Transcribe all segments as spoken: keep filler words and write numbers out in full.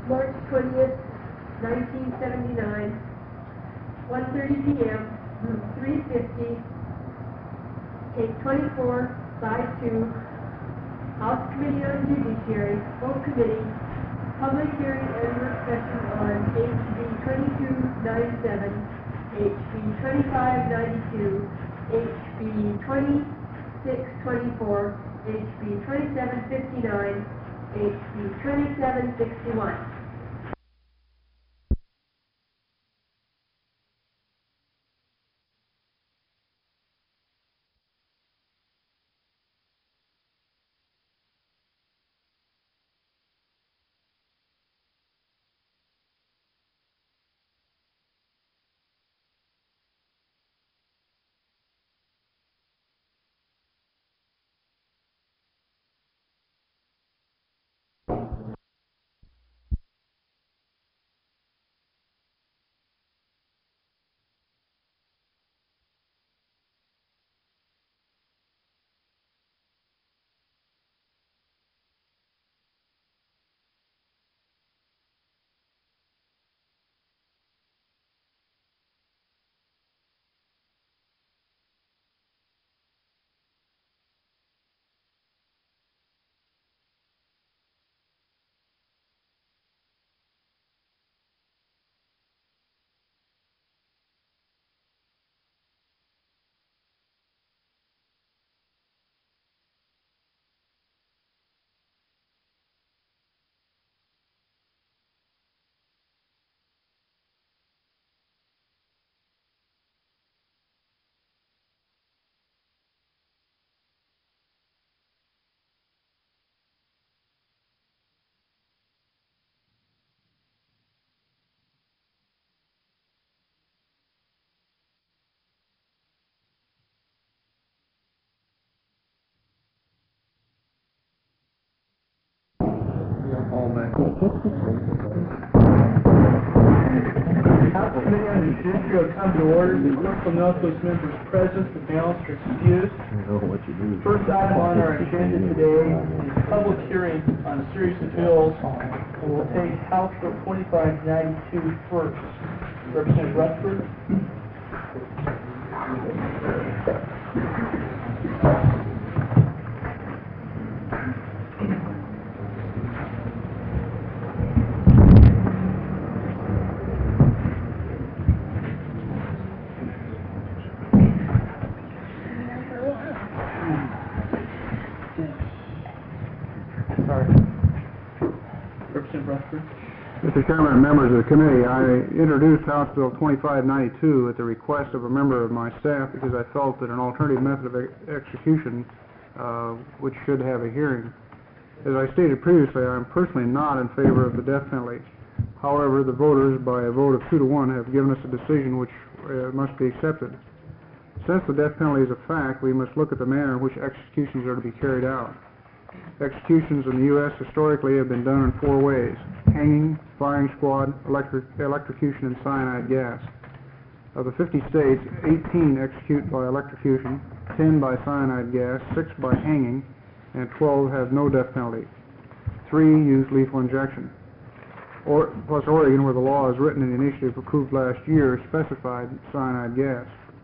March twentieth, nineteen seventy-nine, one thirty p m, room three fifty, case twenty-four, side two, House Committee on Judiciary, full committee, public hearing and work session on H B twenty-two ninety-seven, H B twenty-five ninety-two, H B twenty-six twenty-four, H B twenty-seven fifty-nine, H B twenty-seven sixty-one. House Committee on Judiciary will come to order. The clerk will note those members present, the balance are excused. First item on our agenda today is public hearing on a series of bills, and we'll take House Bill twenty-five ninety-two first. Representative Rutherford. Mister Chairman and members of the committee, I introduced House Bill twenty-five ninety-two at the request of a member of my staff because I felt that an alternative method of ex execution uh, which should have a hearing. As I stated previously, I am personally not in favor of the death penalty. However, the voters, by a vote of two to one, have given us a decision which uh, must be accepted. Since the death penalty is a fact, we must look at the manner in which executions are to be carried out. Executions in the U S historically have been done in four ways: hanging, firing squad, electric, electrocution, and cyanide gas. Of the fifty states, eighteen execute by electrocution, ten by cyanide gas, six by hanging, and twelve have no death penalty. Three use lethal injection. Or, plus Oregon, where the law is written in the initiative approved last year, specified cyanide gas.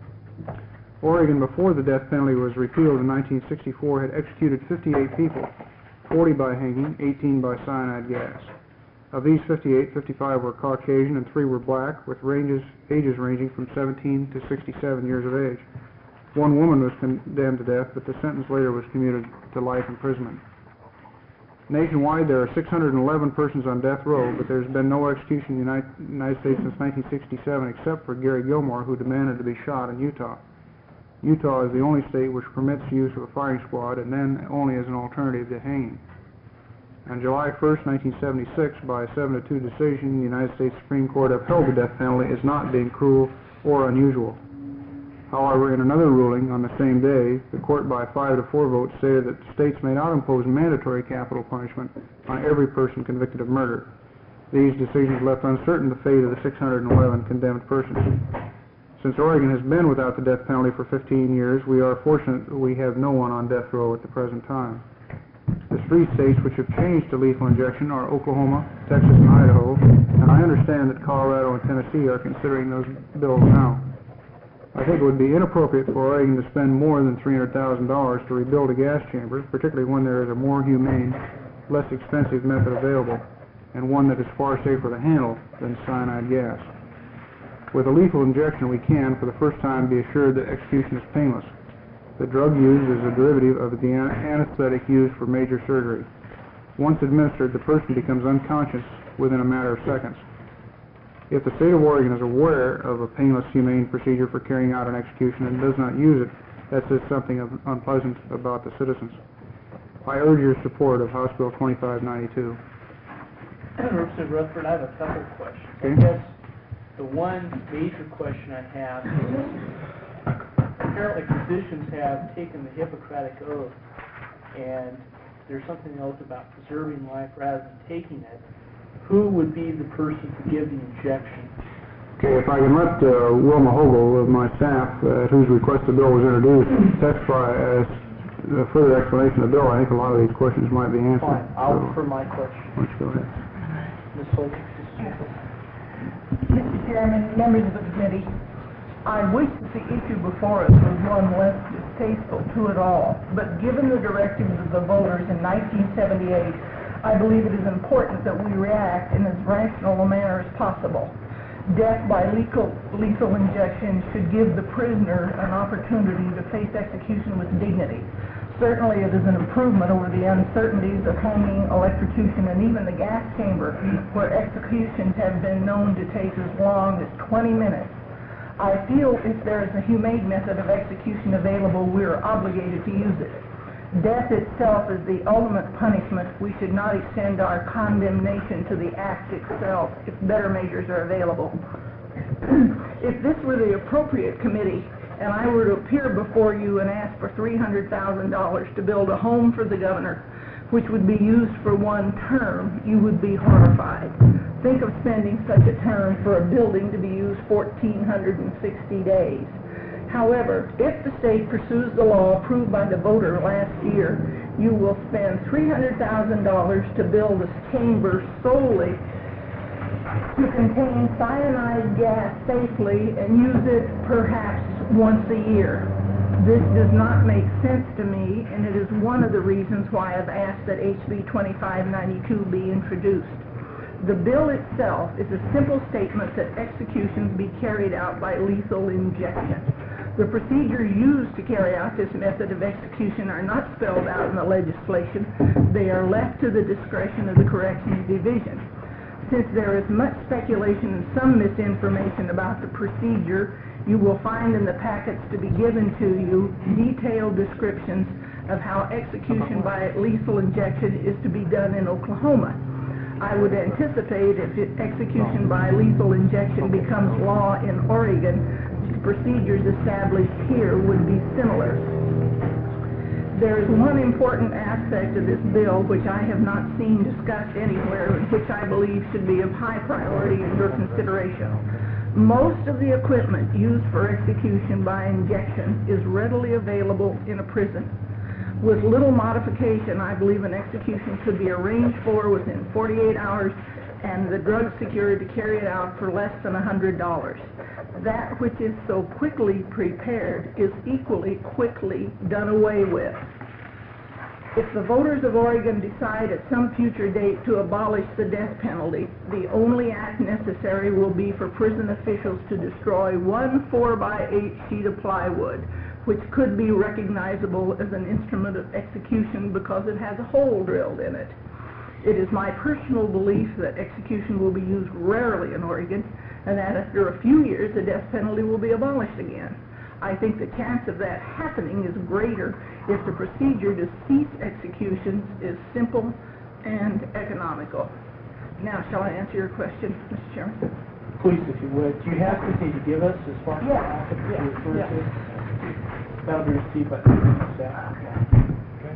Oregon, before the death penalty was repealed in nineteen sixty-four, had executed fifty-eight people, forty by hanging, eighteen by cyanide gas. Of these fifty-eight, fifty-five were Caucasian and three were black, with ranges, ages ranging from seventeen to sixty-seven years of age. One woman was condemned to death, but the sentence later was commuted to life imprisonment. Nationwide, there are six hundred eleven persons on death row, but there's been no execution in the United States since nineteen sixty-seven, except for Gary Gilmore, who demanded to be shot in Utah. Utah is the only state which permits use of a firing squad, and then only as an alternative to hanging. On July first, nineteen seventy-six, by a seven to two decision, the United States Supreme Court upheld the death penalty as not being cruel or unusual. However, in another ruling on the same day, the court by five to four votes stated that states may not impose mandatory capital punishment on every person convicted of murder. These decisions left uncertain the fate of the six hundred eleven condemned persons. Since Oregon has been without the death penalty for fifteen years, we are fortunate that we have no one on death row at the present time. This three states which have changed to lethal injection are Oklahoma, Texas, and Idaho, and I understand that Colorado and Tennessee are considering those bills now. I think it would be inappropriate for Oregon to spend more than three hundred thousand dollars to rebuild a gas chamber, particularly when there is a more humane, less expensive method available, and one that is far safer to handle than cyanide gas. With a lethal injection, we can, for the first time, be assured that execution is painless. The drug used is a derivative of the an- anesthetic used for major surgery. Once administered, the person becomes unconscious within a matter of seconds. If the state of Oregon is aware of a painless, humane procedure for carrying out an execution and does not use it, that says something of unpleasant about the citizens. I urge your support of House Bill twenty-five ninety-two. Representative Rutherford, I have a couple of questions. I Okay. guess the one major question I have is, apparently physicians have taken the Hippocratic Oath, and there's something else about preserving life rather than taking it. Who would be the person to give the injection? Okay, if I can let uh, Wilma Hogle of my staff, uh, at whose request the bill was introduced, testify as a further explanation of the bill, I think a lot of these questions might be answered. Fine, I'll So, refer my question. why don't you go ahead? Miz Holt, Missus Holt. Mister Chairman, members of the committee, I wish that the issue before us was one less distasteful to it all, but given the directives of the voters in nineteen seventy-eight, I believe it is important that we react in as rational a manner as possible. Death by lethal, lethal injection should give the prisoner an opportunity to face execution with dignity. Certainly it is an improvement over the uncertainties of hanging, electrocution, and even the gas chamber, where executions have been known to take as long as twenty minutes. I feel if there is a humane method of execution available, we are obligated to use it. Death itself is the ultimate punishment. We should not extend our condemnation to the act itself if better measures are available. If this were the appropriate committee, and I were to appear before you and ask for three hundred thousand dollars to build a home for the governor, which would be used for one term, you would be horrified. Think of spending such a term for a building to be used one thousand four hundred sixty days. However, if the state pursues the law approved by the voter last year, you will spend three hundred thousand dollars to build a chamber solely to contain cyanide gas safely and use it perhaps once a year. This does not make sense to me, and it is one of the reasons why I've asked that H B twenty-five ninety-two be introduced. The bill itself is a simple statement that executions be carried out by lethal injection. The procedures used to carry out this method of execution are not spelled out in the legislation. They are left to the discretion of the Corrections Division. Since there is much speculation and some misinformation about the procedure, you will find in the packets to be given to you detailed descriptions of how execution by lethal injection is to be done in Oklahoma. I would anticipate if it, execution by lethal injection becomes law in Oregon, procedures established here would be similar. There is one important aspect of this bill which I have not seen discussed anywhere and which I believe should be of high priority in your consideration. Most of the equipment used for execution by injection is readily available in a prison. With little modification, I believe an execution could be arranged for within forty-eight hours and the drugs secured to carry it out for less than one hundred dollars. That which is so quickly prepared is equally quickly done away with. If the voters of Oregon decide at some future date to abolish the death penalty, the only act necessary will be for prison officials to destroy one four by eight sheet of plywood, which could be recognizable as an instrument of execution because it has a hole drilled in it. It is my personal belief that execution will be used rarely in Oregon, and that after a few years the death penalty will be abolished again. I think the chance of that happening is greater if the procedure to cease executions is simple and economical. Now, shall I answer your question, Mister Chairman? Please, if you would. Do you have something to give us as far as Yeah, the topic that yeah, you referred yeah. to? That'll be received by the committee staff. Okay.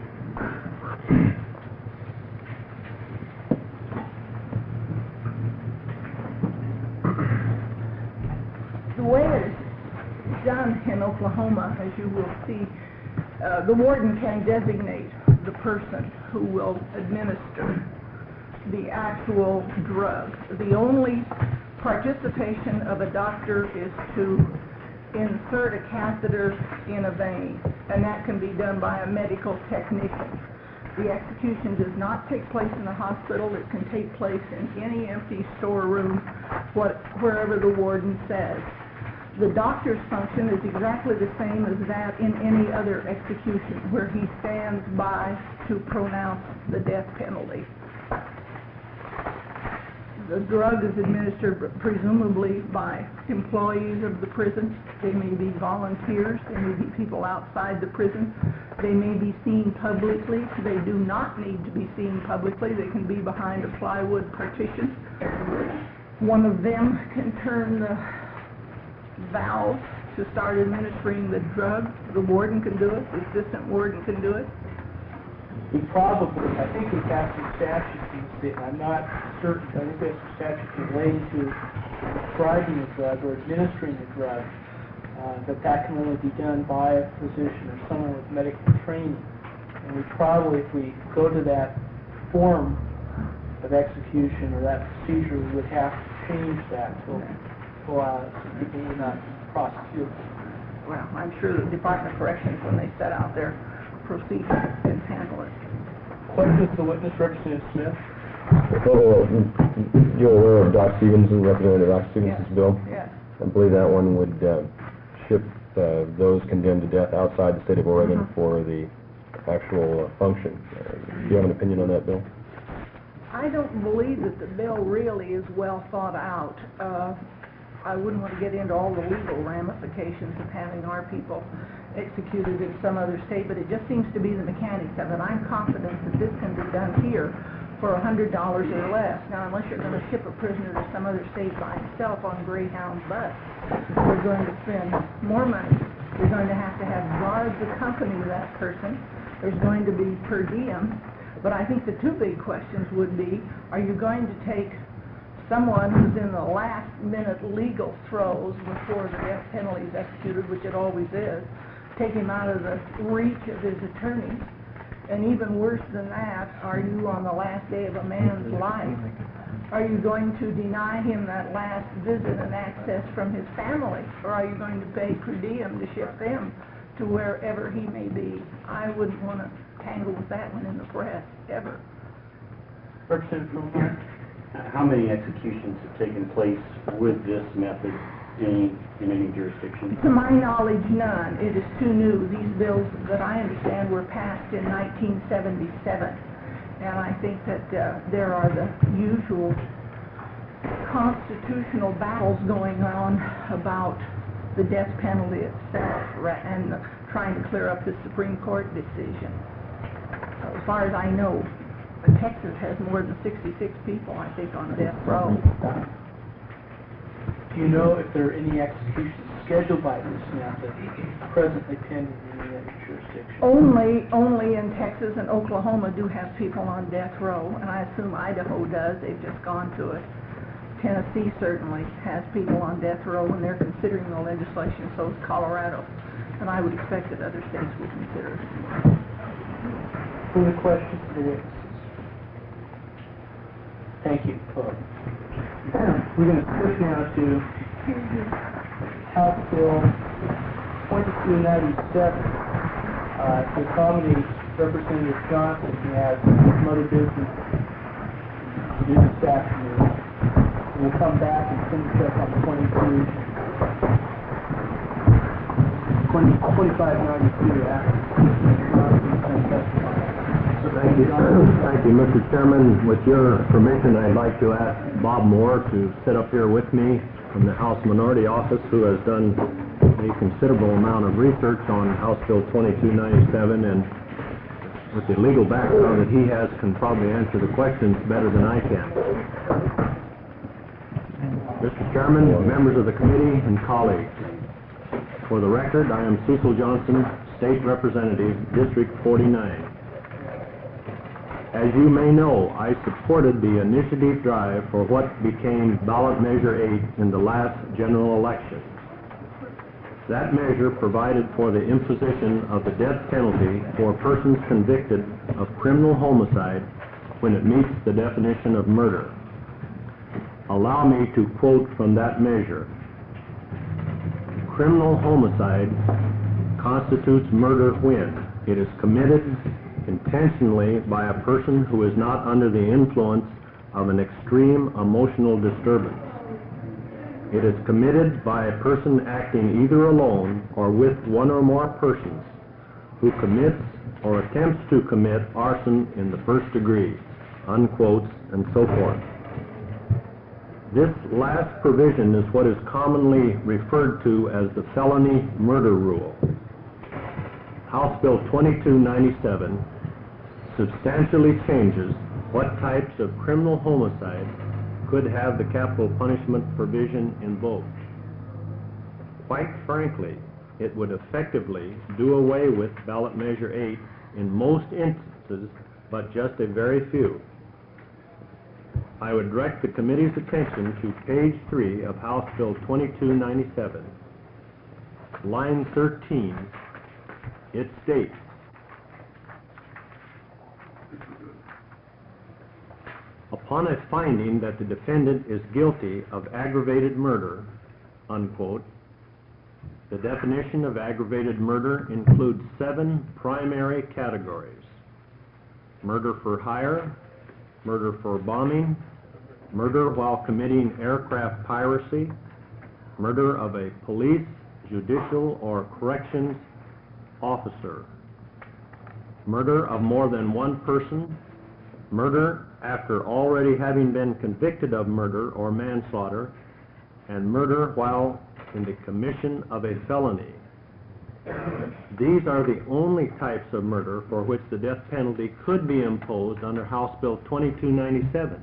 The way it's done in Oklahoma, as you will see, uh, the warden can designate the person who will administer the actual drug. The only participation of a doctor is to insert a catheter in a vein, and that can be done by a medical technician. The execution does not take place in a hospital. It can take place in any empty storeroom, what, wherever the warden says. The doctor's function is exactly the same as that in any other execution, where he stands by to pronounce the death penalty. The drug is administered presumably by employees of the prison. They may be volunteers. They may be people outside the prison. They may be seen publicly. They do not need to be seen publicly. They can be behind a plywood partition. One of them can turn the valve to start administering the drug. The warden can do it. The assistant warden can do it. We probably, I think we have some statutes, I'm not certain, but I think we have some statutes relating to prescribing the drug or administering the drug, uh, but that can only be done by a physician or someone with medical training. And we probably, if we go to that form of execution or that procedure, we would have to change that to allow people to not prosecute. Well, I'm sure the Department of Corrections, when they set out their procedure, can handle it. Questions to the witness, Representative Smith? So, you're aware of Doc Stevenson, Representative Doc Stevenson's Yes. bill? Yes. I believe that one would uh, ship uh, those condemned to death outside the state of Oregon Mhm. for the actual uh, function. Uh, do you have an opinion on that bill? I don't believe that the bill really is well thought out. Uh, I wouldn't want to get into all the legal ramifications of having our people executed in some other state, but it just seems to be the mechanics of it. I'm confident that this can be done here for a hundred dollars or less. Now, unless you're going to ship a prisoner to some other state by himself on Greyhound bus, you're going to spend more money. You're going to have to have guards accompany that person. There's going to be per diem. But I think the two big questions would be, are you going to take someone who's in the last minute legal throes before the death penalty is executed, which it always is, take him out of the reach of his attorneys, and even worse than that, are you on the last day of a man's life, are you going to deny him that last visit and access from his family, or are you going to pay per diem to ship them to wherever he may be? I wouldn't want to tangle with that one in the press, ever. Representative Romar? How many executions have taken place with this method in, in any jurisdiction? To my knowledge, none. It is too new. These bills that I understand were passed in nineteen seventy-seven. And I think that uh, there are the usual constitutional battles going on about the death penalty itself and trying to clear up the Supreme Court decision. As far as I know, Texas has more than sixty-six people, I think, on death row. Do you know if there are any executions scheduled by this method presently pending in any other jurisdiction? Only, only in Texas and Oklahoma do have people on death row, and I assume Idaho does. They've just gone to it. Tennessee certainly has people on death row, and they're considering the legislation, so is Colorado. And I would expect that other states will consider it. Further questions to the witnesses? Thank you, Claude. We're going to switch now to House Bill twenty-two ninety-seven uh, to accommodate Representative Johnson, who has some other business to do this afternoon. We'll come back and finish up on twenty-two, twenty-five ninety-two after Johnson can testify. Thank you, thank you, Mister Chairman. With your permission, I'd like to ask Bob Moore to sit up here with me from the House Minority Office, who has done a considerable amount of research on House Bill twenty-two ninety-seven, and with the legal background that he has, can probably answer the questions better than I can. Mister Chairman, members of the committee, and colleagues, for the record, I am Cecil Johnson, State Representative, District forty-nine. As you may know, I supported the initiative drive for what became ballot measure eight in the last general election. That measure provided for the imposition of the death penalty for persons convicted of criminal homicide when it meets the definition of murder. Allow me to quote from that measure. Criminal homicide constitutes murder when it is committed intentionally by a person who is not under the influence of an extreme emotional disturbance. It is committed by a person acting either alone or with one or more persons who commits or attempts to commit arson in the first degree, unquotes, and so forth. This last provision is what is commonly referred to as the felony murder rule. House Bill twenty-two ninety-seven substantially changes what types of criminal homicide could have the capital punishment provision invoked. Quite frankly, it would effectively do away with ballot measure eight in most instances, but just a very few. I would direct the committee's attention to page three of House Bill twenty-two ninety-seven. Line thirteen, it states, upon a finding that the defendant is guilty of aggravated murder, unquote, the definition of aggravated murder includes seven primary categories: murder for hire, murder for bombing, murder while committing aircraft piracy, murder of a police, judicial, or corrections officer, murder of more than one person, murder after already having been convicted of murder or manslaughter, and murder while in the commission of a felony. These are the only types of murder for which the death penalty could be imposed under House Bill twenty-two ninety-seven.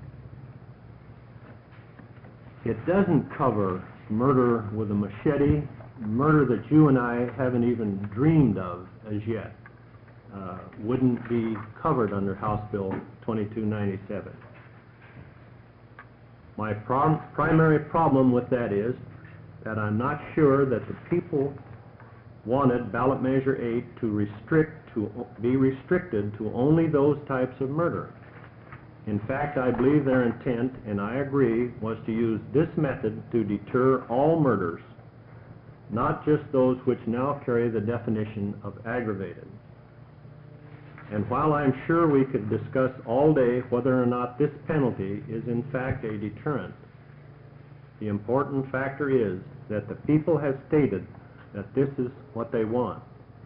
It doesn't cover murder with a machete, murder that you and I haven't even dreamed of as yet. Uh, wouldn't be covered under House Bill twenty-two ninety-seven. My prom primary problem with that is that I'm not sure that the people wanted ballot measure eight to restrict to be restricted to only those types of murder. In fact, I believe their intent, and I agree, was to use this method to deter all murders, not just those which now carry the definition of aggravated. And while I'm sure we could discuss all day whether or not this penalty is in fact a deterrent, the important factor is that the people have stated that this is what they want.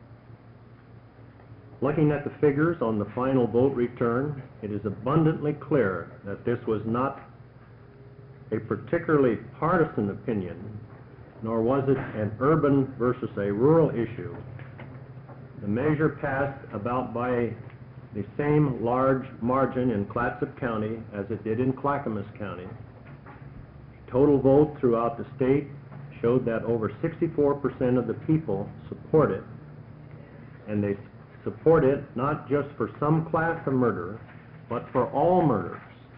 Looking at the figures on the final vote return, it is abundantly clear that this was not a particularly partisan opinion, nor was it an urban versus a rural issue. The measure passed about by the same large margin in Clatsop County as it did in Clackamas County. Total vote throughout the state showed that over sixty-four percent of the people support it, and they support it not just for some class of murder, but for all murders.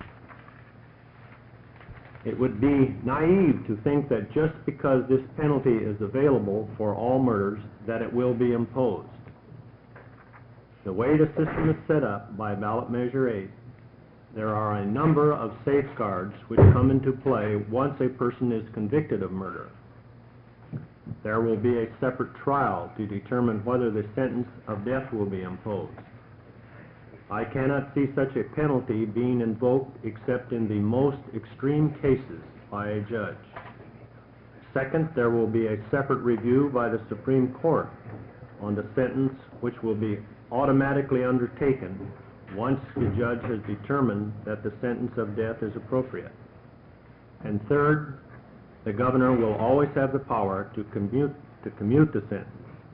It would be naive to think that just because this penalty is available for all murders, that it will be imposed. The way the system is set up by ballot measure eight, there are a number of safeguards which come into play once a person is convicted of murder. There will be a separate trial to determine whether the sentence of death will be imposed. I cannot see such a penalty being invoked except in the most extreme cases by a judge. Second, there will be a separate review by the Supreme Court on the sentence, which will be automatically undertaken once the judge has determined that the sentence of death is appropriate. And third, the governor will always have the power to commute, to commute the sentence.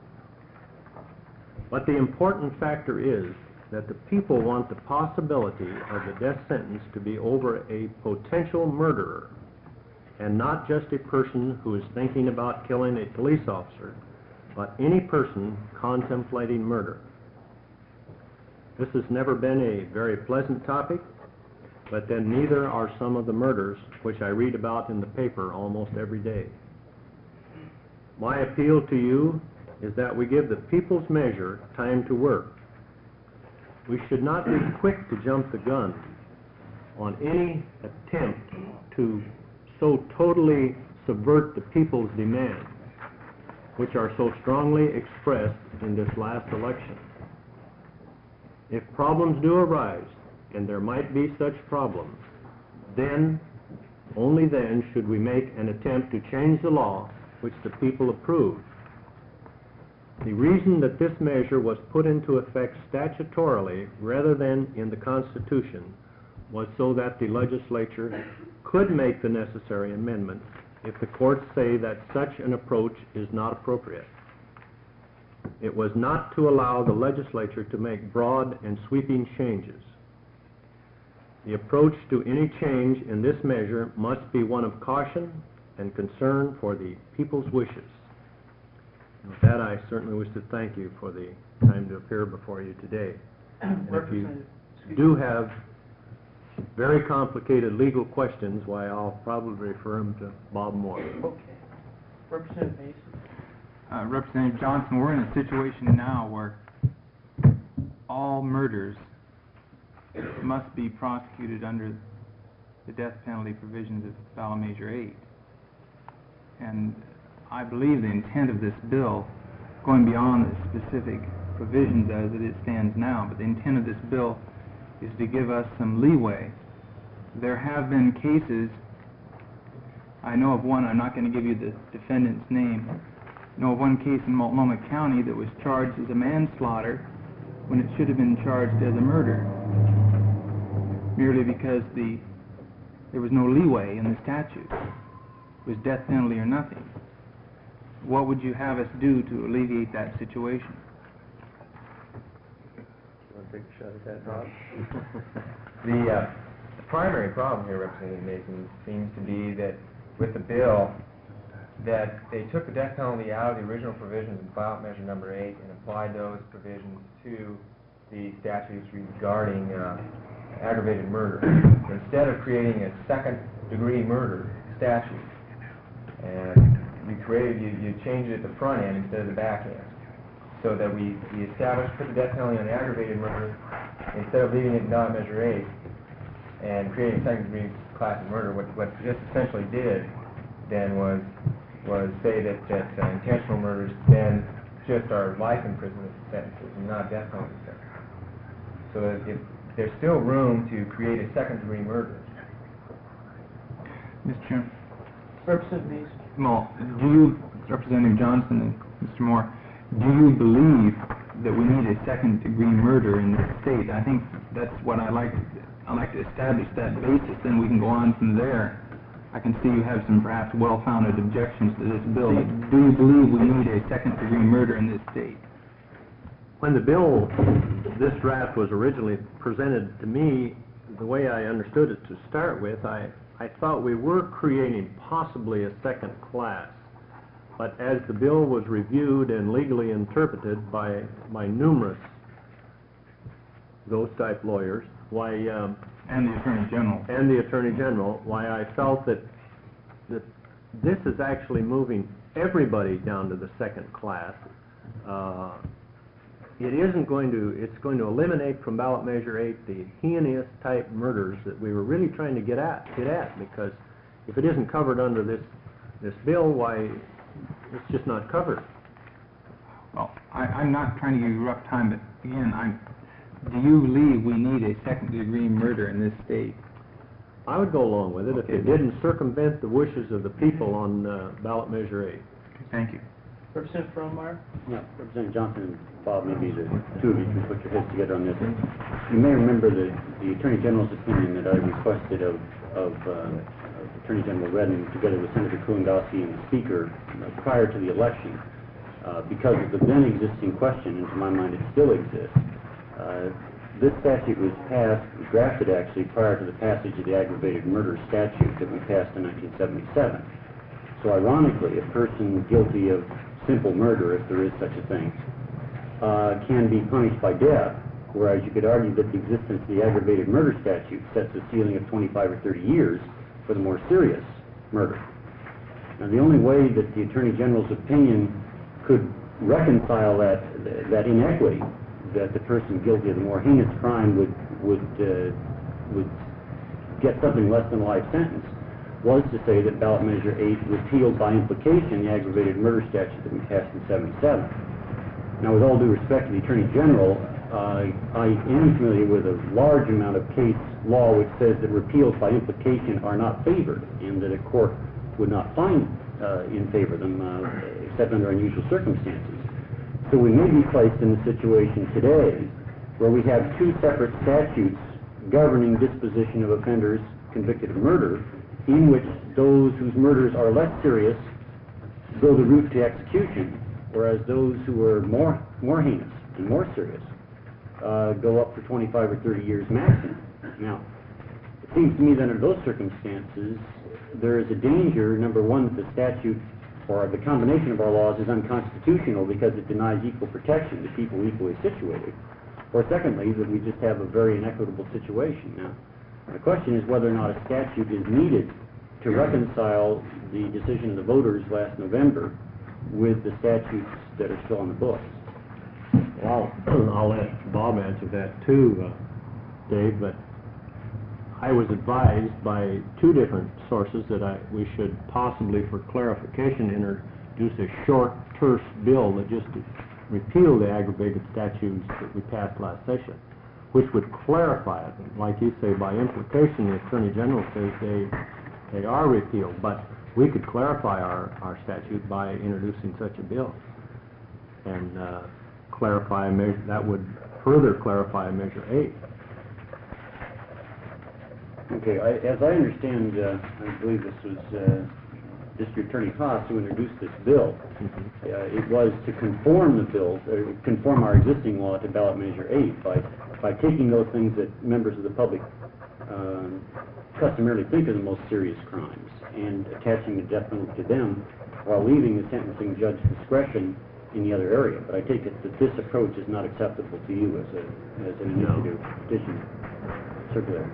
But the important factor is that the people want the possibility of the death sentence to be over a potential murderer, and not just a person who is thinking about killing a police officer, but any person contemplating murder. This has never been a very pleasant topic, but then neither are some of the murders which I read about in the paper almost every day. My appeal to you is that we give the people's measure time to work. We should not be quick to jump the gun on any attempt to so totally subvert the people's demands, which are so strongly expressed in this last election. If problems do arise, and there might be such problems, then, only then, should we make an attempt to change the law which the people approve. The reason that this measure was put into effect statutorily rather than in the Constitution was so that the legislature could make the necessary amendments if the courts say that such an approach is not appropriate. It was not to allow the legislature to make broad and sweeping changes. The approach to any change in this measure must be one of caution and concern for the people's wishes. With that, I certainly wish to thank you for the time to appear before you today. And if you do have very complicated legal questions, why, I'll probably refer them to Bob Moore. Okay. Representative Mason. Uh, Representative Johnson, we're in a situation now where all murders must be prosecuted under the death penalty provisions of ballot measure eight. And I believe the intent of this bill, going beyond the specific provisions as it stands now, but the intent of this bill is to give us some leeway. There have been cases, I know of one, I'm not going to give you the defendant's name, I know of one case in Multnomah County that was charged as a manslaughter when it should have been charged as a murder, merely because the there was no leeway in the statute. It was death penalty or nothing. What would you have us do to alleviate that situation? You want to take a shot at that, Bob? The, uh, the primary problem here, Representative Mason, seems to be that with the bill, that they took the death penalty out of the original provisions of ballot measure number eight and applied those provisions to the statutes regarding uh, aggravated murder, instead of creating a second-degree murder statute. And we created, you, you changed it at the front end instead of the back end, so that we, we established, put the death penalty on aggravated murder instead of leaving it in ballot measure eight and creating a second-degree class of murder. What, what this essentially did then was was say that, that uh, intentional murders then just are life imprisonment sentences and not death penalty sentences. So that if, there's still room to create a second-degree murder. Mister Chairman. Representative Mason. Well, do you, Representative Johnson and Mister Moore, do you believe that we need a second-degree murder in this state? I think that's what I like. I like to establish that basis, then we can go on from there. I can see you have some perhaps well-founded objections to this bill. Do you believe we need a second-degree murder in this state? When the bill, this draft was originally presented to me, the way I understood it to start with, I, I thought we were creating possibly a second class. But as the bill was reviewed and legally interpreted by, by numerous those type lawyers, why... Um, and the Attorney General. And the Attorney General, why I felt that, that this is actually moving everybody down to the second class. Uh, it isn't going to, it's going to eliminate from ballot measure eight the heinous type murders that we were really trying to get at, get at, because if it isn't covered under this, this bill, why, it's just not covered. Well, I, I'm not trying to give you rough time, but again, I'm, do you believe we need a second-degree murder in this state? I would go along with it okay. if it didn't circumvent the wishes of the people on uh, ballot measure eight. Thank you. Representative Frohnmayer. Yeah, Representative Johnson and Bob, maybe the two of you can put your heads together on this. You may remember the, the Attorney General's opinion that I requested of, of, uh, of Attorney General Redden together with Senator Kulongoski and the Speaker uh, prior to the election. Uh, because of the then existing question, and to my mind it still exists, Uh, this statute was passed, was drafted actually prior to the passage of the aggravated murder statute that we passed in nineteen seventy-seven. So ironically, a person guilty of simple murder, if there is such a thing, uh, can be punished by death, whereas you could argue that the existence of the aggravated murder statute sets a ceiling of twenty-five or thirty years for the more serious murder. Now, the only way that the Attorney General's opinion could reconcile that, that inequity, that the person guilty of the more heinous crime would, would, uh, would get something less than a life sentence, was to say that ballot measure eight repealed by implication the aggravated murder statute that we passed in seventy-seven. Now, with all due respect to the Attorney General, uh, I am familiar with a large amount of case law which says that repeals by implication are not favored, and that a court would not find uh, in favor of them, uh, except under unusual circumstances. So we may be placed in the situation today where we have two separate statutes governing disposition of offenders convicted of murder, in which those whose murders are less serious go the route to execution, whereas those who are more, more heinous and more serious uh, go up for twenty-five or thirty years maximum. Now, it seems to me that under those circumstances, there is a danger, number one, that the statute or the combination of our laws is unconstitutional because it denies equal protection to people equally situated, or secondly, that we just have a very inequitable situation. Now, the question is whether or not a statute is needed to reconcile the decision of the voters last November with the statutes that are still on the books. Well, I'll let Bob answer that too, uh, Dave, but I was advised by two different sources that I, we should possibly, for clarification, introduce a short, terse bill that just repeal the aggravated statutes that we passed last session, which would clarify it. Like you say, by implication, the Attorney General says they, they are repealed, but we could clarify our, our statute by introducing such a bill. And uh, clarify a measure, that would further clarify Measure eight. Okay, I, as I understand, uh, I believe this was uh, District Attorney Haas who introduced this bill. Mm-hmm. Uh, it was to conform the bill, uh, conform our existing law to ballot measure eight by, by taking those things that members of the public uh, customarily think are the most serious crimes and attaching the death penalty to them while leaving the sentencing judge's discretion in the other area. But I take it that this approach is not acceptable to you as, a, as an initiative petition circular.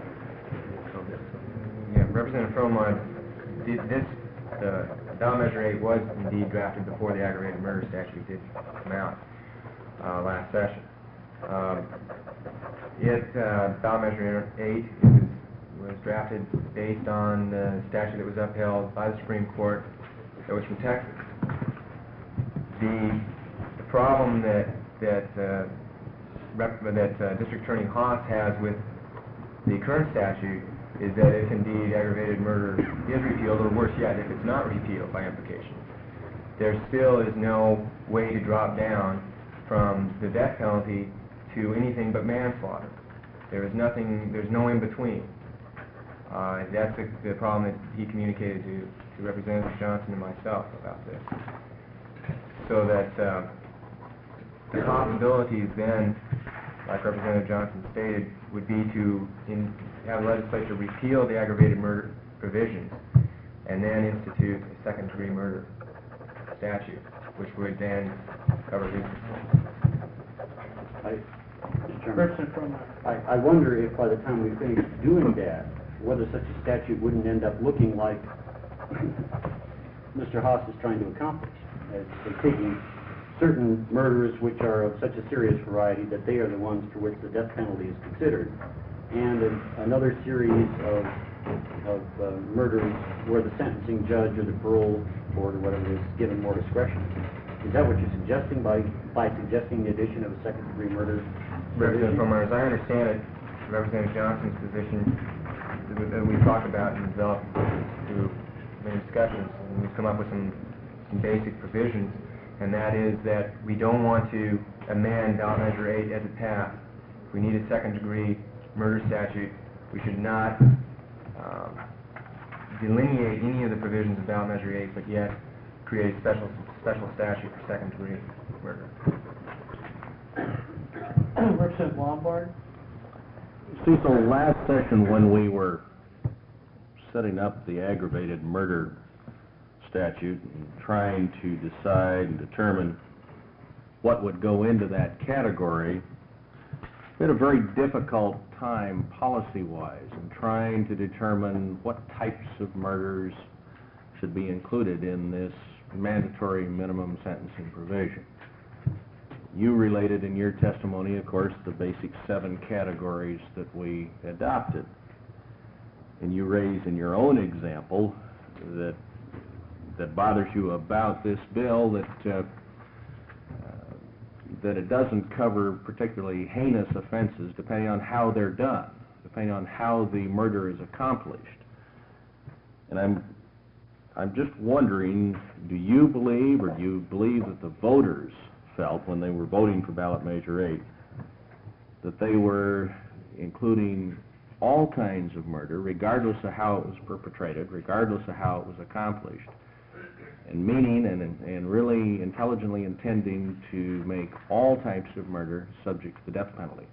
Yeah, Representative Frohman, did this, the ballot measure eight was indeed drafted before the aggravated murder statute did come out uh, last session. Um, it, uh, ballot measure eight was, was drafted based on the statute that was upheld by the Supreme Court that was from Texas. The, the problem that, that, uh, rep, that uh, District Attorney Haas has with the current statute is that if indeed aggravated murder is repealed, or worse yet, if it's not repealed by implication, there still is no way to drop down from the death penalty to anything but manslaughter. There is nothing, there's no in-between. Uh, that's the, the problem that he communicated to, to Representative Johnson and myself about this. So that uh, the possibilities then, like Representative Johnson stated, would be to in, have the legislature repeal the aggravated murder provisions and then institute a second-degree murder statute, which would then cover these. I, Mister Chairman, I, I wonder if by the time we finish doing that, whether such a statute wouldn't end up looking like Mister Haas is trying to accomplish, as taking certain murders which are of such a serious variety that they are the ones for which the death penalty is considered, and an, another series of, of uh, murders where the sentencing judge or the parole board or whatever is given more discretion. Is that what you're suggesting by, by suggesting the addition of a second-degree murder? Representative Fulmer, as I understand it, Representative Johnson's position that we talked about and developed through many discussions, and we've come up with some, some basic provisions, and that is that we don't want to amend ballot measure eight as it passed. If we need a second-degree murder statute, we should not um, delineate any of the provisions of ballot measure eight, but yet create a special special statute for second-degree murder. Representative Lombard? See, so last session when we were setting up the aggravated murder statute and trying to decide and determine what would go into that category, we had a very difficult time policy-wise in trying to determine what types of murders should be included in this mandatory minimum sentencing provision. You related in your testimony, of course, the basic seven categories that we adopted. And you raise in your own example that that bothers you about this bill, that uh, uh, that it doesn't cover particularly heinous offenses depending on how they're done, depending on how the murder is accomplished. And I'm I'm just wondering, do you believe, or do you believe that the voters felt when they were voting for ballot measure eight that they were including all kinds of murder, regardless of how it was perpetrated, regardless of how it was accomplished, and meaning and, and really intelligently intending to make all types of murder subject to the death penalty?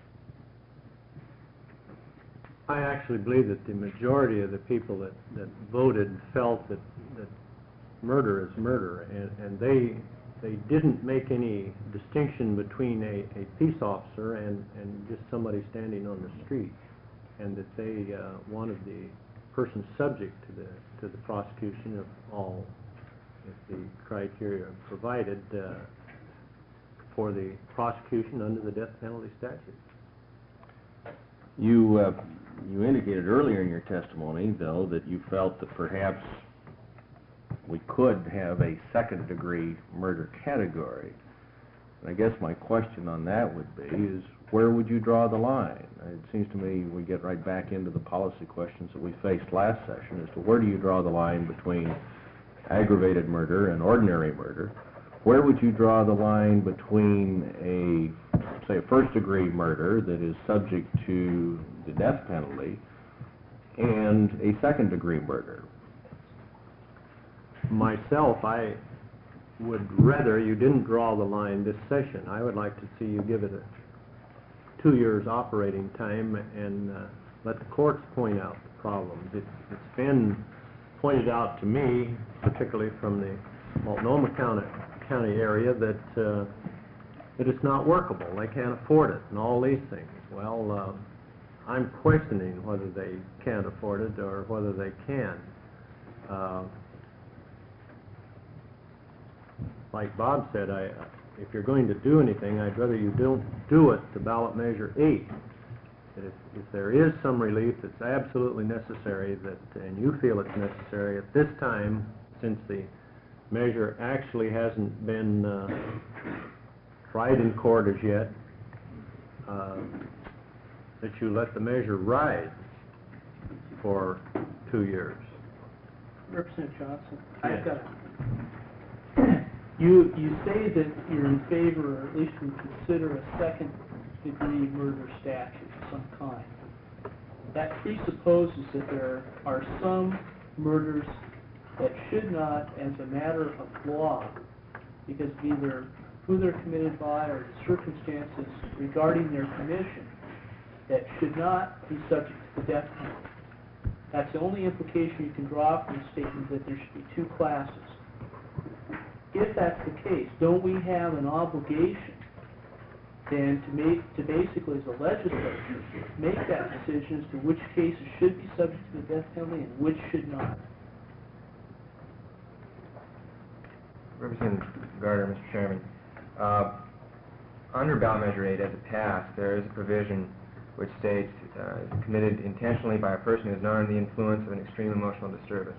I actually believe that the majority of the people that, that voted felt that, that murder is murder, and, and they they didn't make any distinction between a, a peace officer and, and just somebody standing on the street, and that they uh, wanted the person subject to the to the prosecution of all, if the criteria provided uh, for the prosecution under the death penalty statute. You uh, you indicated earlier in your testimony, though, that you felt that perhaps we could have a second-degree murder category. And I guess my question on that would be, is where would you draw the line? It seems to me we get right back into the policy questions that we faced last session as to where do you draw the line between aggravated murder and ordinary murder. Where would you draw the line between a, say, a first-degree murder that is subject to the death penalty and a second-degree murder? Myself, I would rather you didn't draw the line this session. I would like to see you give it a two years operating time and uh, let the courts point out the problems. It's, it's been pointed out to me, particularly from the Multnomah County, County area, that uh, that it's not workable. They can't afford it and all these things. Well, uh, I'm questioning whether they can't afford it or whether they can. Uh, Like Bob said, I, if you're going to do anything, I'd rather you don't do it to ballot measure eight. That if, if there is some relief that's absolutely necessary, that and you feel it's necessary at this time, since the measure actually hasn't been uh, tried in court as yet, uh, that you let the measure ride for two years. Representative Johnson, Yes. I've got, you, you say that you're in favor, or at least would consider a second degree murder statute of some kind. That presupposes that there are some murders that should not, as a matter of law, because of either who they're committed by or the circumstances regarding their commission, that should not be subject to the death penalty. That's the only implication you can draw from the statement that there should be two classes. If that's the case, don't we have an obligation then to make, to basically as a legislature, make that decision as to which cases should be subject to the death penalty and which should not? Representative Gardner, Mister Chairman, uh, under ballot measure eight, as it passed, there is a provision which states uh, committed intentionally by a person who is not under the influence of an extreme emotional disturbance.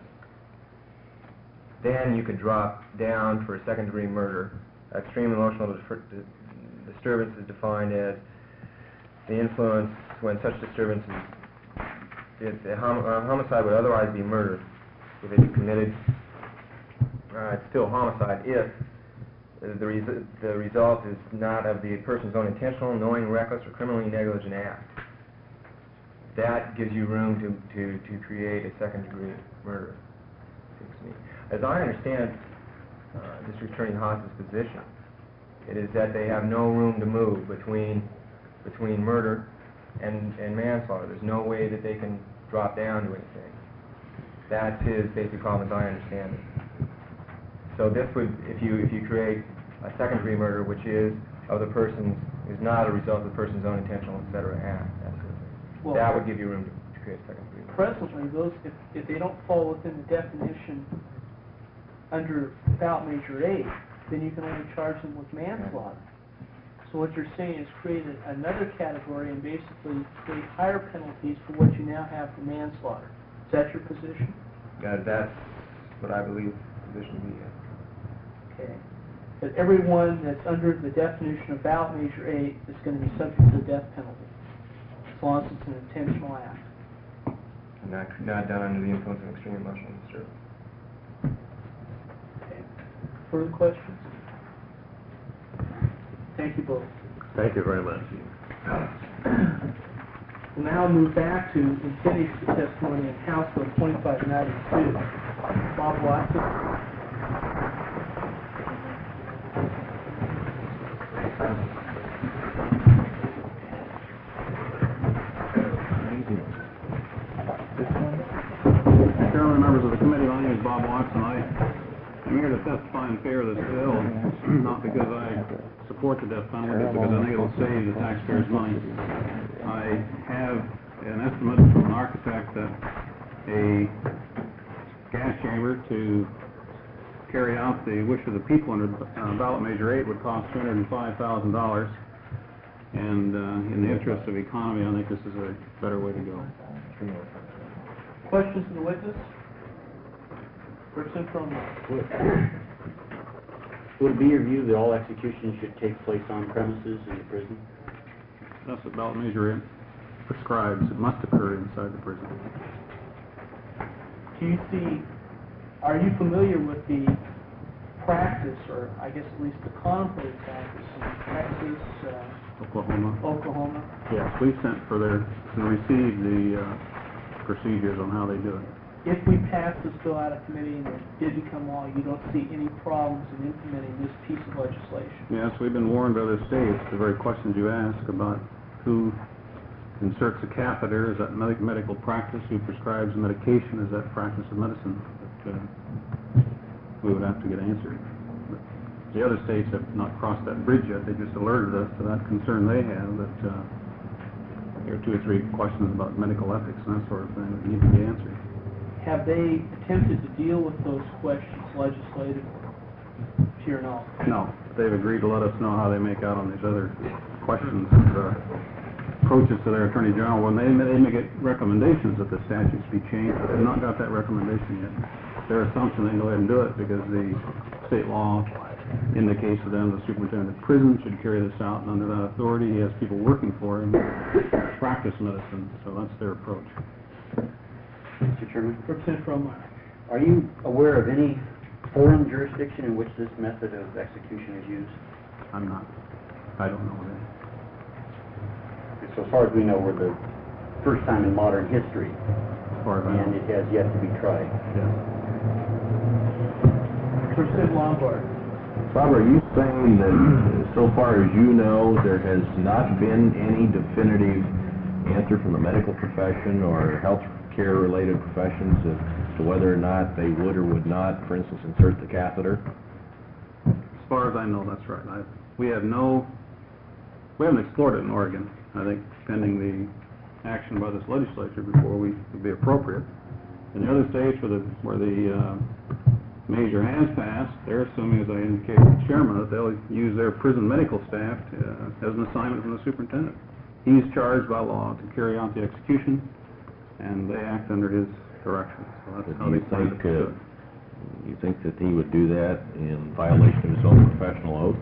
Then you could drop down for a second-degree murder. Extreme emotional dis disturbance is defined as the influence when such disturbance is, it, a, hom a homicide would otherwise be murder if it is committed. Uh, it's still homicide if the, res the result is not of the person's own intentional, knowing, reckless, or criminally negligent act. That gives you room to, to, to create a second-degree murder, seems to me. As I understand uh, District Attorney Haas's position, it is that they have no room to move between between murder and, and manslaughter. There's no way that they can drop down to anything. That's his basic problem, as I understand it. So this would, if you if you create a second-degree murder, which is of the person's, is not a result of the person's own intentional, et cetera, act, that sort of thing. Well, that would give you room to, to create a second degree murder. Presently, those, if, if they don't fall within the definition under ballot measure eight, then you can only charge them with manslaughter. So what you're saying is create a- another category and basically create higher penalties for what you now have for manslaughter. Is that your position? Uh, that's what I believe the position to be, yeah. Okay. That everyone that's under the definition of ballot measure eight is going to be subject to the death penalty, as long as it's an intentional act. And not, not done under the influence of extreme emotional disturbance. Okay. Further questions? Thank you both. Thank you very much. We'll now move back to intended testimony in House Bill twenty-five ninety-two. Bob Watson. Chairman, members of the committee, my name is Bob Watson. I am here to testify in favor of this bill, not because I support the death penalty, but because I think it'll save the taxpayers money. I have an estimate from an architect that a gas chamber to carry out the wish of the people under uh, ballot measure eight would cost two hundred five thousand dollars. And uh, in the interest of economy, I think this is a better way to go. Questions of the witness? Person from... Would it be your view that all executions should take place on premises in the prison? That's what ballot measure eight prescribes. It must occur inside the prison. Do you see, are you familiar with the practice, or I guess at least the contemplated practice in Texas, uh, Oklahoma. Oklahoma? Yes, we've sent for their, and received the uh, procedures on how they do it. If we pass this bill out of committee and it did become law, you don't see any problems in implementing this piece of legislation? Yes, we've been warned by other states, the very questions you ask about who inserts a catheter, is that medic medical practice, who prescribes medication, is that practice of medicine, that uh, we would have to get answered. But the other states have not crossed that bridge yet. They just alerted us to that concern they have, that uh, there are two or three questions about medical ethics and that sort of thing that need to be answered. Have they attempted to deal with those questions legislatively, to your knowledge? No, they've agreed to let us know how they make out on these other questions and uh, approaches to their Attorney General. When they, they make it recommendations that the statutes be changed, but they've not got that recommendation yet. Their assumption they can go ahead and do it because the state law indicates to them the superintendent of prison should carry this out, and under that authority he has people working for him practice medicine, so that's their approach. Mister Chairman? Representative Romeyer. Are you aware of any foreign jurisdiction in which this method of execution is used? I'm not. I don't know that. So as far as we know, we're the first time in modern history, As far as I and know. it has yet to be tried. Yes. Representative Lombard. Bob, are you saying that so far as you know, there has not been any definitive answer from the medical profession or health care related professions as to whether or not they would or would not, for instance, insert the catheter? As far as I know, that's right. I, we have no, we haven't explored it in Oregon. I think pending the action by this legislature before we would be appropriate. In the other states where the, where the uh, measure has passed, they're assuming, as I indicated to the chairman, that they'll use their prison medical staff uh, as an assignment from the superintendent. He's charged by law to carry out the execution, and they act under his direction. So that's But how do they you plan think, to do uh, it. you think that he would do that in violation of his own professional oath?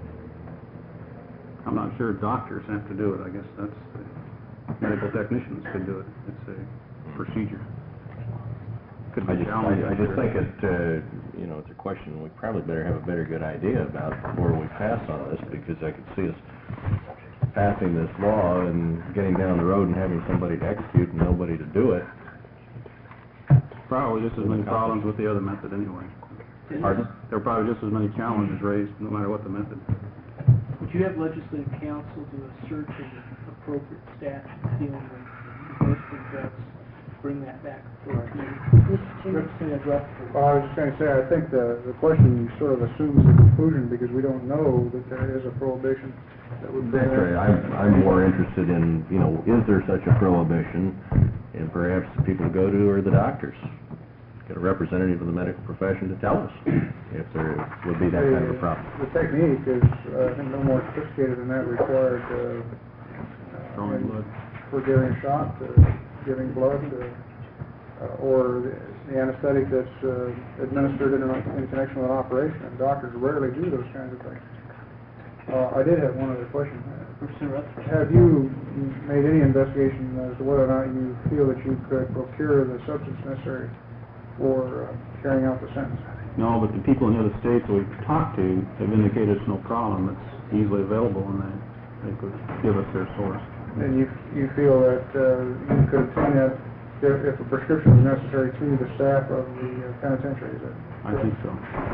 I'm not sure doctors have to do it. I guess that's, the medical technicians could do it. It's a procedure. Could be I just, challenging. I, I just think it, uh, you know, it's a question we probably better have a better good idea about before we pass on this, because I could see us passing this law and getting down the road and having somebody to execute and nobody to do it. Probably just as many problems with the other method anyway. Pardon? There are probably just as many challenges raised, no matter what the method. Would you have legislative counsel do a search of the appropriate statutes dealing with enforcement drugs, bring that back for our committee? Representative Rutherford. Well, I was just going to say, I think the, the question sort of assumes the conclusion because we don't know that there is a prohibition that would That's right. prevent. I'm, I'm more interested in, you know, is there such a prohibition? And perhaps the people to go to are the doctors. Get a representative of the medical profession to tell us if there would be that kind of a problem. The technique is, uh, I think, no more sophisticated than that required, uh, Drawing in- blood. for giving a shot, uh, giving blood, uh, uh, or the the anesthetic that's uh, administered in, an- in connection with an operation. And doctors rarely do those kinds of things. Uh, I did have one other question. Have you made any investigation as to whether or not you feel that you could procure the substance necessary for uh, carrying out the sentence? No, but the people in the other states that we've talked to have indicated it's no problem, it's easily available, and they, they could give us their source. And you, you feel that uh, you could obtain that if, if a prescription is necessary to the staff of the uh, penitentiary, is it? I think so.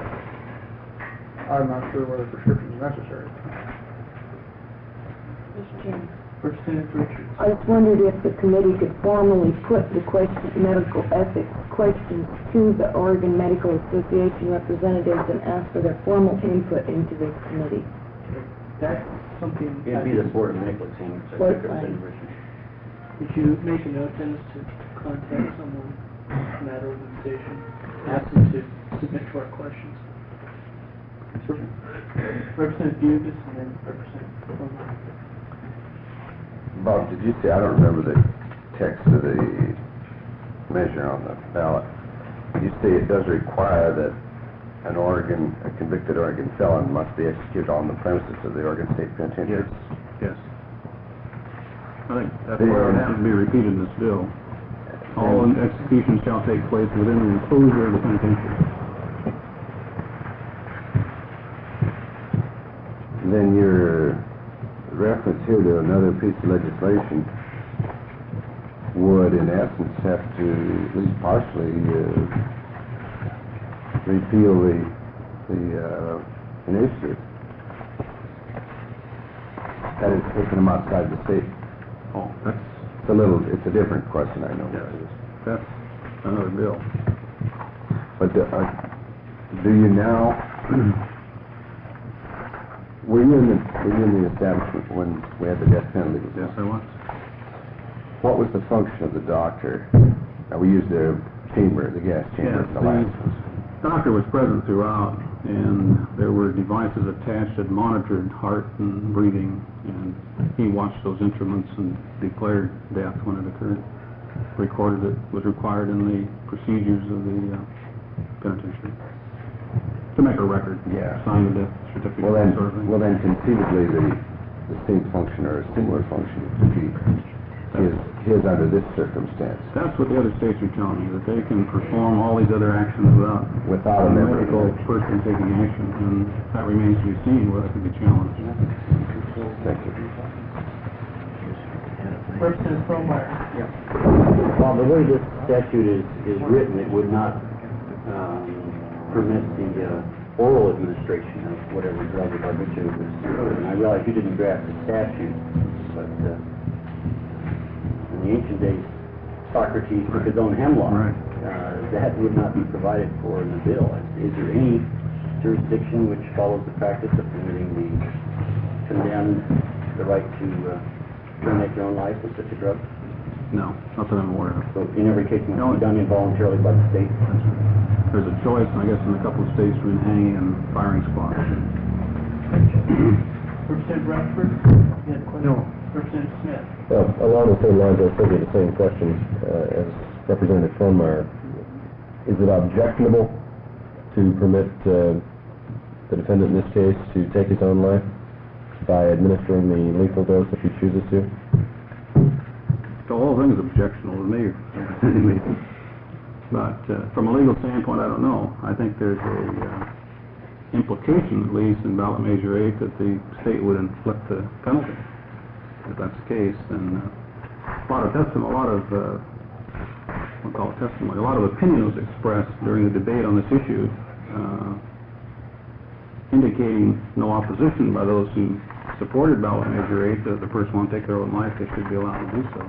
I'm not sure whether prescription is necessary. Mister Chairman. Representative Richards. I just wondered if the committee could formally put the question, medical ethics questions to the Oregon Medical Association representatives and ask for their formal input into this committee. That's something. It'd be the Board of Medical Examiners, I Board, think, Representative Richards. Would you make a note, Dennis, to contact someone from that organization, ask them to submit to our questions? Representative Bubis and then Representative Plummer. Bob, did you say, I don't remember the text of the measure on the ballot. You say it does require that an Oregon, a convicted Oregon felon must be executed on the premises of the Oregon State Penitentiary? Yes, yes. I think that's where it has to be repeated in this bill. All executions shall take place within the enclosure of the penitentiary. Then your reference here to another piece of legislation would, in essence, have to at least partially uh, repeal the the uh, initiative. That is taking them outside the state. Oh, that's, It's a little, it's a different question, I know. that's another bill. But uh, do you now? Were you in the were you in the establishment when we had the death penalty? Yes, I was. What was the function of the doctor? Now, we used the chamber, the gas chamber Yes, in the last one. the doctor was present throughout, and there were devices attached that monitored heart and breathing, and he watched those instruments and declared death when it occurred, recorded it, was required in the procedures of the uh, penitentiary to make a record, Yeah. sign the death certificate, Well then, sort of thing. well then conceivably the, the same function or a similar function could be his, his under this circumstance. That's what the other states are telling me, that they can perform all these other actions without Without a a member of medical the- person taking action, and that remains to be seen whether it can be challenged. Thank you. Representative Fromeyer. Well, the way this statute is, is written, it would not, um, permit the, uh, oral administration of whatever drug or barbiturates was occurred. And I realize you didn't draft the statute, but, uh, in the ancient days, Socrates took his own hemlock. Right. Uh, that would not be provided for in the bill. Is there any jurisdiction which follows the practice of permitting the condemned the right to, uh, terminate their own life with such a drug? No, not that I'm aware of. So in every case, it No. must be done involuntarily by the state? There's a choice, I guess, in a couple of states between hanging and firing squad. Representative Rutherford, you had a question? No. Representative Smith. Well, along the same lines, I was thinking the same question uh, as Representative Fromeyer. Is it objectionable to permit uh, the defendant in this case to take his own life by administering the lethal dose if he chooses to? The whole thing is objectionable to me. But uh, from a legal standpoint, I don't know. I think there's a uh, implication, at least, in ballot measure eight that the state would inflict the penalty. If that's the case, then uh, a lot of testimony, a lot of, uh, we'll call it testimony, a lot of opinion was expressed during the debate on this issue, uh, indicating no opposition by those who supported ballot measure eight that if the person wants to take their own life, they should be allowed to do so.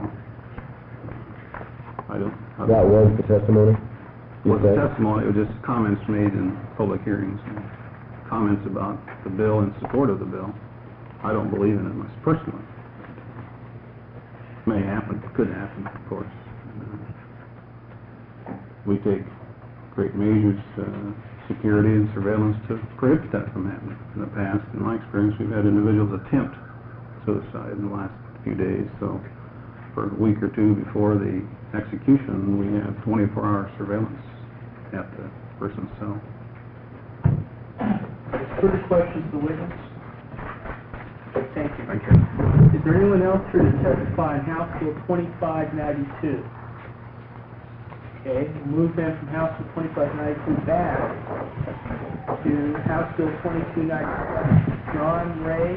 I don't. I don't That was the testimony? you was a said? testimony, it was just comments made in public hearings, and comments about the bill in support of the bill. I don't believe in it myself personally. May happen, could happen, of course. And, uh, we take great measures, uh, security and surveillance to prevent that from happening. In the past, in my experience, we've had individuals attempt suicide in the last few days, so for a week or two before the execution, we have twenty-four hour surveillance at the person's cell. Further questions of the witness? Thank you. Thank you. Is there anyone else here to testify on House Bill twenty-five ninety-two? Okay, we'll move then from House Bill twenty-five ninety-two back to House Bill twenty-two ninety-seven. John Ray.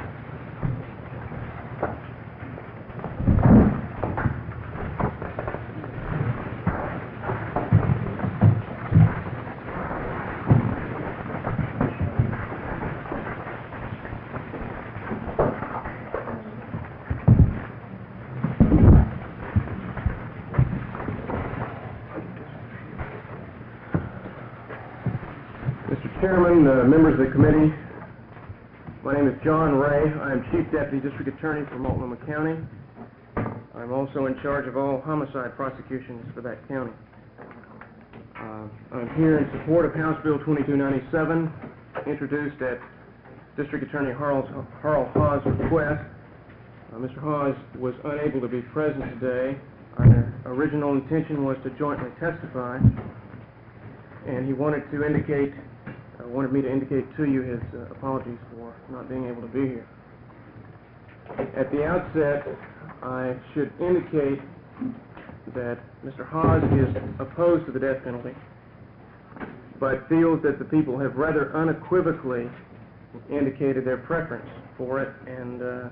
Chairman, uh, members of the committee, my name is John Ray. I am Chief Deputy District Attorney for Multnomah County. I'm also in charge of all homicide prosecutions for that county. Uh, I'm here in support of House Bill twenty-two ninety-seven, introduced at District Attorney Harl, Harl Haas' request. Uh, Mister Haas was unable to be present today. Our original intention was to jointly testify, and he wanted to indicate Uh, wanted me to indicate to you his uh, apologies for not being able to be here. At the outset, I should indicate that Mister Haas is opposed to the death penalty, but feels that the people have rather unequivocally indicated their preference for it, and uh,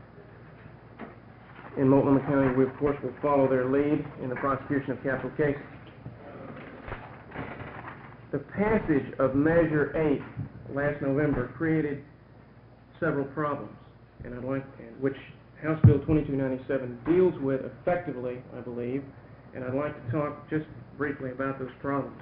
in Multnomah County, we of course will follow their lead in the prosecution of capital cases. The passage of Measure eight last November created several problems, and I'd like, and which House Bill twenty-two ninety-seven deals with effectively, I believe, and I'd like to talk just briefly about those problems.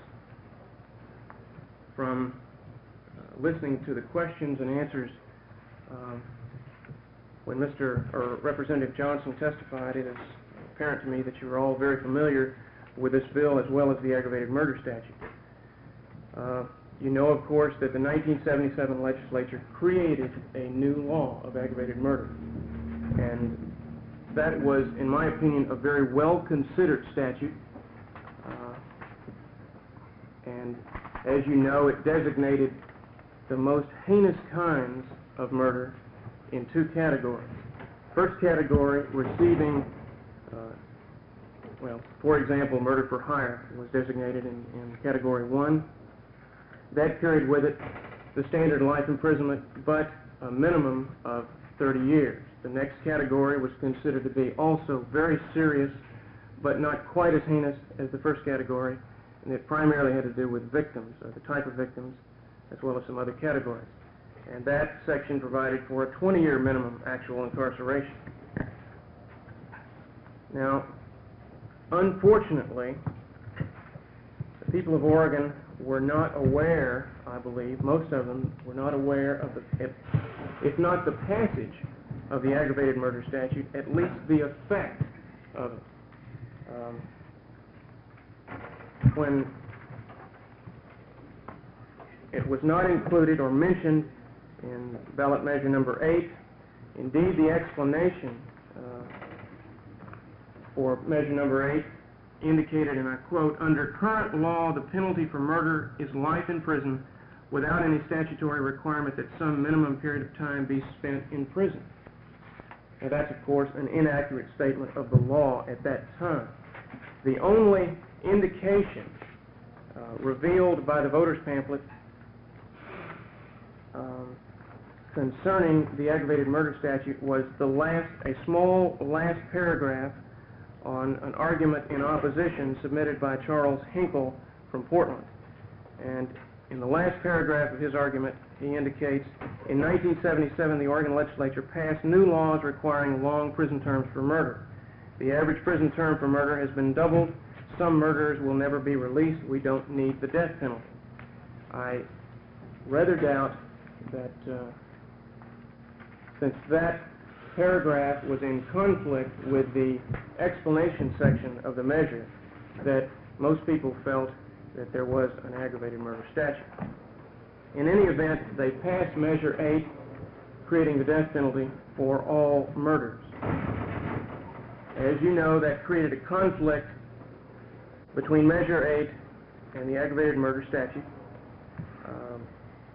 From uh, listening to the questions and answers um, when Mister or Representative Johnson testified, it is apparent to me that you are all very familiar with this bill as well as the aggravated murder statute. Uh, you know, of course, that the nineteen seventy-seven legislature created a new law of aggravated murder. And that was, in my opinion, a very well-considered statute. Uh, and as you know, it designated the most heinous kinds of murder in two categories. First category, receiving, uh, well, for example, murder for hire was designated in, in Category one. That carried with it the standard life imprisonment, but a minimum of thirty years. The next category was considered to be also very serious, but not quite as heinous as the first category, and it primarily had to do with victims, or the type of victims, as well as some other categories. And that section provided for a twenty year minimum actual incarceration. Now, unfortunately, the people of Oregon were not aware, I believe, most of them were not aware of the, if, if not the passage of the aggravated murder statute, at least the effect of it. Um, when it was not included or mentioned in ballot measure number eight, indeed the explanation uh, for measure number eight indicated, and I quote, "Under current law, the penalty for murder is life in prison without any statutory requirement that some minimum period of time be spent in prison." Now that's, of course, an inaccurate statement of the law at that time. The only indication uh, revealed by the voters' pamphlet um, concerning the aggravated murder statute was the last, a small last paragraph on an argument in opposition submitted by Charles Hinkle from Portland. And in the last paragraph of his argument, he indicates, in nineteen seventy-seven, the Oregon legislature passed new laws requiring long prison terms for murder. The average prison term for murder has been doubled. Some murderers will never be released. We don't need the death penalty. I rather doubt that uh, since that paragraph was in conflict with the explanation section of the measure, that most people felt that there was an aggravated murder statute. In any event, they passed Measure eight, creating the death penalty for all murders. As you know, that created a conflict between Measure eight and the aggravated murder statute. Um,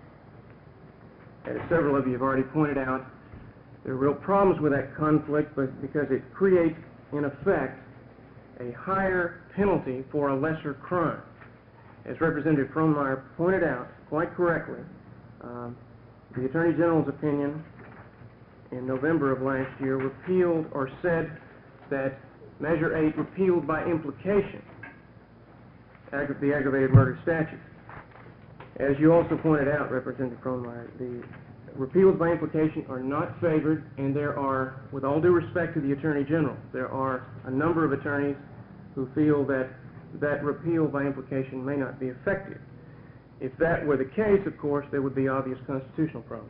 as several of you have already pointed out, there are real problems with that conflict, but because it creates, in effect, a higher penalty for a lesser crime. As Representative Frohnmeyer pointed out quite correctly, um, the Attorney General's opinion in November of last year repealed or said that Measure eight repealed by implication aggra- the aggravated murder statute. As you also pointed out, Representative Frohnmeyer, the repeals by implication are not favored, and there are, with all due respect to the Attorney General, there are a number of attorneys who feel that that repeal by implication may not be effective. If that were the case, of course, there would be obvious constitutional problems.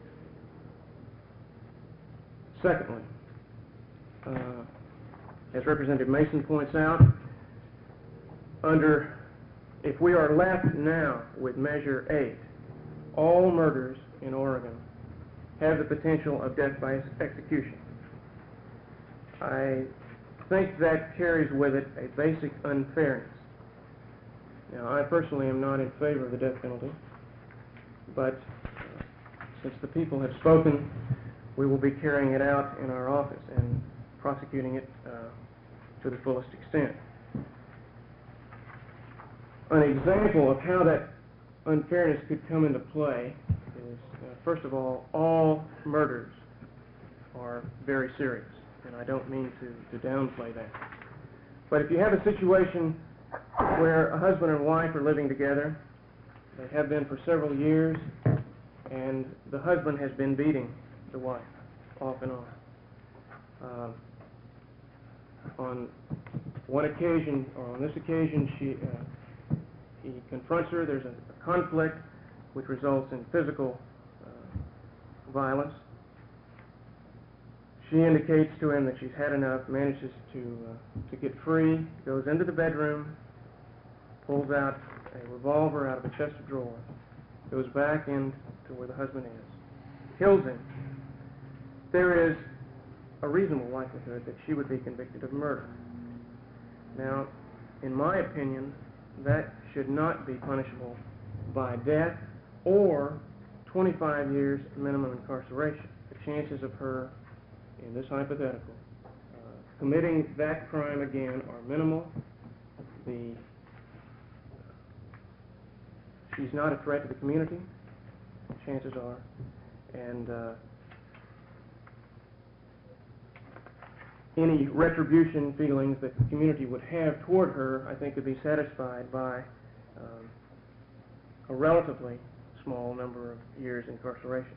Secondly, uh, as Representative Mason points out, under, if we are left now with Measure eight, all murders in Oregon have the potential of death by execution. I think that carries with it a basic unfairness. Now, I personally am not in favor of the death penalty, but uh, since the people have spoken, we will be carrying it out in our office and prosecuting it uh, to the fullest extent. An example of how that unfairness could come into play is, uh, first of all, all murders are very serious, and I don't mean to, to downplay that. But if you have a situation where a husband and wife are living together, they have been for several years, and the husband has been beating the wife off and on. Uh, on one occasion, or on this occasion, she, uh, he confronts her. There's a, a conflict which results in physical uh, violence. She indicates to him that she's had enough, manages to uh, to get free, goes into the bedroom, pulls out a revolver out of a chest of drawers, goes back into where the husband is, kills him. There is a reasonable likelihood that she would be convicted of murder. Now, in my opinion, that should not be punishable by death or twenty-five years minimum incarceration. The chances of her, in this hypothetical, uh, committing that crime again are minimal. The she's not a threat to the community, chances are, and uh, any retribution feelings that the community would have toward her, I think, could be satisfied by um, a relatively small number of years incarceration.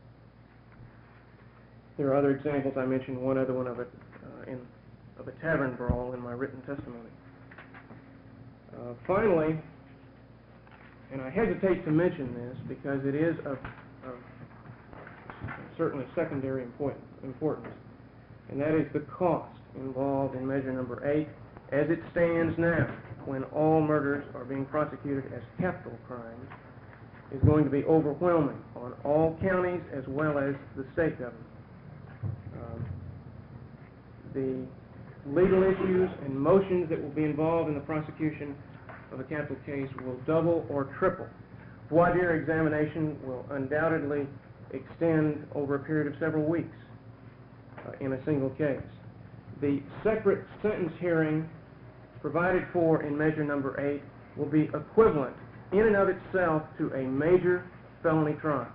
There are other examples. I mentioned one other one of it uh, in of a tavern brawl in my written testimony. Uh, finally, and I hesitate to mention this because it is of, of certainly secondary important, importance, and that is the cost involved in Measure Number eight as it stands now, when all murders are being prosecuted as capital crimes, is going to be overwhelming on all counties as well as the state government. Um, the legal issues and motions that will be involved in the prosecution of a capital case will double or triple. Voir dire examination will undoubtedly extend over a period of several weeks uh, in a single case. The separate sentence hearing provided for in Measure Number eight will be equivalent in and of itself to a major felony trial.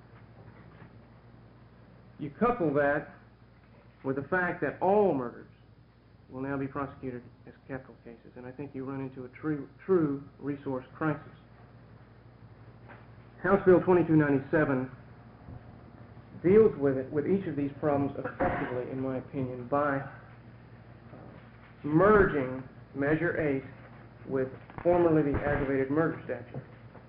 You couple that with the fact that all murders will now be prosecuted as capital cases, and I think you run into a true, true resource crisis. House Bill twenty-two ninety-seven deals with it, with each of these problems effectively, in my opinion, by uh, merging Measure eight with formerly the aggravated murder statute.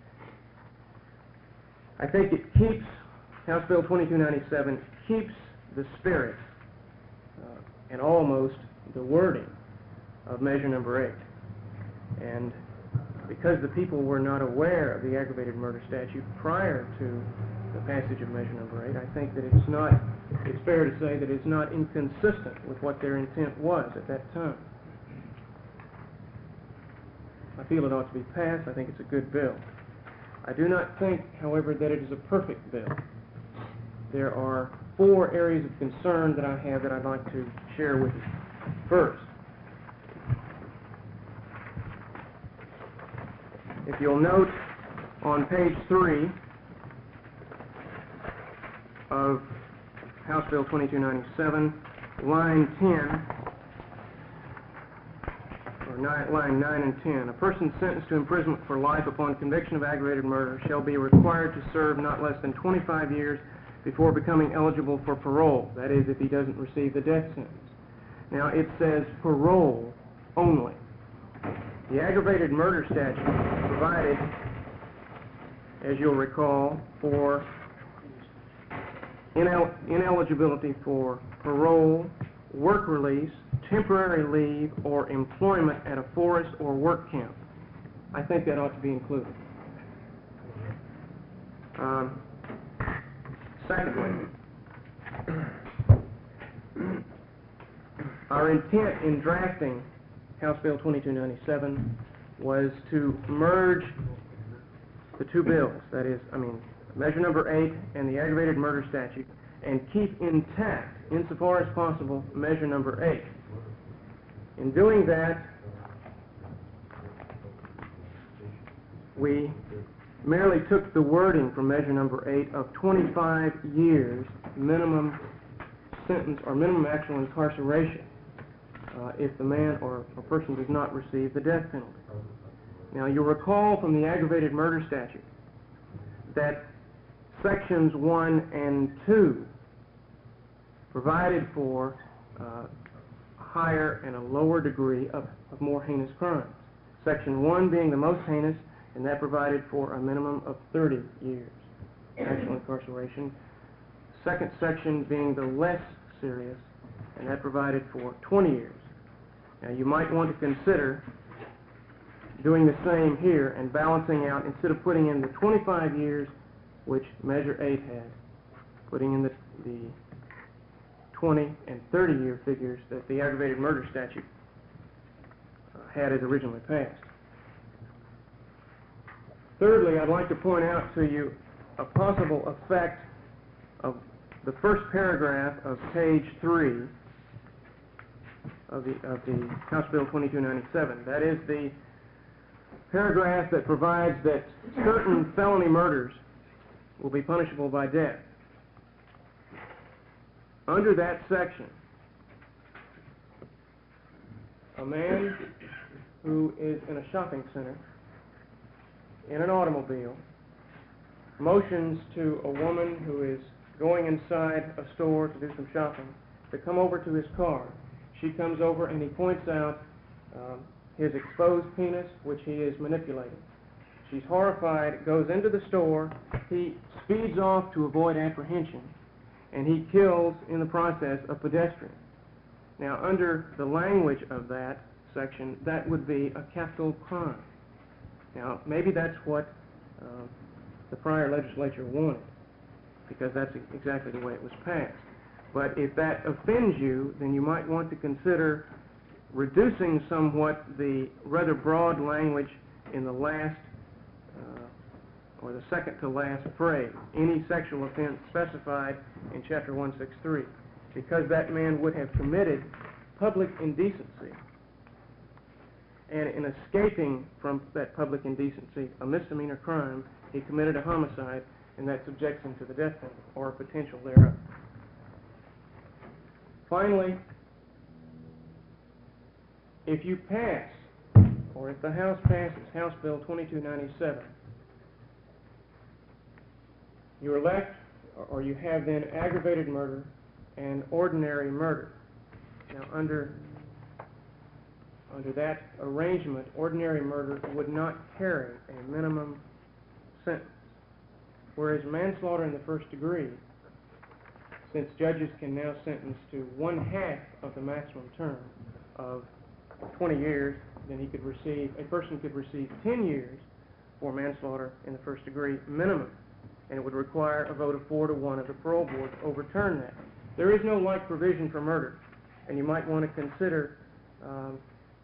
I think it keeps, House Bill twenty-two ninety-seven keeps the spirit uh, and almost the wording of measure number eight. And because the people were not aware of the aggravated murder statute prior to the passage of measure number eight, I think that it's not, it's fair to say that it's not inconsistent with what their intent was at that time. I feel it ought to be passed. I think it's a good bill. I do not think, however, that it is a perfect bill. There are four areas of concern that I have that I'd like to share with you. First, if you'll note on page three of House Bill twenty-two ninety-seven, line ten, or nine, line nine and ten, a person sentenced to imprisonment for life upon conviction of aggravated murder shall be required to serve not less than twenty-five years before becoming eligible for parole. That is, if he doesn't receive the death sentence. Now, it says parole only. The aggravated murder statute provided, as you'll recall, for inel ineligibility for parole, work release, temporary leave, or employment at a forest or work camp. I think that ought to be included. Um, secondly, our intent in drafting House Bill twenty-two ninety-seven was to merge the two bills, that is, I mean, measure number eight and the aggravated murder statute, and keep intact, insofar as possible, measure number eight. In doing that, we merely took the wording from measure number eight of twenty-five years minimum sentence or minimum actual incarceration uh, if the man or a person does not receive the death penalty. Now, you'll recall from the aggravated murder statute that sections one and two provided for uh, higher and a lower degree of, of more heinous crimes. Section one being the most heinous, and that provided for a minimum of thirty years actual incarceration. Second section being the less serious, and that provided for twenty years. Now, you might want to consider doing the same here and balancing out, instead of putting in the twenty-five years, which measure eight had, putting in the, the twenty and thirty year figures that the aggravated murder statute uh, had as originally passed. Thirdly, I'd like to point out to you a possible effect of the first paragraph of page three of the, of the House Bill twenty-two ninety-seven. That is the paragraph that provides that certain felony murders will be punishable by death. Under that section, a man who is in a shopping center in an automobile motions to a woman who is going inside a store to do some shopping to come over to his car. She comes over and he points out um, his exposed penis, which he is manipulating. She's horrified, goes into the store, he speeds off to avoid apprehension, and he kills, in the process, a pedestrian. Now, under the language of that section, that would be a capital crime. Now, maybe that's what uh, the prior legislature wanted, because that's exactly the way it was passed. But if that offends you, then you might want to consider reducing somewhat the rather broad language in the last uh, or the second to last phrase, any sexual offense specified in Chapter one sixty-three, because that man would have committed public indecency, and in escaping from that public indecency, a misdemeanor crime, he committed a homicide, and that subjects him to the death penalty, or a potential thereof. Finally, if you pass, or if the House passes House Bill twenty-two ninety-seven, you're left, or you have then aggravated murder and ordinary murder. Now, under, under that arrangement, ordinary murder would not carry a minimum sentence, whereas manslaughter in the first degree since judges can now sentence to one half of the maximum term of twenty years, then he could receive, a person could receive ten years for manslaughter in the first degree minimum, and it would require a vote of four to one of the parole board to overturn that. There is no like provision for murder, and you might want to consider um,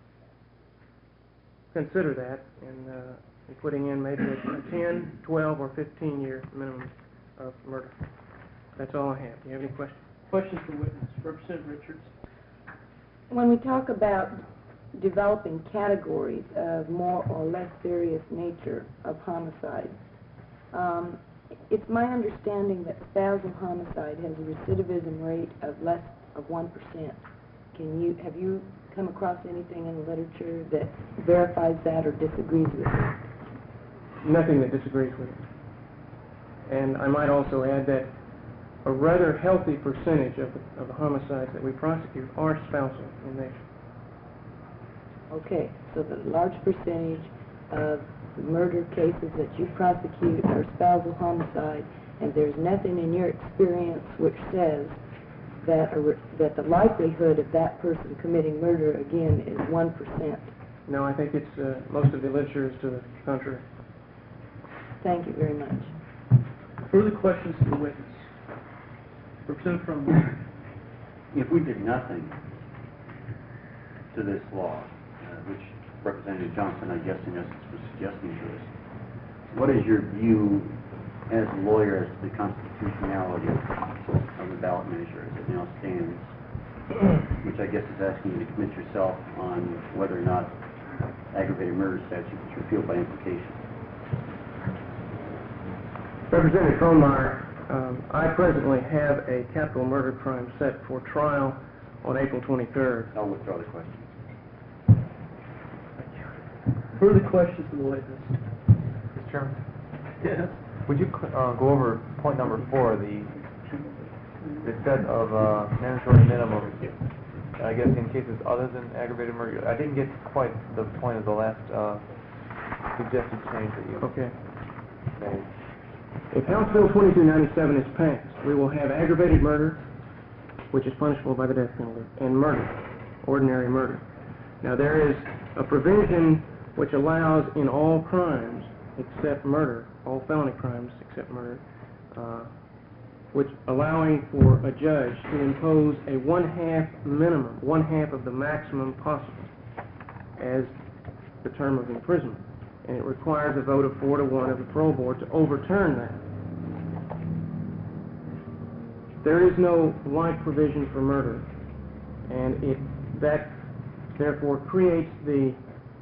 consider that in, uh, in putting in maybe a, a ten, twelve, or fifteen year minimum of murder. That's all I have. Do you have any questions? Questions for witness? Representative Richards. When we talk about developing categories of more or less serious nature of homicide, um, it's my understanding that spousal homicide has a recidivism rate of less of one percent. Can you, have you come across anything in the literature that verifies that or disagrees with it? Nothing that disagrees with it. And I might also add that a rather healthy percentage of the, of the homicides that we prosecute are spousal in nature. Okay, so the large percentage of the murder cases that you prosecute are spousal homicide, and there's nothing in your experience which says that a re that the likelihood of that person committing murder again is one percent. No, I think it's uh, most of the literature is to the contrary. Thank you very much. Further questions to the witness? Representative from If we did nothing to this law, uh, which Representative Johnson, I guess, in essence, was suggesting to us, what is your view as a lawyer as to the constitutionality of the ballot measure as it now stands, which I guess is asking you to commit yourself on whether or not aggravated murder statute is repealed by implication? Representative Kronmeyer, um, I presently have a capital murder crime set for trial on April twenty-third. I'll withdraw the question. further questions to the witness? Mister Chairman, Yes. would you cl- uh, go over point number four, the the set of uh, mandatory minimums, I guess in cases other than aggravated murder? I didn't get quite the point of the last uh, suggested change that you Okay. made. If House Bill twenty-two ninety-seven is passed, we will have aggravated murder, which is punishable by the death penalty, and murder, ordinary murder. Now, there is a provision which allows in all crimes except murder, all felony crimes except murder, uh, which allowing for a judge to impose a one-half minimum, one-half of the maximum possible as the term of imprisonment. And it requires a vote of four to one of the parole board to overturn that. There is no like provision for murder, and it that therefore creates the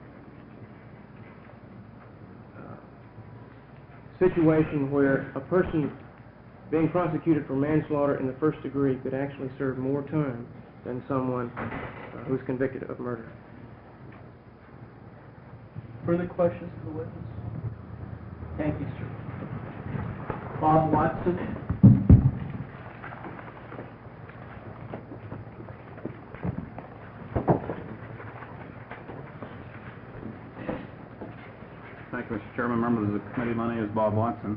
uh, situation where a person being prosecuted for manslaughter in the first degree could actually serve more time than someone uh, who's convicted of murder. Further questions to the witness? Thank you, sir. Bob Watson. Thank you, Mister Chairman, members of the committee. My name is Bob Watson.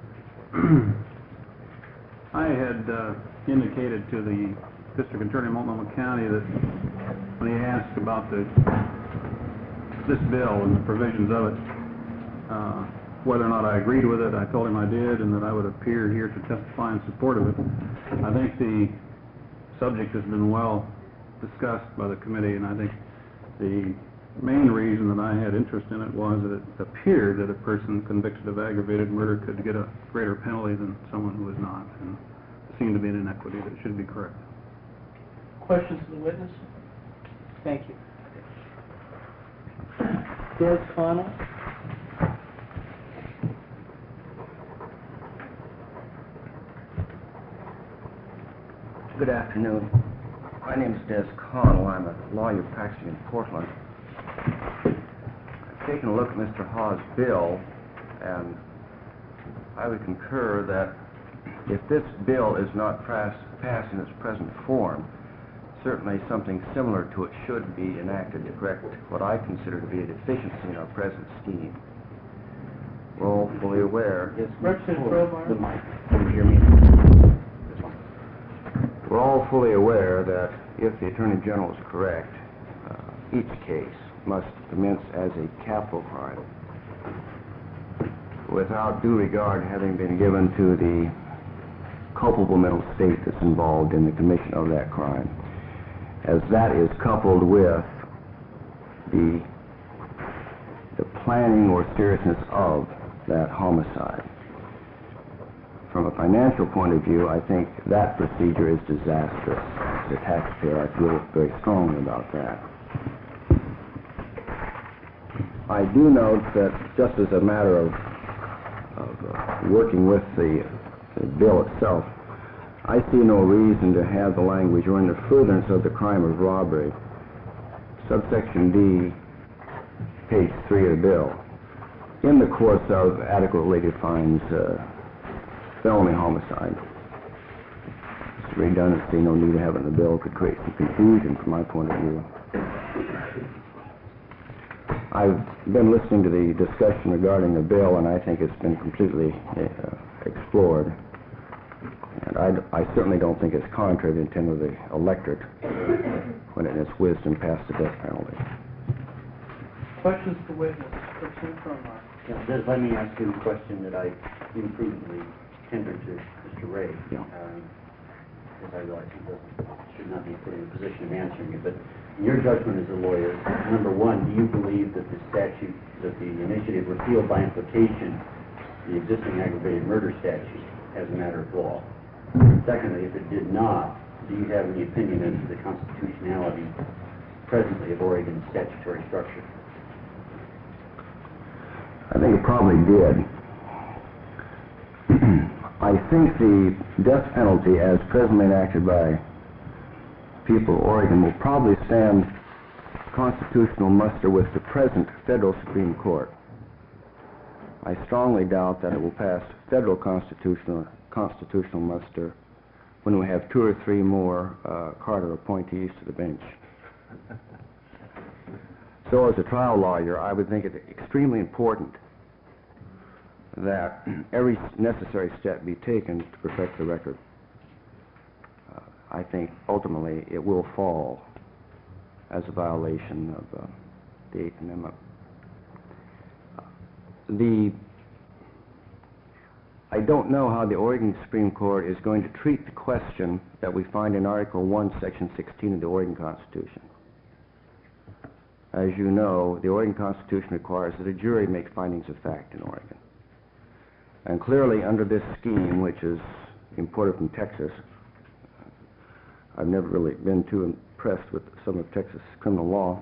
I had uh, indicated to the District Attorney of Multnomah County that when he asked about the this bill and the provisions of it, uh, whether or not I agreed with it, I told him I did, and that I would appear here to testify in support of it. I think the subject has been well discussed by the committee, and I think the main reason that I had interest in it was that it appeared that a person convicted of aggravated murder could get a greater penalty than someone who was not, and it seemed to be an inequity that should be corrected. Questions to the witness? Thank you. Des Connell? Good afternoon. My name is Des Connell. I'm a lawyer practicing in Portland. I've taken a look at Mister Hawes' bill, and I would concur that if this bill is not passed, passed in its present form, certainly something similar to it should be enacted to correct what I consider to be a deficiency in our present scheme. We're all fully aware. Representative Grover. The mic. Can you hear me? This one. We're all fully aware that if the Attorney General is correct, uh, each case must commence as a capital crime, without due regard having been given to the culpable mental state that's involved in the commission of that crime, as that is coupled with the the planning or seriousness of that homicide. From a financial point of view, I think that procedure is disastrous. As a taxpayer, I feel very strongly about that. I do note that just as a matter of, of uh, working with the, the bill itself, I see no reason to have the language or in the furtherance of the crime of robbery, subsection D, page three of the bill, in the course of adequately defines uh, felony homicide. It's redundancy, no need to have it in the bill, could create some confusion from my point of view. I've been listening to the discussion regarding the bill, and I think it's been completely uh, explored. And I, I certainly don't think it's contrary to the intent of the electorate when it in its wisdom passed the death penalty. Questions for witness, Representative Cronmeyer. Yeah, just let me ask you a question that I imprudently tendered to Mister Ray. Yeah. Um, because I realize he doesn't, should not be put in a position of answering it, but in your judgment as a lawyer, number one, do you believe that the statute, that the initiative repealed by implication the existing aggravated murder statute as a matter of law? Secondly, if it did not, do you have any opinion as to the constitutionality presently of Oregon's statutory structure? I think it probably did. I think the death penalty as presently enacted by people of Oregon will probably stand constitutional muster with the present federal Supreme Court. I strongly doubt that it will pass federal constitutional constitutional muster when we have two or three more uh, Carter appointees to the bench. So as a trial lawyer, I would think it extremely important that every necessary step be taken to protect the record. Uh, I think ultimately it will fall as a violation of uh, the Eighth Amendment. Uh, the I don't know how the Oregon Supreme Court is going to treat the question that we find in Article one, Section sixteen of the Oregon Constitution. As you know, the Oregon Constitution requires that a jury make findings of fact in Oregon. And clearly, under this scheme, which is imported from Texas, I've never really been too impressed with some of Texas criminal law.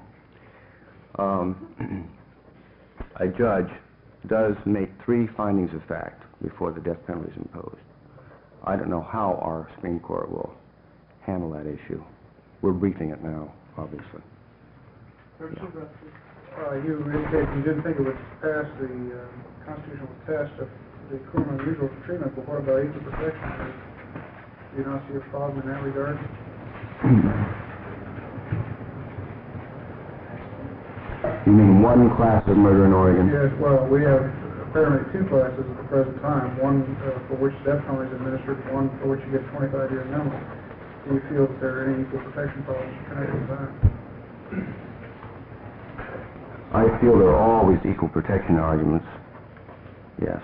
Um, a judge does make three findings of fact before the death penalty is imposed. I don't know how our Supreme Court will handle that issue. We're briefing it now, obviously. Representative Russell. Uh, you indicated you didn't think it would pass the uh, constitutional test of the criminal unusual treatment, but what about equal protection? Do you not see a problem in that regard? You mean one class of murder in Oregon? Yes, well, we have apparently two classes at the present time, one uh, for which death penalty is administered, one for which you get twenty-five year minimum. Do you feel that there are any equal protection problems connected with that? I feel there are always equal protection arguments, yes.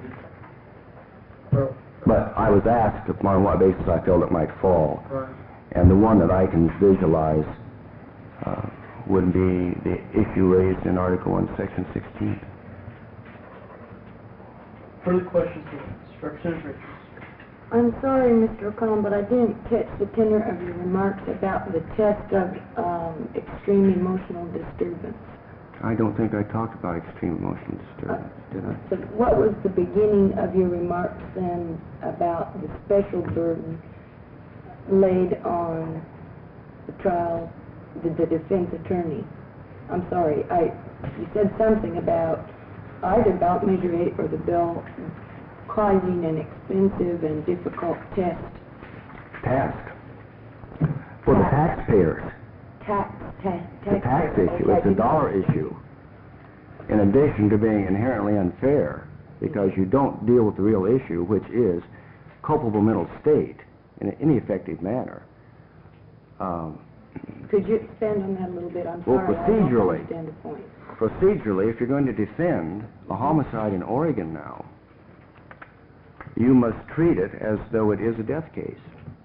Well, but I was asked upon what basis I felt it might fall. right. And the one that I can visualize uh, would be the issue raised in Article one, Section sixteen. Further questions for witness, Representative Richards. I'm sorry, Mister O'Connell, but I didn't catch the tenor of your remarks about the test of um, extreme emotional disturbance. I don't think I talked about extreme emotional disturbance, Uh, did I? So what was the beginning of your remarks then about the special burden laid on the trial, the, the defense attorney? I'm sorry, I, you said something about either ballot measure eight or the bill causing an expensive and difficult test. Task. For the taxpayers. Tax, tax, The tax issue, it's a dollar issue. In addition to being inherently unfair, because you don't deal with the real issue, which is culpable mental state. in any effective manner. Um, Could you expand on that a little bit? I'm Well, sorry, I procedurally- don't understand the point. Procedurally, if you're going to defend a homicide in Oregon now, you must treat it as though it is a death case.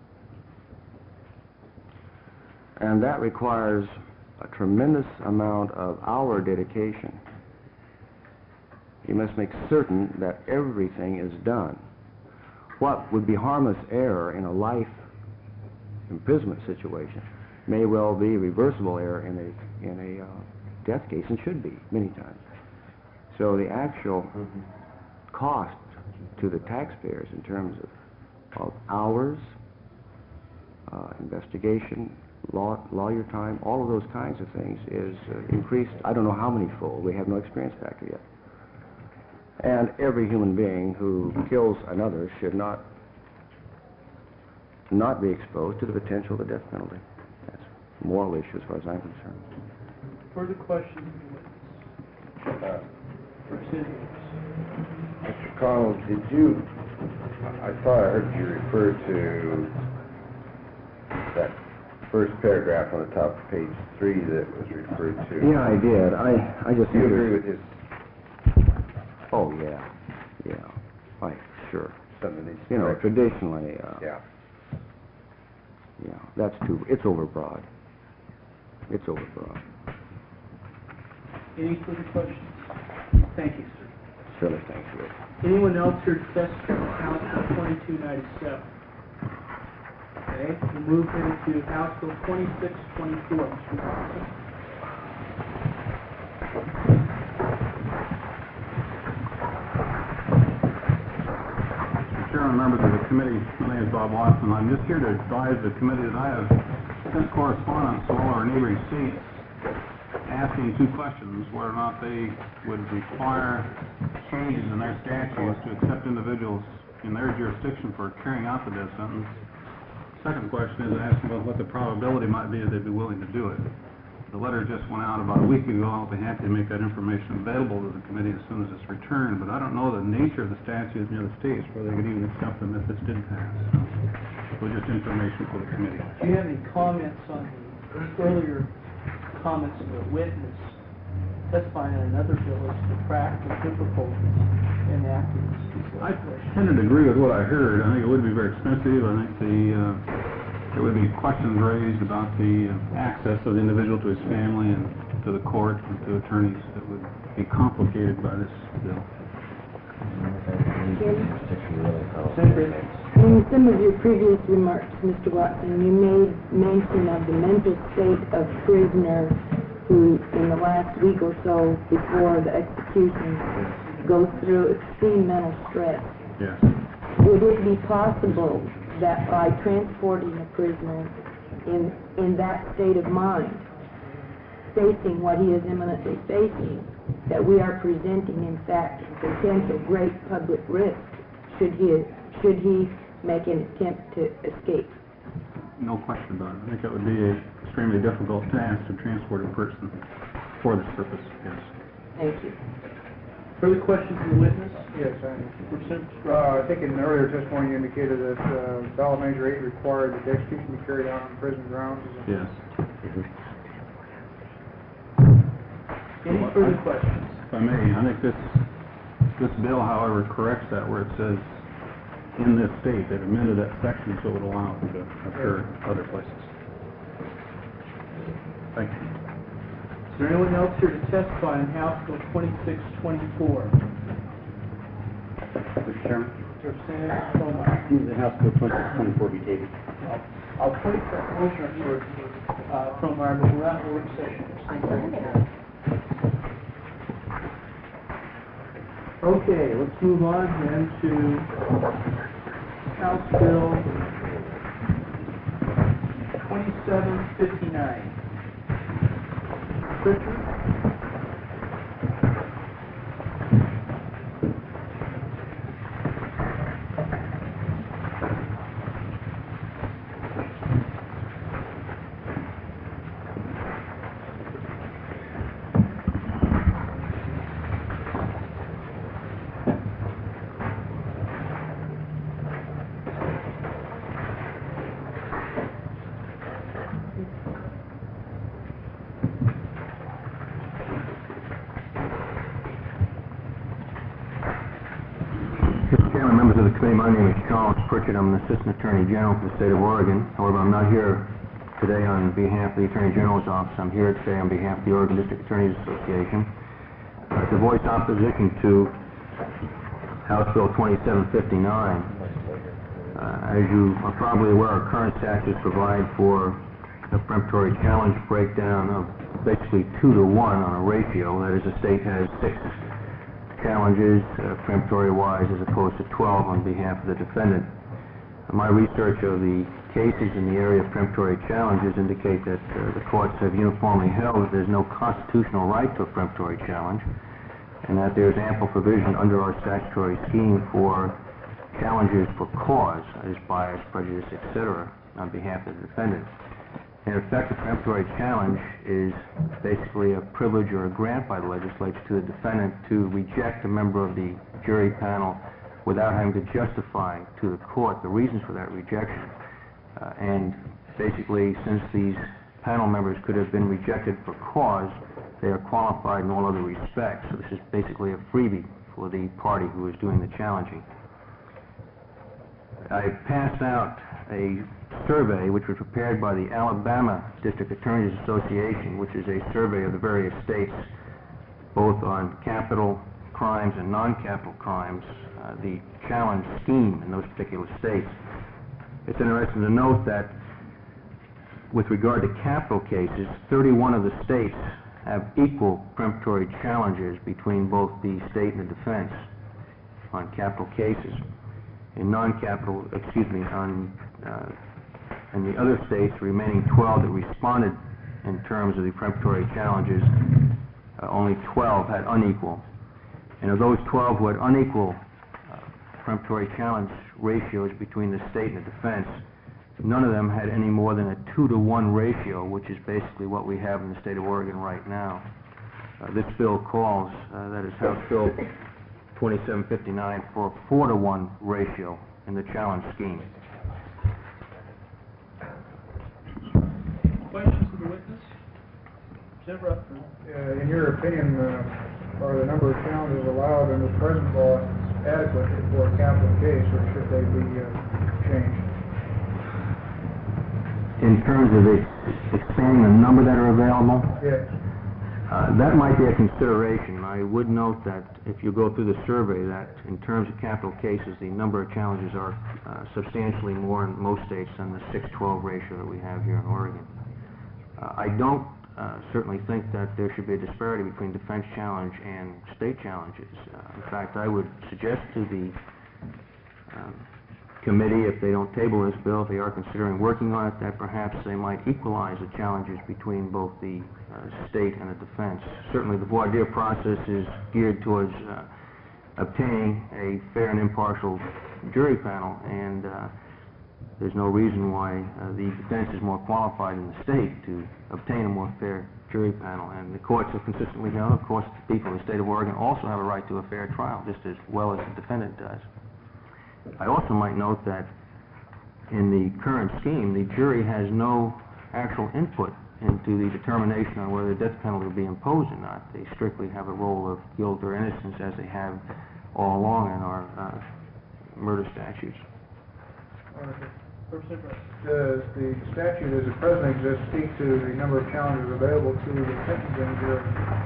And that requires a tremendous amount of our dedication. You must make certain that everything is done. What would be harmless error in a life imprisonment situation may well be reversible error in a in a uh, death case, and should be many times. So the actual cost to the taxpayers in terms of, of hours, uh, investigation, law, lawyer time, all of those kinds of things is uh, increased. I don't know how many fold. We have no experience factor yet. And every human being who kills another should not not be exposed to the potential of the death penalty. That's a moral issue as far as I'm concerned. Further questions? Uh, Representative. Mister Connell, did you, I thought I heard you refer to that first paragraph on the top of page three that was referred to. Yeah, I did. I, I just... Do you agree with his... Oh, yeah. Yeah. Right, sure. Something needs to You know, correct. traditionally, uh, Yeah. yeah, that's too, it's overbroad. It's overbroad. Any further questions? Thank you, sir. Surely, thank you. Anyone else here to testify on House Bill twenty-two ninety-seven? Okay, we'll move into House Bill twenty-six twenty-four, Mister Watson. Mister Chairman, members of the committee, my name is Bob Watson. I'm just here to advise the committee that I have sent correspondence to all our neighboring states asking two questions, whether or not they would require changes in their statutes to accept individuals in their jurisdiction for carrying out the death sentence. Second question is asking about what the probability might be that they'd be willing to do it. The letter just went out about a week ago. I'll be happy to make that information available to the committee as soon as it's returned, but I don't know the nature of the statutes in the other states, whether they could even accept them if this did pass. So just information for the committee. Do you have any comments on the earlier comments of the witness testifying on another bill as to the practical difficulties in acting this I legislation? tended to agree with what I heard. I think it would be very expensive. I think the, uh, there would be questions raised about the uh, access of the individual to his family and to the court and to attorneys that would be complicated by this bill. In some of your previous remarks, Mister Watson, you made mention of the mental state of prisoner who, in the last week or so before the execution, goes through extreme mental stress. Yes. Would it be possible that by transporting a prisoner in, in that state of mind, facing what he is imminently facing, that we are presenting, in fact, potential great public risk should he, should he make an attempt to escape? No question about it. I think that would be an extremely difficult task to transport a person for this purpose, yes. Thank you. Further questions from the witness? Yes, I, Representative uh, I think in earlier testimony you indicated that, uh, ballot measure eight required that the execution be carried out on prison grounds. Is it- Yes. Any further questions? If I may, I think this, this bill, however, corrects that where it says in this state, they've amended that section so it would allow it to occur other places. Thank you. Is there anyone else here to testify on House Bill twenty-six twenty-four? Mister Chairman, Representative Tomar. move the House Bill twenty-six twenty-four be tabled. I'll place that motion for, uh, Tomar, but we're out of work session. Okay, let's move on then to House Bill twenty-seven fifty-nine. Pritchard? Chairman, members of the committee, my name is Charles Pritchett. I'm an Assistant Attorney General for the state of Oregon. However, I'm not here today on behalf of the Attorney General's office. I'm here today on behalf of the Oregon District Attorneys Association uh, to voice opposition to House Bill twenty-seven fifty-nine. Uh, as you are probably aware, our current statutes provide for a peremptory challenge breakdown of basically two to one on a ratio. That is, a state has six challenges uh, peremptory-wise as opposed to twelve on behalf of the defendant. Uh, my research of the cases in the area of peremptory challenges indicate that uh, the courts have uniformly held that there's no constitutional right to a peremptory challenge, and that there's ample provision under our statutory scheme for challenges for cause, that is bias, prejudice, et cetera, on behalf of the defendant. In effect, a peremptory challenge is basically a privilege or a grant by the legislature to the defendant to reject a member of the jury panel without having to justify to the court the reasons for that rejection. Uh, and basically, since these panel members could have been rejected for cause, they are qualified in all other respects. So this is basically a freebie for the party who is doing the challenging. I passed out a survey which was prepared by the Alabama District Attorneys Association, which is a survey of the various states, both on capital crimes and non-capital crimes, uh, the challenge scheme in those particular states. It's interesting to note that with regard to capital cases, thirty-one of the states have equal peremptory challenges between both the state and the defense on capital cases. In non-capital, excuse me, on uh, in the other states, the remaining twelve that responded in terms of the peremptory challenges, uh, only twelve had unequal. And of those twelve who had unequal uh, peremptory challenge ratios between the state and the defense, none of them had any more than a two to one ratio, which is basically what we have in the state of Oregon right now. Uh, this bill calls, uh, that is House Bill twenty-seven fifty-nine, for a four to one ratio in the challenge scheme. Questions of the witness? Representative Rutherford. Uh, in your opinion, uh, are the number of challenges allowed under the present law adequate for a capital case, or should they be uh, changed? In terms of ex expanding the number that are available, Yes. uh, that might be a consideration. I would note that if you go through the survey, that in terms of capital cases, the number of challenges are uh, substantially more in most states than the six twelve ratio that we have here in Oregon. Uh, I don't uh, certainly think that there should be a disparity between defense challenge and state challenges. Uh, in fact, I would suggest to the um, committee, if they don't table this bill, if they are considering working on it, that perhaps they might equalize the challenges between both the uh, state and the defense. Certainly the voir dire process is geared towards uh, obtaining a fair and impartial jury panel, and uh, there's no reason why uh, the defense is more qualified than the state to obtain a more fair jury panel. And the courts have consistently held, of course, the people in the state of Oregon also have a right to a fair trial, just as well as the defendant does. I also might note that in the current scheme, the jury has no actual input into the determination on whether the death penalty will be imposed or not. They strictly have a role of guilt or innocence, as they have all along in our uh, murder statutes. Does the statute as it presently exists speak to the number of challenges available to the sentencing jury?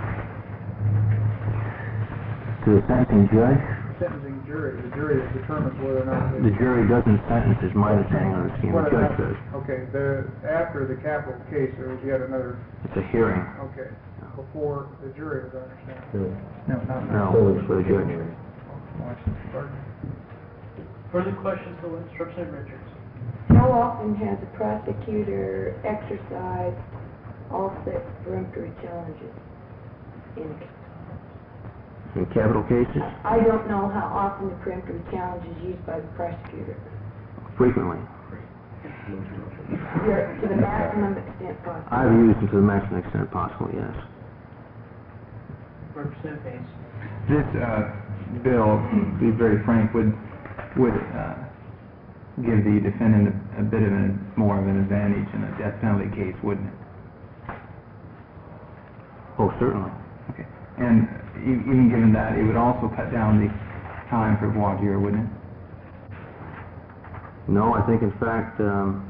To the sentencing judge? Sentencing jury, the jury that determines whether or not... The jury doesn't sentence, is my understanding of the scheme. The judge does. Okay, the, after the capital case, there was yet another... It's a hearing. Okay, before the jury, as I understand. No, not No, it's for the judge. Further questions for the witness? Representative Richards. How often has a prosecutor exercised all six peremptory challenges in a case? In capital cases? I don't know how often the peremptory challenge is used by the prosecutor. Frequently. You're- To the maximum extent possible. I've used them to the maximum extent possible, yes. Representative Hayes. This uh, bill, to be very frank, would would uh, give the defendant a, a bit of a more of an advantage in a death penalty case, wouldn't it? Oh, certainly. Okay. And e even given that, it would also cut down the time for voir dire, wouldn't it? No, I think in fact, um,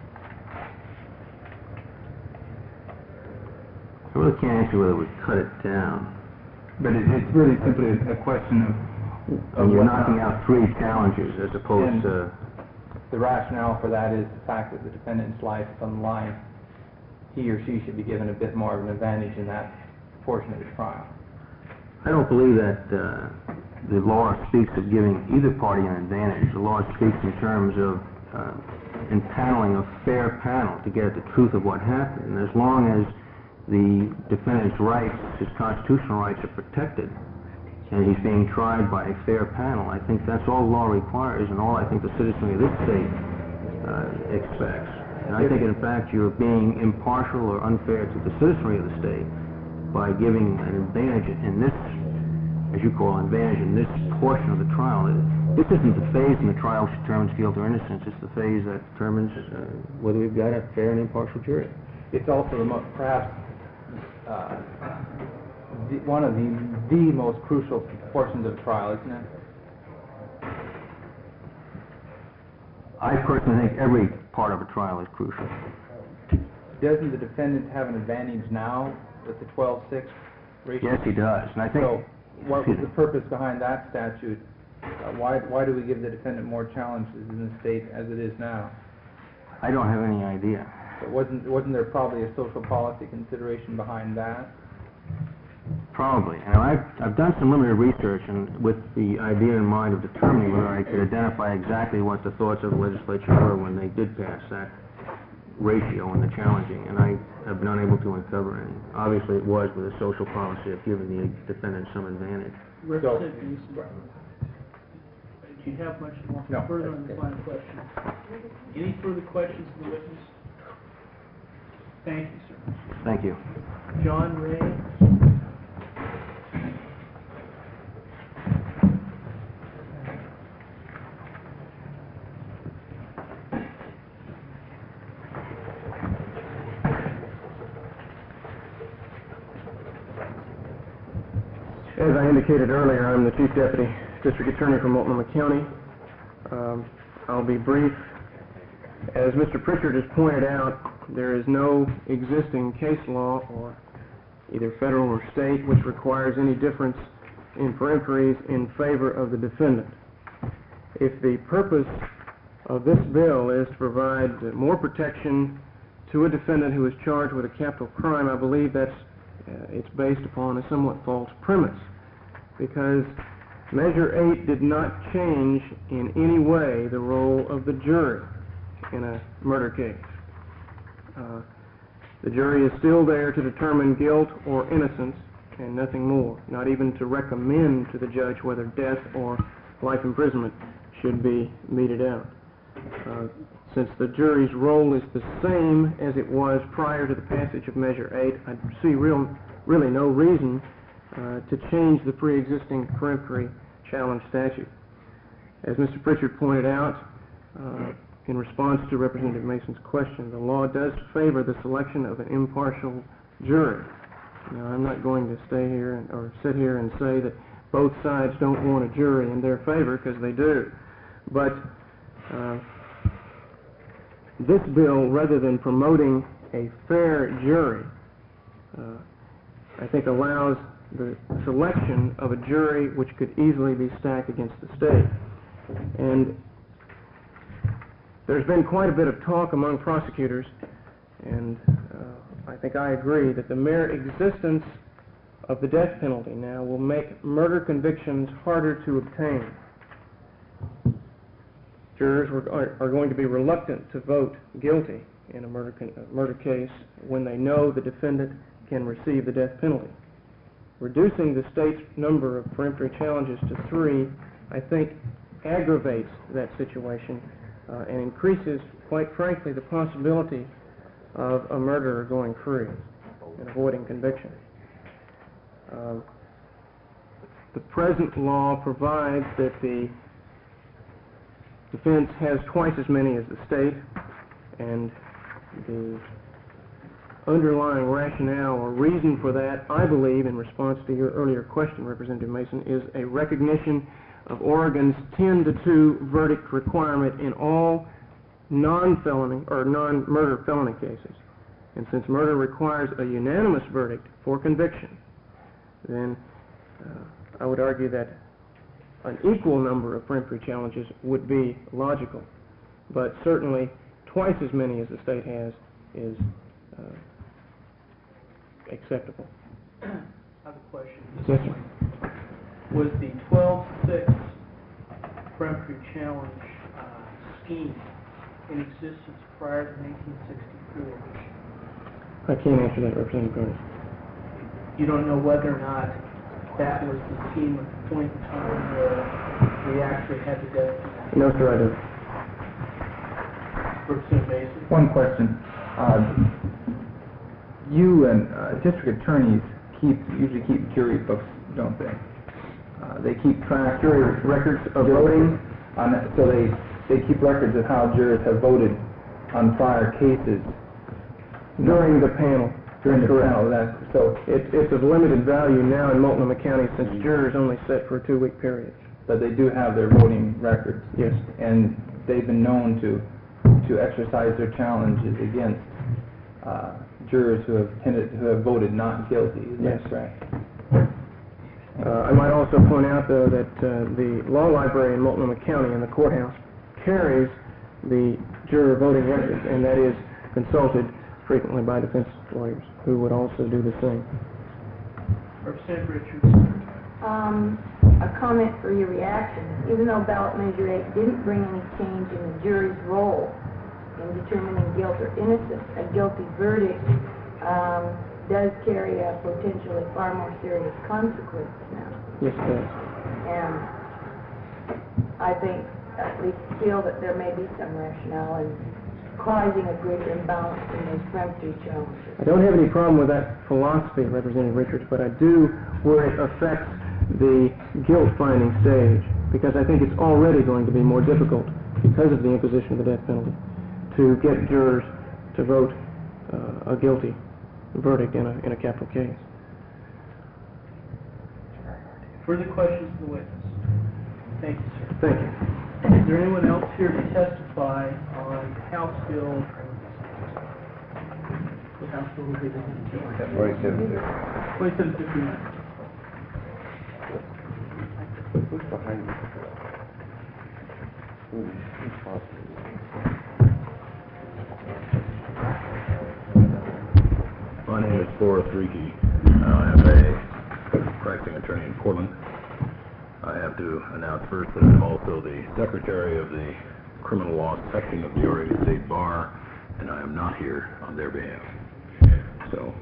I really can't answer whether we cut it down. But it, it's really simply a, a question of... And you're knocking out three challenges as opposed And to... the rationale for that is the fact that the defendant's life is on the line. He or she should be given a bit more of an advantage in that portion of the trial. I don't believe that uh, the law speaks of giving either party an advantage. The law speaks in terms of uh, impaneling a fair panel to get at the truth of what happened. And as long as the defendant's rights, his constitutional rights, are protected, and he's being tried by a fair panel, I think that's all law requires, and all I think the citizenry of this state uh, expects. And I think, in fact, you're being impartial or unfair to the citizenry of the state by giving an advantage in this, as you call an advantage in this portion of the trial. This isn't the phase in the trial which determines guilt or innocence. It's the phase that determines uh, whether we've got a fair and impartial jury. It's also the mo- perhaps uh, the, one of the the most crucial portions of the trial, isn't it? I personally think every part of a trial is crucial. Doesn't the defendant have an advantage now with the twelve six ratio? Yes, he does, and I think... So, what was the purpose behind that statute? Uh, why, why do we give the defendant more challenges in the state as it is now? I don't have any idea. But wasn't, wasn't there probably a social policy consideration behind that? Probably. Now, I've, I've done some limited research and with the idea in mind of determining whether I could identify exactly what the thoughts of the legislature were when they did pass that ratio and the challenging, and I have been unable to uncover any. Obviously, it was with a social policy of giving the defendant some advantage. Representative Easton, do you have much more No. further on the final question? Any further questions of the witness? Thank you, sir. Thank you. John Ray? As I indicated earlier, I'm the Chief Deputy District Attorney for Multnomah County. Um, I'll be brief. As Mister Pritchard has pointed out, there is no existing case law, or either federal or state, which requires any difference in peremptories in favor of the defendant. If the purpose of this bill is to provide more protection to a defendant who is charged with a capital crime, I believe that's uh, it's based upon a somewhat false premise, because Measure eight did not change in any way the role of the jury in a murder case. Uh, the jury is still there to determine guilt or innocence and nothing more, not even to recommend to the judge whether death or life imprisonment should be meted out. Uh, since the jury's role is the same as it was prior to the passage of Measure eight, I see real, really no reason uh, to change the pre-existing peremptory challenge statute. As Mister Pritchard pointed out, uh, in response to Representative Mason's question, the law does favor the selection of an impartial jury. Now, I'm not going to stay here and, or sit here and say that both sides don't want a jury in their favor, because they do. But uh, this bill, rather than promoting a fair jury, uh, I think allows the selection of a jury which could easily be stacked against the state. And there's been quite a bit of talk among prosecutors, and uh, I think I agree, that the mere existence of the death penalty now will make murder convictions harder to obtain. Jurors were, are, are going to be reluctant to vote guilty in a murder, con uh, murder case when they know the defendant can receive the death penalty. Reducing the state's number of peremptory challenges to three, I think, aggravates that situation uh, and increases, quite frankly, the possibility of a murderer going free and avoiding conviction. Uh, the present law provides that the defense has twice as many as the state, and the underlying rationale or reason for that, I believe, in response to your earlier question, Representative Mason, is a recognition of Oregon's ten to two verdict requirement in all non-felony or non-murder felony cases. And since murder requires a unanimous verdict for conviction, then uh, I would argue that an equal number of peremptory challenges would be logical. But certainly twice as many as the state has is uh, acceptable. I have a question. Yes, sir. Was the twelve six peremptory challenge uh, scheme in existence prior to nineteen sixty-four? I can't answer that, Representative Curtis. You don't know whether or not that was the scheme at the point in time where we actually had the death penalty? No, sir, I don't. Representative Mason? One question. Uh, you and uh, district attorneys keep, usually keep jury books, don't they? Uh, they keep track, jury records of voting, on, so they, they keep records of how jurors have voted on prior cases. During the panel. During the Correct. panel, that, So it, it's of limited value now in Multnomah County since jurors only sit for a two-week period. but they do have their voting records. Yes. And they've been known to, to exercise their challenges against, uh, jurors who have tended, who have voted not guilty, is that Yes. correct? Uh, I might also point out, though, that uh, the law library in Multnomah County and the courthouse carries the juror voting records, and that is consulted frequently by defense lawyers, who would also do the same. Representative Richards. Um, a comment for your reaction. Even though ballot measure eight didn't bring any change in the jury's role in determining guilt or innocence, a guilty verdict um, does carry a potentially far more serious consequence now. Yes, it does. And I think, at least feel that there may be some rationale in causing a greater imbalance in those peremptory challenges. I don't have any problem with that philosophy, Representative Richards, but I do where it affects the guilt-finding stage, because I think it's already going to be more difficult, because of the imposition of the death penalty, to get jurors to vote uh, a guilty verdict in a, in a capital case. Further questions of the witness? Thank you, sir. Thank you. Is there anyone else here to testify on House Bill? The House Bill will be the Twenty-seven fifty. twenty-seven fifty-nine. Who's behind you? Who's, who's possible? My name is Forrest Reiki. I am a practicing attorney in Portland. I have to announce first that I'm also the secretary of the criminal law section of the Oregon State Bar, and I am not here on their behalf. So,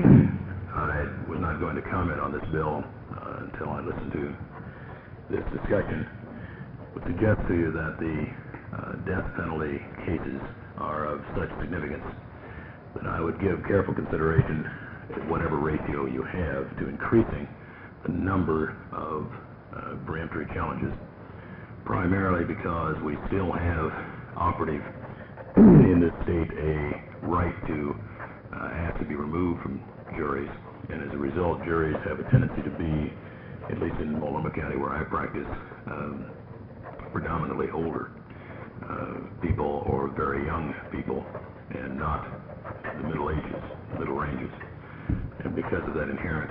I was not going to comment on this bill uh, until I listened to this discussion. I would suggest to you that the uh, death penalty cases are of such significance that I would give careful consideration at whatever ratio you have to increasing the number of uh, peremptory challenges, primarily because we still have operative in this state a right to uh, ask to be removed from juries, and as a result, juries have a tendency to be, at least in Multnomah County where I practice, um, predominantly older uh, people or very young people, and not the middle ages, middle ranges. And because of that inherent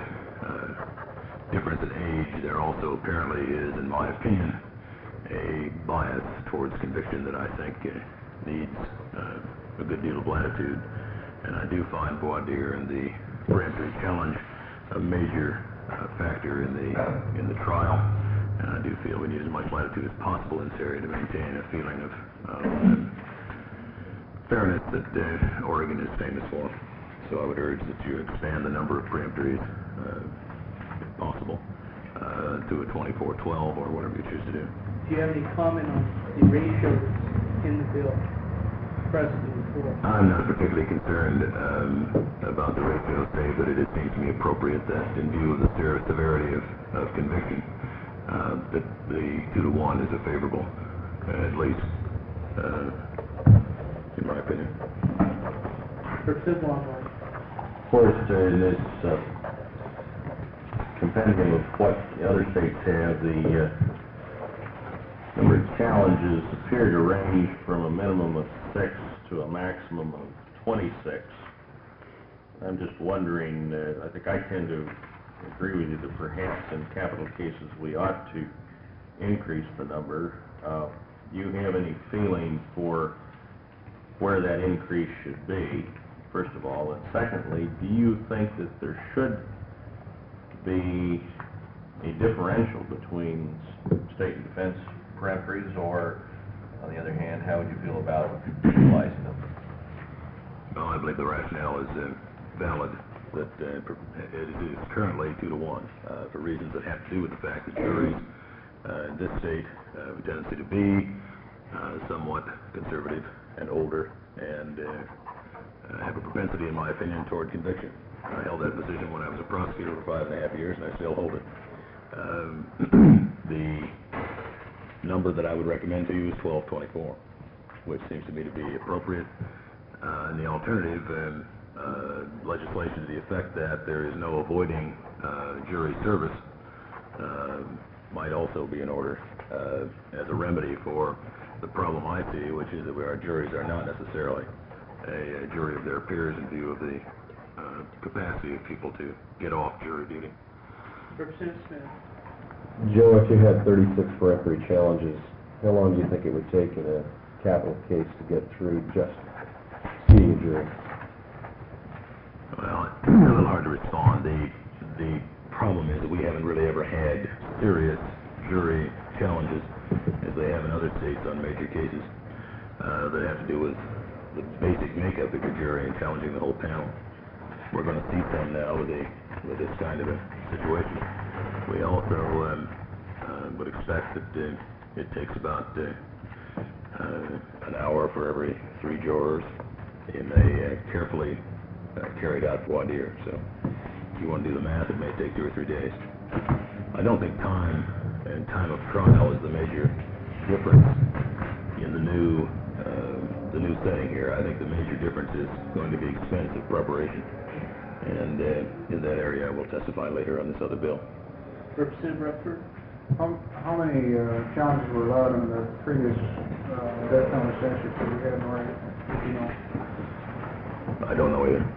uh, difference in age, there also apparently is, in my opinion, a bias towards conviction that I think uh, needs uh, a good deal of latitude. And I do find voir dire and the peremptory challenge a major uh, factor in the in the trial. And I do feel we need as much latitude as possible in this area to maintain a feeling of um, fairness that uh, Oregon is famous for. So I would urge that you expand the number of preemptories, uh, if possible, uh, to a twenty-four twelve or whatever you choose to do. Do you have any comment on the ratios in the bill presently before? I'm not particularly concerned um, about the ratio, save that it seems to me appropriate that in view of the ser- severity of, of conviction, uh, that the two to one is a favorable, uh, at least, uh, in my opinion. Representative Longley. First, uh, in this uh, compendium of what the other states have, the uh, number of challenges appear to range from a minimum of six to a maximum of twenty-six. I'm just wondering, uh, I think I tend to agree with you that perhaps in capital cases we ought to increase the number. Uh, do you have any feeling for where that increase should be, first of all? And secondly, do you think that there should be a differential between state and defense peremptories, or, on the other hand, how would you feel about utilizing them? Well, I believe the rationale is uh, valid, that uh, per- it is currently two to one, uh, for reasons that have to do with the fact that juries uh, in this state uh, have a tendency to be uh, somewhat conservative and older, and uh, uh, have a propensity, in my opinion, toward conviction. I held that position when I was a prosecutor for five and a half years, and I still hold it. Um, the number that I would recommend to you is twelve twenty-four, which seems to me to be appropriate. Uh, and the alternative, um, uh, legislation to the effect that there is no avoiding uh, jury service uh, might also be in order uh, as a remedy for the problem I see, which is that our juries are not necessarily a, a jury of their peers in view of the uh, capacity of people to get off jury duty. Representative Smith. Joe, if you had thirty-six peremptory challenges, how long do you think it would take in a capital case to get through just seeing a jury? Well, it's a little hard to respond. The, the problem is that we haven't really ever had serious jury challenges, as they have in other states on major cases, uh, that have to do with the basic makeup of your jury and challenging the whole panel. We're going to see some now with, a, with this kind of a situation. We also um, uh, would expect that uh, it takes about uh, uh, an hour for every three jurors in a uh, carefully uh, carried out voir dire. So if you want to do the math, it may take two or three days. I don't think time and time of trial is the major difference in the new uh, the new setting here. I think the major difference is going to be expense of preparation. And uh, in that area, I will testify later on this other bill. Representative Rutherford. How, how many uh, challenges were allowed in the previous uh, death penalty statute that we had in Oregon? Do you know? I don't know either.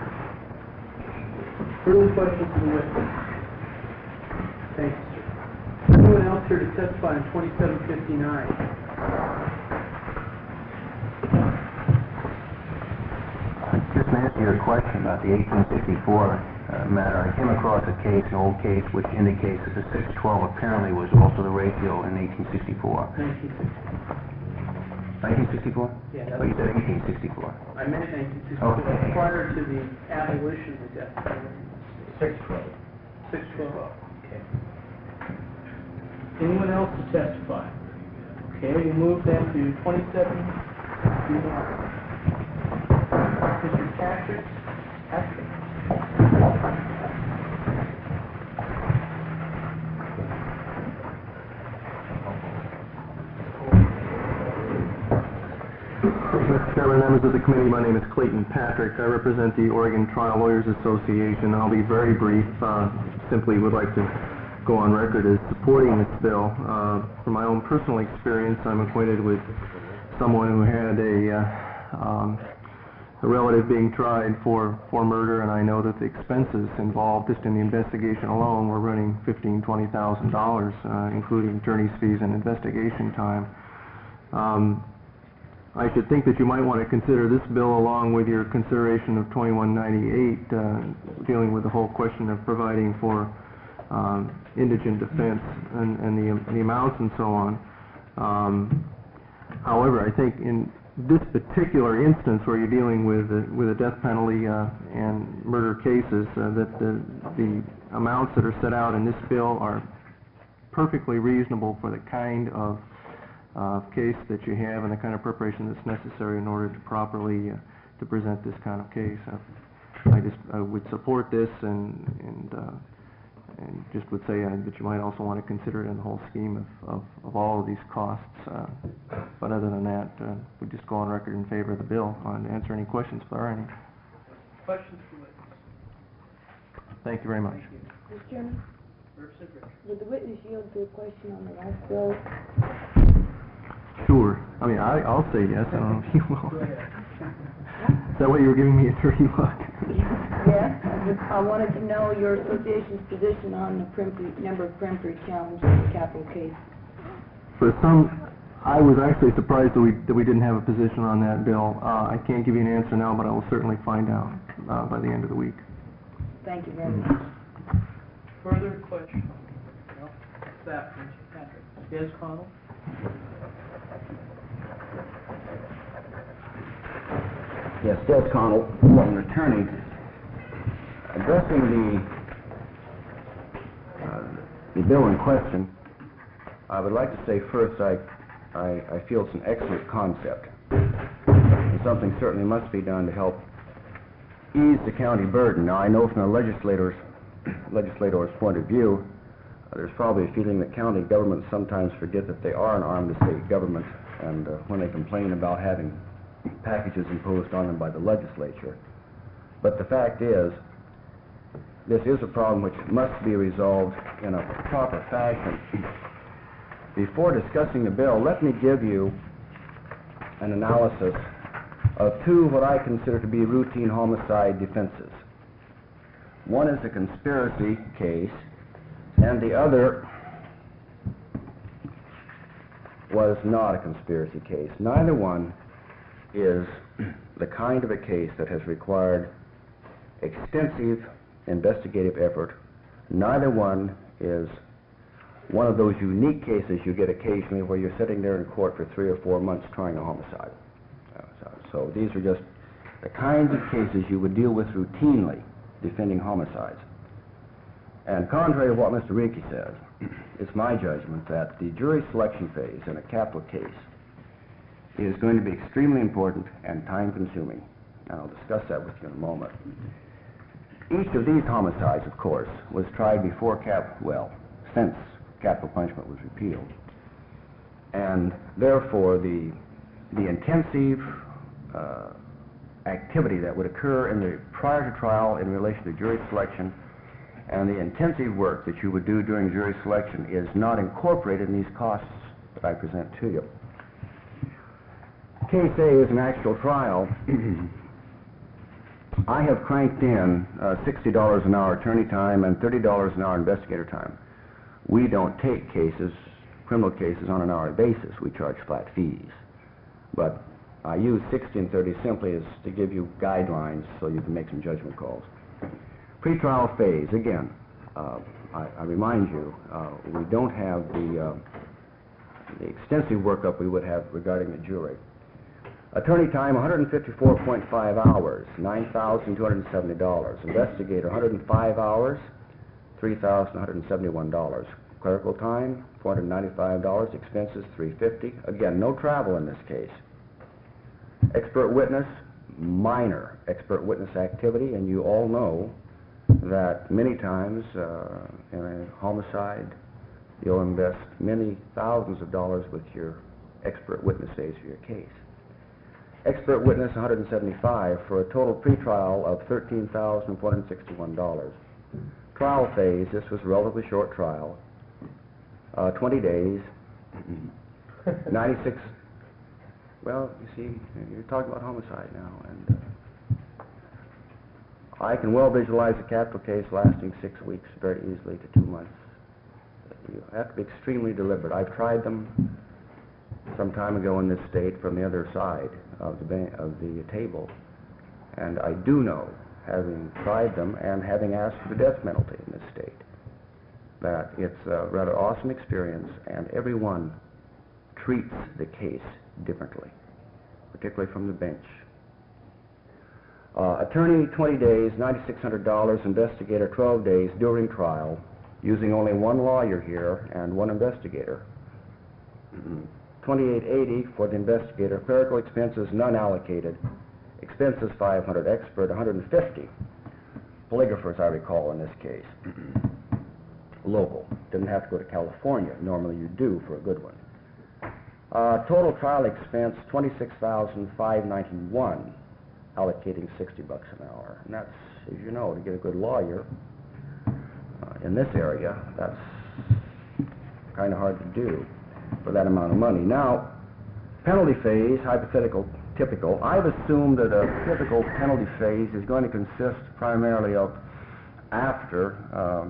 Further questions from the witness? Thank you, sir. Anyone else here to testify on twenty-seven fifty-nine? Just to answer your question about the eighteen sixty-four uh, matter, I came across a case, an old case, which indicates that the six twelve apparently was also the ratio in eighteen sixty-four. nineteen sixty. nineteen sixty-four? Yeah, that Oh, you was- said eighteen sixty-four. I meant nineteen sixty-four, Okay. prior to the abolition of the death penalty. Six twelve. six twelve. Okay. Anyone else to testify? Okay, we'll move then to twenty-seven fifty-one. Mister Patrick, Patrick. Mister Chairman, members of the committee, my name is Clayton Patrick. I represent the Oregon Trial Lawyers Association. I'll be very brief. Uh, simply would like to go on record as supporting this bill. Uh, from my own personal experience, I'm acquainted with someone who had a, uh, um, a relative being tried for, for murder, and I know that the expenses involved just in the investigation alone were running fifteen thousand, twenty thousand dollars, uh, including attorney's fees and investigation time. Um, I should think that you might want to consider this bill along with your consideration of twenty-one ninety-eight, uh, dealing with the whole question of providing for um, indigent defense and, and the, the amounts and so on. Um, however, I think in this particular instance where you're dealing with a, with a death penalty uh, and murder cases, uh, that the, the amounts that are set out in this bill are perfectly reasonable for the kind of uh, case that you have and the kind of preparation that's necessary in order to properly uh, to present this kind of case. Uh, I just I would support this and and uh, and just would say uh, that you might also want to consider it in the whole scheme of, of, of all of these costs. Uh, but other than that, uh, we just go on record in favor of the bill. And answer any questions if there are any. Questions from witness? Thank you very much. Thank you. Mister Chairman, Representative Richards. would the witness yield to a question on the last bill? I mean, I, I'll say yes, I don't know if you will. Is that why you were giving me a dirty look? Yes, I just, I wanted to know your association's position on the peremptory, number of peremptory challenges in the capital case. For some, I was actually surprised that we, that we didn't have a position on that bill. Uh, I can't give you an answer now, but I will certainly find out, uh, by the end of the week. Thank you very much. Further questions? No? Staff, Patrick. Yes, Connell? Yes, Des Connell, an attorney. Addressing the, uh, the bill in question, I would like to say first I, I, I feel it's an excellent concept. And something certainly must be done to help ease the county burden. Now, I know from the legislators, legislator's point of view, uh, there's probably a feeling that county governments sometimes forget that they are an arm of the state government, and uh, when they complain about having packages imposed on them by the legislature. But the fact is, this is a problem which must be resolved in a proper fashion. Before discussing the bill, let me give you an analysis of two what I consider to be routine homicide defenses. One is a conspiracy case, and the other was not a conspiracy case. Neither one is the kind of a case that has required extensive investigative effort. Neither one is one of those unique cases you get occasionally where you're sitting there in court for three or four months trying a homicide. Uh, so, so these are just the kinds of cases you would deal with routinely defending homicides. And contrary to what Mister Rieke says, it's my judgment that the jury selection phase in a capital case is going to be extremely important and time-consuming. And I'll discuss that with you in a moment. Each of these homicides, of course, was tried before cap, well, since capital punishment was repealed. And therefore, the, the intensive uh, activity that would occur in the prior to trial in relation to jury selection and the intensive work that you would do during jury selection is not incorporated in these costs that I present to you. Case A is an actual trial. I have cranked in uh, sixty dollars an hour attorney time and thirty dollars an hour investigator time. We don't take cases, criminal cases, on an hourly basis. We charge flat fees. But I use sixty and thirty simply as to give you guidelines so you can make some judgment calls. Pretrial phase, again, uh, I, I remind you, uh, we don't have the, uh, the extensive workup we would have regarding the jury. Attorney time, one hundred fifty-four point five hours, nine thousand two hundred seventy dollars. Investigator, one hundred five hours, three thousand one hundred seventy-one dollars. Clerical time, four hundred ninety-five dollars. Expenses, three hundred fifty dollars. Again, no travel in this case. Expert witness, minor expert witness activity, and you all know that many times uh, in a homicide, you'll invest many thousands of dollars with your expert witness days for your case. Expert witness, one hundred seventy-five dollars, for a total pretrial of thirteen thousand four hundred sixty-one dollars. Trial phase, this was a relatively short trial, uh, twenty days, ninety-six, well, you see, you're talking about homicide now, and uh, I can well visualize a capital case lasting six weeks very easily to two months. You have to be extremely deliberate. I've tried them some time ago in this state from the other side of the, ban of the table, and I do know, having tried them and having asked for the death penalty in this state, that it's a rather awesome experience, and everyone treats the case differently, particularly from the bench. Uh, attorney, twenty days, nine thousand six hundred dollars. Investigator, twelve days during trial, using only one lawyer here and one investigator. twenty-eight eighty for the investigator. Clerical expenses, none allocated. Expenses, five hundred. Expert, one hundred fifty. Polygraphers, I recall, in this case. Local. Didn't have to go to California. Normally you do for a good one. Uh, total trial expense, twenty-six thousand five hundred ninety-one. Allocating sixty bucks an hour. And that's, as you know, to get a good lawyer uh, in this area, that's kind of hard to do for that amount of money. Now, penalty phase, hypothetical, typical, I've assumed that a typical penalty phase is going to consist primarily of after um,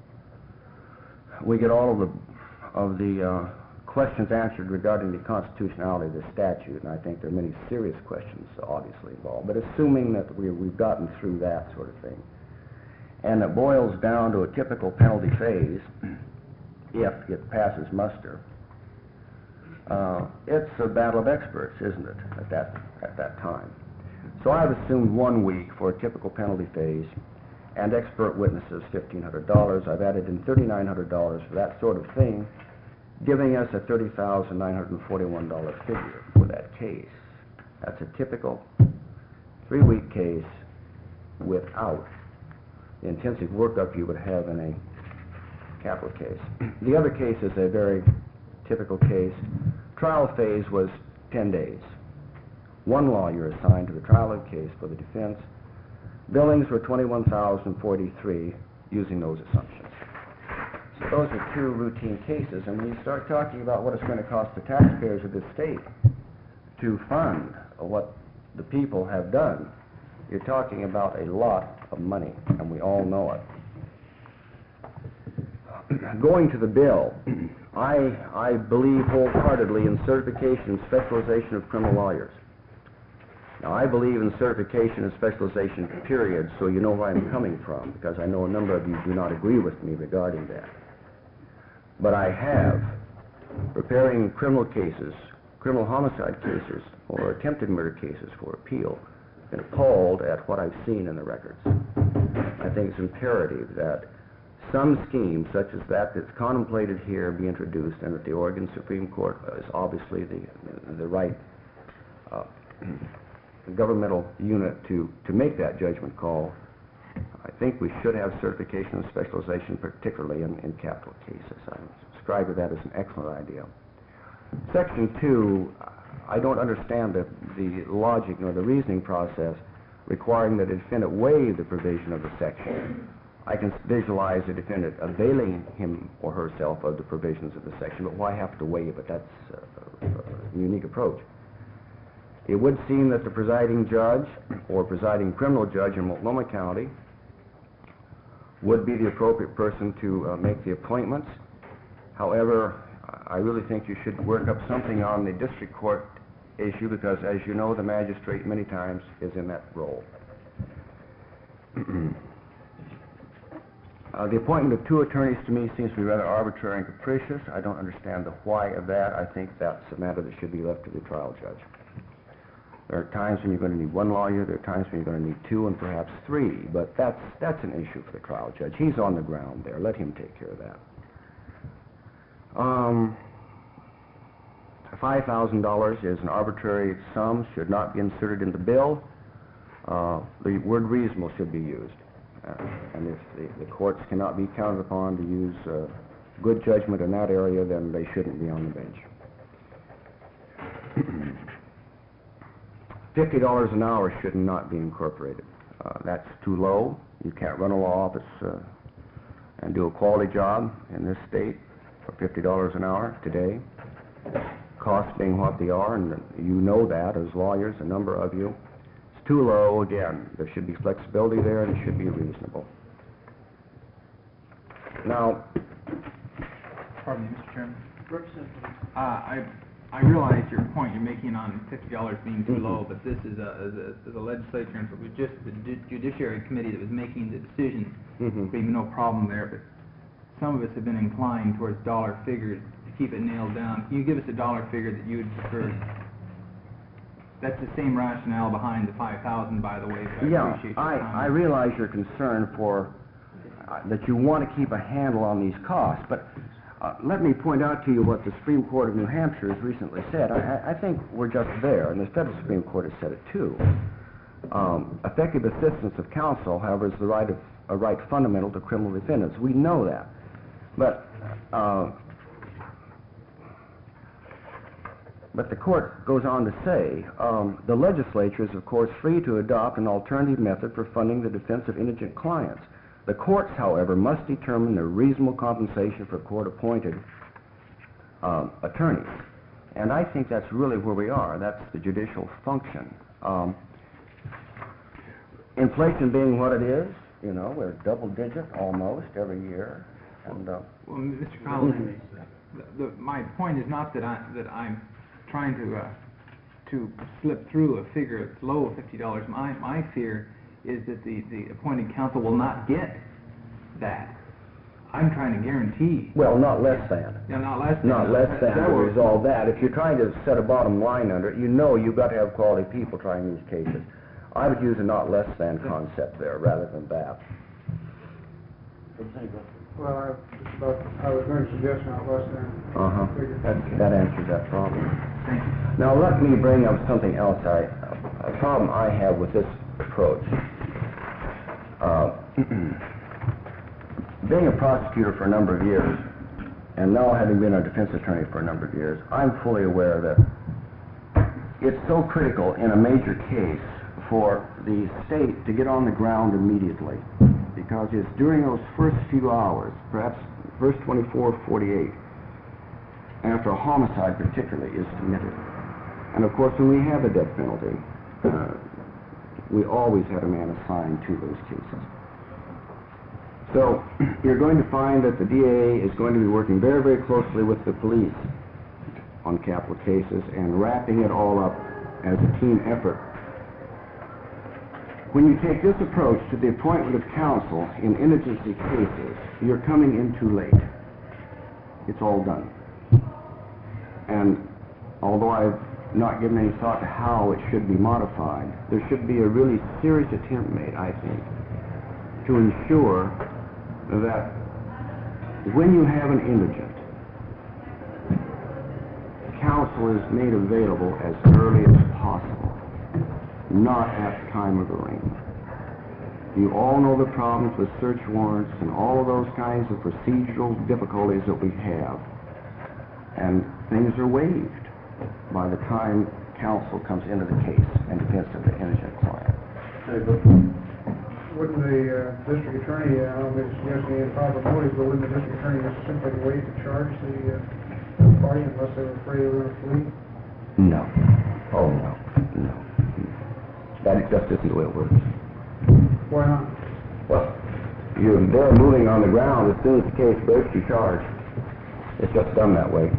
we get all of the of the uh, questions answered regarding the constitutionality of the statute, and I think there are many serious questions obviously involved, but assuming that we, we've gotten through that sort of thing, and it boils down to a typical penalty phase, if it passes muster, uh, it's a battle of experts, isn't it, at that, at that time. So I've assumed one week for a typical penalty phase, and expert witnesses fifteen hundred dollars. I've added in thirty-nine hundred dollars for that sort of thing, giving us a thirty thousand nine hundred forty-one dollars figure for that case. That's a typical three-week case without the intensive workup you would have in a capital case. The other case is a very typical case. Trial phase was ten days. One lawyer assigned to the trial of the case for the defense. Billings were twenty-one thousand forty-three using those assumptions. So those are two routine cases, and when you start talking about what it's going to cost the taxpayers of this state to fund what the people have done, you're talking about a lot of money, and we all know it. Going to the bill, I, I believe wholeheartedly in certification and specialization of criminal lawyers. Now, I believe in certification and specialization, period, so you know where I'm coming from, because I know a number of you do not agree with me regarding that. But I have, preparing criminal cases, criminal homicide cases, or attempted murder cases for appeal, been appalled at what I've seen in the records. I think it's imperative that some scheme such as that that's contemplated here be introduced, and that the Oregon Supreme Court is obviously the, the right uh, governmental unit to, to make that judgment call. I think we should have certification and specialization, particularly in, in capital cases. I subscribe to that as an excellent idea. Section two, I don't understand the, the logic nor the reasoning process requiring that a defendant waive the provision of the section. I can visualize a defendant availing him or herself of the provisions of the section, but why have to waive it? That's a, a unique approach. It would seem that the presiding judge or presiding criminal judge in Multnomah County would be the appropriate person to uh, make the appointments. However, I really think you should work up something on the district court issue, because, as you know, the magistrate many times is in that role. uh, the appointment of two attorneys to me seems to be rather arbitrary and capricious. I don't understand the why of that. I think that's a matter that should be left to the trial judge. There are times when you're going to need one lawyer, there are times when you're going to need two and perhaps three, but that's, that's an issue for the trial judge. He's on the ground there. Let him take care of that. Um, five thousand dollars is an arbitrary sum, should not be inserted in the bill. Uh, the word reasonable should be used. Uh, and if the, the courts cannot be counted upon to use uh, good judgment in that area, then they shouldn't be on the bench. fifty dollars an hour should not be incorporated. Uh, that's too low. You can't run a law office uh, and do a quality job in this state for fifty dollars an hour today. Costs being what they are, and you know that as lawyers, a number of you. It's too low. Again, there should be flexibility there, and it should be reasonable. Now, pardon me, Mister Chairman. Uh, I I realize your point you're making on fifty dollars being too low, but this is a, as a, as a legislature, and it was just the Judiciary Committee that was making the decision. Mm-hmm. There'd be no problem there, but some of us have been inclined towards dollar figures to keep it nailed down. Can you give us a dollar figure that you would prefer? That's the same rationale behind the five thousand, by the way, but I yeah, appreciate your I, comment. I realize your concern for uh, that you want to keep a handle on these costs, but Uh, let me point out to you what the Supreme Court of New Hampshire has recently said. I, I think we're just there, and the Federal Supreme Court has said it too. Um, effective assistance of counsel, however, is the right of a right fundamental to criminal defendants. We know that, but uh, but the court goes on to say um, the legislature is, of course, free to adopt an alternative method for funding the defense of indigent clients. The courts, however, must determine the reasonable compensation for court-appointed um, attorneys. And I think that's really where we are. That's the judicial function. Um, inflation being what it is, you know, we're double digit almost every year. And, uh, Well, Mister Collins, the, the, my point is not that I, that I'm trying to, uh, to slip through a figure that's low of fifty dollars. My, my fear is that the, the appointed counsel will not get that. I'm trying to guarantee. well, not less than. Yeah, not less than. Not less than That to will- resolve that. If you're trying to set a bottom line under it, you know you've got to have quality people trying these cases. I would use a not less than concept there rather than that. Well, I, just about, I was going to suggest not less than. Uh-huh. That, that answers that problem. Now, let me bring up something else, I, a problem I have with this approach. Uh, being a prosecutor for a number of years, and now having been a defense attorney for a number of years, I'm fully aware that it's so critical in a major case for the state to get on the ground immediately, because it's during those first few hours, perhaps first twenty-four, forty-eight, after a homicide particularly is committed. And of course, when we have a death penalty, uh, we always have a man assigned to those cases. So you're going to find that the D A is going to be working very, very closely with the police on capital cases and wrapping it all up as a team effort. When you take this approach to the appointment of counsel in indigency cases, you're coming in too late. It's all done. And although I've not given any thought to how it should be modified, there should be a really serious attempt made, I think, to ensure that when you have an indigent, counsel is made available as early as possible, not at the time of arraignment. You all know the problems with search warrants and all of those kinds of procedural difficulties that we have. And things are waived by the time counsel comes into the case in defense of the indigent client. Wouldn't the uh, district attorney, uh, I don't know if it's suggesting any improper motive, but wouldn't the district attorney just simply wait to charge the uh, party unless they were afraid they were going to flee? No. Oh, no. No. That just isn't the way it works. Why not? Well, you're there moving on the ground. As soon as the case breaks, you charge. It's just done that way.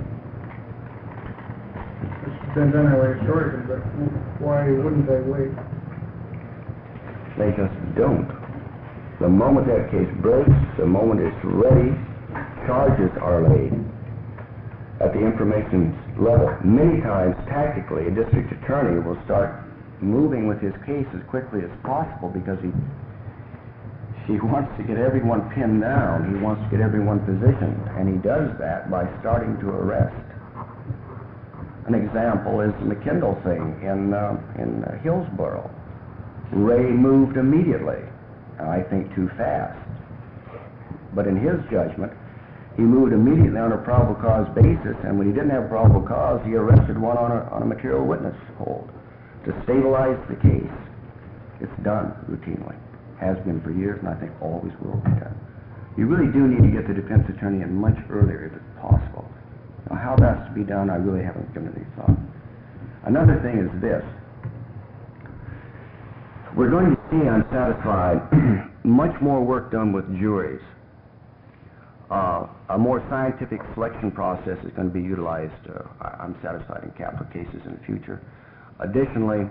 It's been done that way historically, but why wouldn't they wait? They just don't. The moment that case breaks, the moment it's ready, charges are laid at the information level. Many times, tactically, a district attorney will start moving with his case as quickly as possible because he he wants to get everyone pinned down. He wants to get everyone positioned, and he does that by starting to arrest. An example is the McKindle thing in uh, in uh, Hillsborough. Ray moved immediately, I think too fast. But in his judgment, he moved immediately on a probable cause basis, and when he didn't have probable cause, he arrested one on a, on a material witness hold to stabilize the case. It's done routinely. Has been for years, and I think always will be done. You really do need to get the defense attorney in much earlier if it's possible. Now, how that's to be done, I really haven't given any thought. Another thing is this. We're going to see, I'm satisfied, much more work done with juries. Uh, a more scientific selection process is going to be utilized, uh, I'm satisfied, in capital cases in the future. Additionally,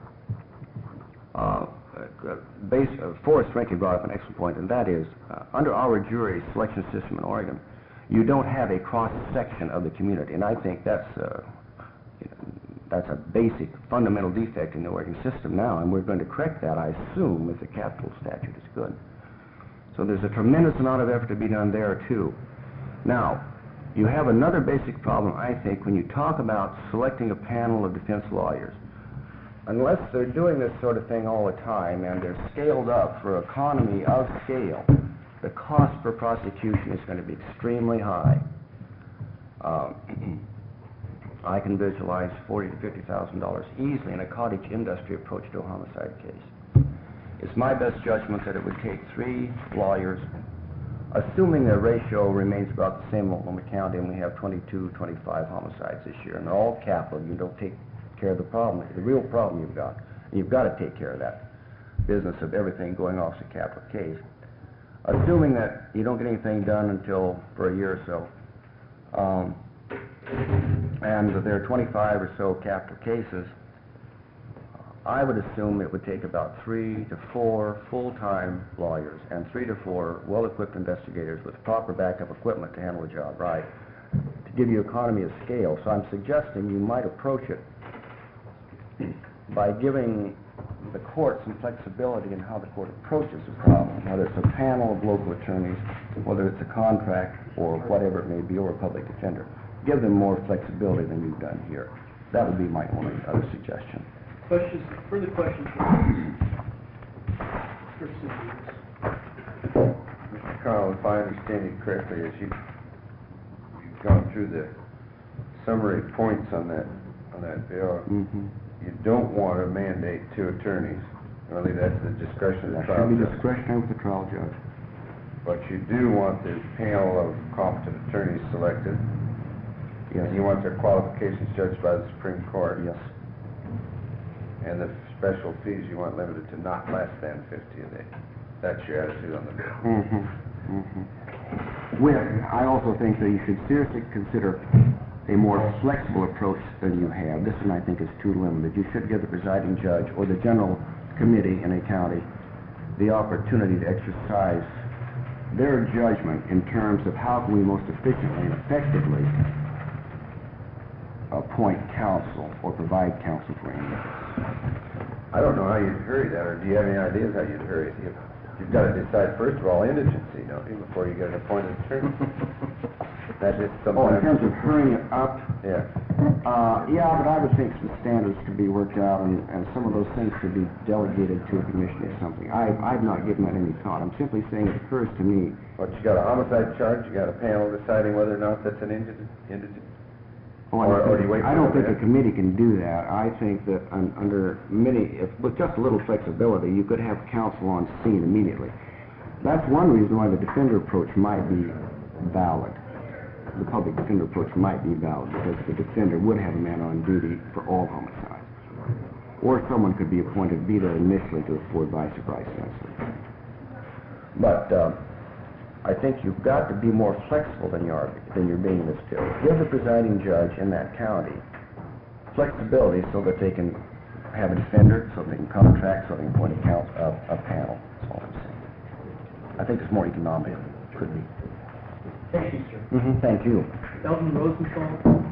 uh, uh, base, uh, Forrest Rankin brought up an excellent point, and that is, uh, under our jury selection system in Oregon, you don't have a cross-section of the community, and I think that's uh, you know, that's a basic, fundamental defect in the Oregon system now, and we're going to correct that, I assume, if the capital statute is good. So there's a tremendous amount of effort to be done there, too. Now, you have another basic problem, I think, when you talk about selecting a panel of defense lawyers. Unless they're doing this sort of thing all the time, and they're scaled up for economy of scale, the cost per prosecution is going to be extremely high. Um, I can visualize forty to fifty thousand dollars easily in a cottage industry approach to a homicide case. It's my best judgment that it would take three lawyers, assuming the ratio remains about the same in Oklahoma County, and we have twenty-two, twenty-five homicides this year, and they're all capital, you don't take care of the problem, the real problem you've got. And you've got to take care of that business of everything going off as a capital case. Assuming that you don't get anything done until for a year or so, um, and there are twenty-five or so capital cases, I would assume it would take about three to four full-time lawyers and three to four well-equipped investigators with proper backup equipment to handle the job right, to give you economy of scale. So I'm suggesting you might approach it by giving the court some flexibility in how the court approaches the problem, whether it's a panel of local attorneys, whether it's a contract, or whatever it may be, or a public defender. Give them more flexibility than you've done here. That would be my only other suggestion. Questions, further questions? Mister Sanders. Mister Carl, if I understand you correctly, as you, you've gone through the summary points on that, on that bill, Mm-hmm. you don't want to mandate two attorneys. Really, that's the discretion of the That trial should be judge. discretionary with the trial judge. But you do want the panel of competent attorneys selected. Yes. And you want their qualifications judged by the Supreme Court. Yes. And the special fees you want limited to not less than fifty a day. That's your attitude on the bill. Mm-hmm. Mm-hmm. With, I also think that you should seriously consider a more flexible approach than you have. This one I think is too limited. You should give the presiding judge or the general committee in a county the opportunity to exercise their judgment in terms of how can we most efficiently and effectively appoint counsel or provide counsel for any of us. I don't know how you'd hurry that, or do you have any ideas how you'd hurry it? You've, you've got to decide, first of all, indigency, don't you, before you get an appointed attorney? That's just Oh, in sometimes... terms of hurrying it up, Yeah. uh, yeah, but I would think some standards could be worked out, and, and some of those things could be delegated to a commission or something. I, I've not given that any thought. I'm simply saying it occurs to me. But you got a homicide charge, you got a panel deciding whether or not that's an indigent, indigent. Oh, I Or- don't or think- do you wait I for don't the think a event? committee can do that. I think that un, under many, if, with just a little flexibility, you could have counsel on scene immediately. That's one reason why the defender approach might be valid. The public defender approach might be valid, because the defender would have a man on duty for all homicides. Or someone could be appointed, be there initially to afford vice or vice versa. But, uh, I think you've got to be more flexible than you are, than you're being in this bill. Give the presiding judge in that county flexibility so that they can have a defender, so they can contract, so they can appoint a, count, a, a panel. That's all I'm saying. I think it's more economic. Could be. Thank you, sir. Mm-hmm. Thank you. Elton Rosenthal.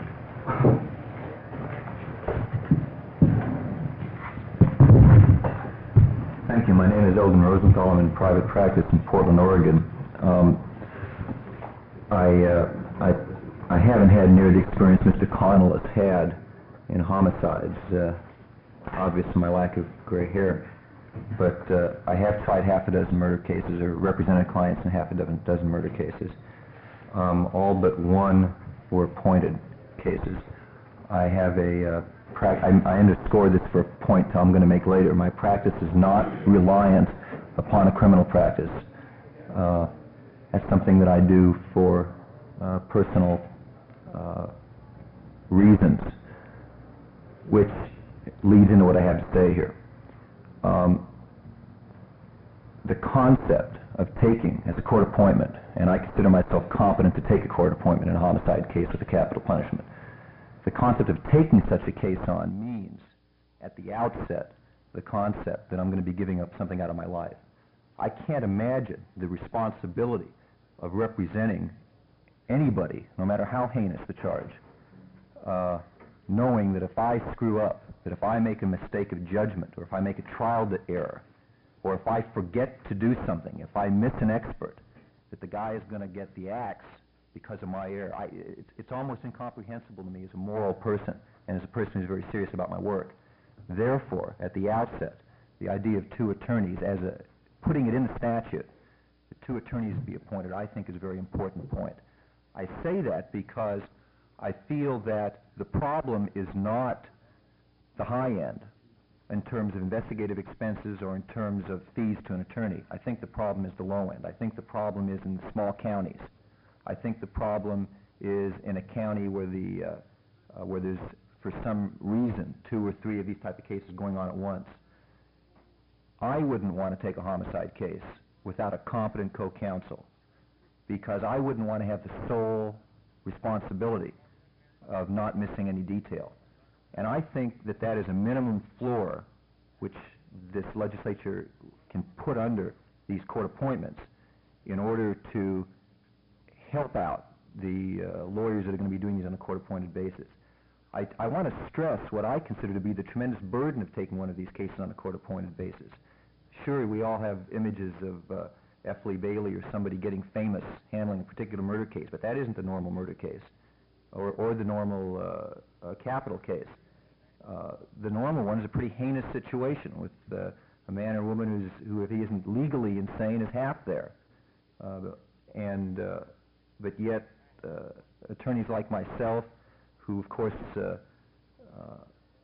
Thank you. My name is Eldon Rosenthal. I'm in private practice in Portland, Oregon. Um, I, uh, I, I haven't had near the experience Mister Connell has had in homicides, uh, obvious to my lack of gray hair. But uh, I have tried half a dozen murder cases, or represented clients in half a dozen, dozen murder cases. Um, all but one were appointed cases. I have a, uh, pra I, I underscore this for a point I'm going to make later. My practice is not reliant upon a criminal practice. Uh, that's something that I do for uh, personal uh, reasons, which leads into what I have to say here. Um, the concept of taking as a court appointment, and I consider myself competent to take a court appointment in a homicide case with a capital punishment. The concept of taking such a case on means, at the outset, the concept that I'm going to be giving up something out of my life. I can't imagine the responsibility of representing anybody, no matter how heinous the charge, uh, knowing that if I screw up, that if I make a mistake of judgment, or if I make a trial error, or if I forget to do something, if I miss an expert, that the guy is going to get the axe because of my error. I, it's, it's almost incomprehensible to me as a moral person, and as a person who's very serious about my work. Therefore, at the outset, the idea of two attorneys, as a putting it in the statute, that two attorneys be appointed, I think is a very important point. I say that because I feel that the problem is not the high end, in terms of investigative expenses or in terms of fees to an attorney. I think the problem is the low end. I think the problem is in the small counties. I think the problem is in a county where the uh, uh, where there's, for some reason, two or three of these type of cases going on at once. I wouldn't want to take a homicide case without a competent co-counsel, because I wouldn't want to have the sole responsibility of not missing any detail. And I think that that is a minimum floor which this legislature can put under these court appointments in order to help out the uh, lawyers that are going to be doing these on a court-appointed basis. I, I want to stress what I consider to be the tremendous burden of taking one of these cases on a court-appointed basis. Sure, we all have images of uh, F. Lee Bailey or somebody getting famous handling a particular murder case, but that isn't the normal murder case or, or the normal uh, uh, capital case. Uh, the normal one is a pretty heinous situation with uh, a man or woman who's, who, if he isn't legally insane, is half there. Uh, and, uh, but yet, uh, attorneys like myself, who of course uh, uh,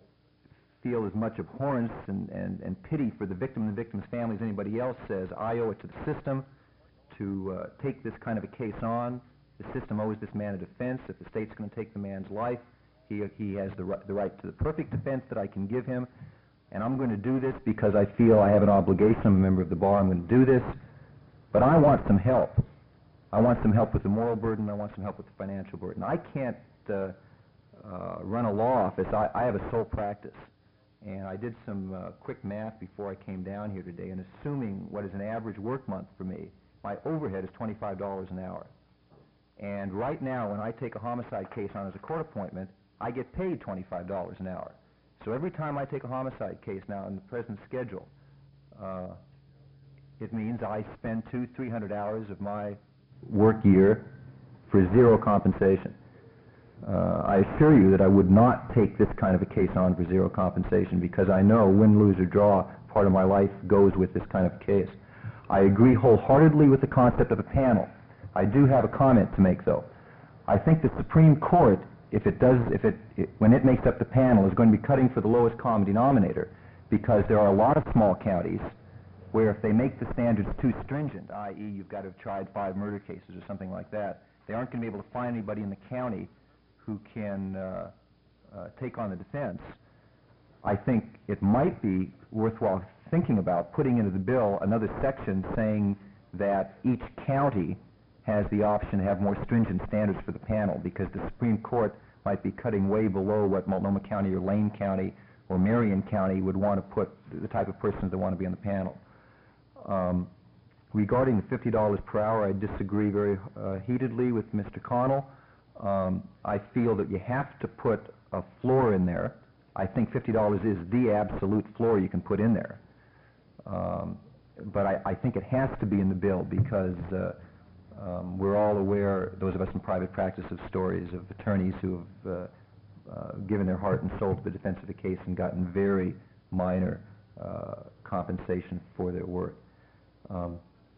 feel as much abhorrence and, and, and pity for the victim and the victim's family as anybody else, says I owe it to the system to uh, take this kind of a case on. The system owes this man a defense. If the state's going to take the man's life, he, he has the, ri- the right to the perfect defense that I can give him. And I'm going to do this because I feel I have an obligation. I'm a member of the bar. I'm going to do this. But I want some help. I want some help with the moral burden. I want some help with the financial burden. I can't uh, uh, run a law office. I, I have a sole practice. And I did some uh, quick math before I came down here today, and assuming what is an average work month for me, my overhead is twenty-five dollars an hour. And right now, when I take a homicide case on as a court appointment, I get paid twenty-five dollars an hour. So every time I take a homicide case now in the present schedule, uh, it means I spend two, three hundred hours of my work year for zero compensation. Uh, I assure you that I would not take this kind of a case on for zero compensation, because I know win, lose, or draw, part of my life goes with this kind of case. I agree wholeheartedly with the concept of a panel. I do have a comment to make, though. I think the Supreme Court, if it does, if it, it when it makes up the panel, is going to be cutting for the lowest common denominator, because there are a lot of small counties where if they make the standards too stringent, that is, you've got to have tried five murder cases or something like that, they aren't going to be able to find anybody in the county who can uh, uh, take on the defense. I think it might be worthwhile thinking about putting into the bill another section saying that each county has the option to have more stringent standards for the panel, because the Supreme Court might be cutting way below what Multnomah County or Lane County or Marion County would want to put the type of persons that want to be on the panel. Um, regarding the fifty dollars per hour, I disagree very uh, heatedly with Mister Connell. Um, I feel that you have to put a floor in there. I think fifty dollars is the absolute floor you can put in there. Um, but I, I think it has to be in the bill, because uh, um, we're all aware, those of us in private practice, of stories of attorneys who have uh, uh, given their heart and soul to the defense of a case and gotten very minor uh, compensation for their work. Um,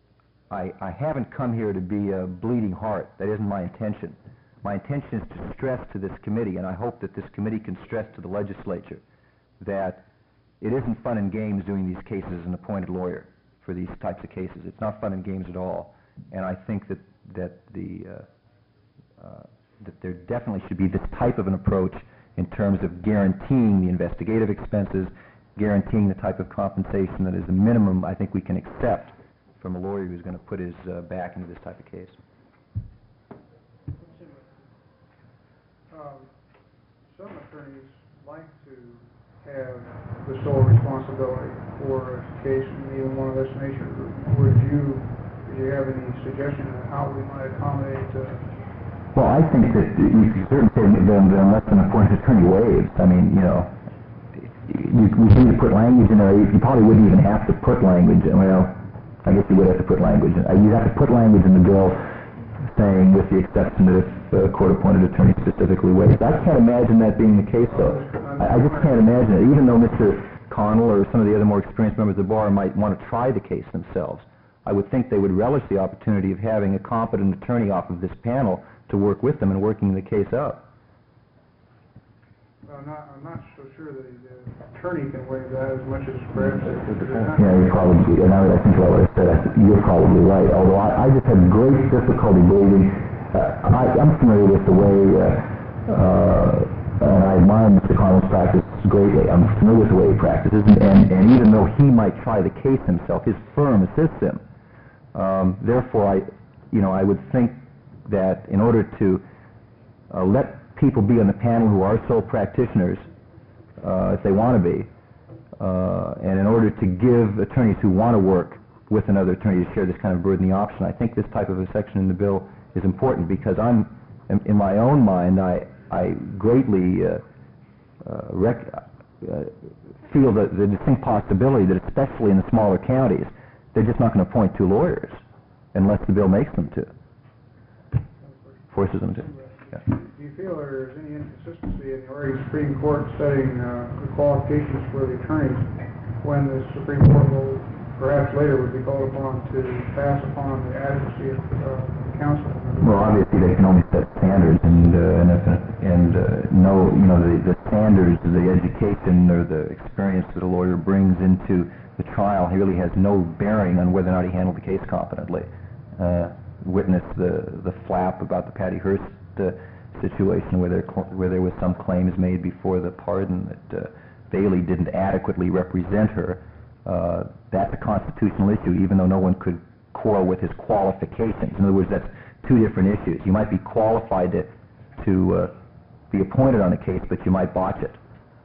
I, I haven't come here to be a bleeding heart. That isn't my intention. My intention is to stress to this committee, and I hope that this committee can stress to the legislature, that it isn't fun and games doing these cases as an appointed lawyer for these types of cases. It's not fun and games at all. And I think that, that, the, uh, uh, that there definitely should be this type of an approach in terms of guaranteeing the investigative expenses, guaranteeing the type of compensation that is the minimum I think we can accept from a lawyer who's going to put his uh, back into this type of case. Um, some attorneys like to have the sole responsibility for a case, and even one of this nature. Would you, would you have any suggestion on how we might accommodate? Uh, well, I think that you can certainly say that unless an appointed attorney waives, I mean, you know, you, you need to put language in there. You probably wouldn't even have to put language in. Well, I guess you would have to put language in. You'd have to put language in the bill saying, with the exception that if a court-appointed attorney specifically waives. I can't imagine that being the case, though. I, I just can't imagine it. Even though Mister Connell or some of the other more experienced members of the bar might want to try the case themselves, I would think they would relish the opportunity of having a competent attorney off of this panel to work with them and working the case out. I'm not, I'm not so sure that the attorney can waive that as much as perhaps the defense. Yeah, you probably, and now that I think about what I said, I think you're probably right, although I, I just had great difficulty believing, uh, I, I'm familiar with the way, uh, uh, and I admire Mister Connell's practice greatly. I'm familiar with the way he practices, and, and, and even though he might try the case himself, his firm assists him. Um, therefore, I, you know, I would think that in order to uh, let people be on the panel who are sole practitioners, uh, if they want to be, uh, and in order to give attorneys who want to work with another attorney to share this kind of burden the option, I think this type of a section in the bill is important because I'm, in, in my own mind, I, I greatly uh, uh, rec uh, feel the, the distinct possibility that especially in the smaller counties, they're just not going to appoint two lawyers unless the bill makes them to, forces them to. Yeah. Do you feel there is any inconsistency in the Oregon Supreme Court setting uh, the qualifications for the attorneys when the Supreme Court will perhaps later would be called upon to pass upon the adequacy of uh, counsel? Well, obviously they can only set standards, and uh, and, if, and uh, no, you know, the, the standards, the education or the experience that a lawyer brings into the trial, he really has no bearing on whether or not he handled the case competently. Uh, witness the the flap about the Patty Hearst uh, situation where there where there was some claims made before the pardon that uh, Bailey didn't adequately represent her. Uh, that's a constitutional issue, even though no one could quarrel with his qualifications. In other words, that's two different issues. You might be qualified to to uh, be appointed on a case, but you might botch it.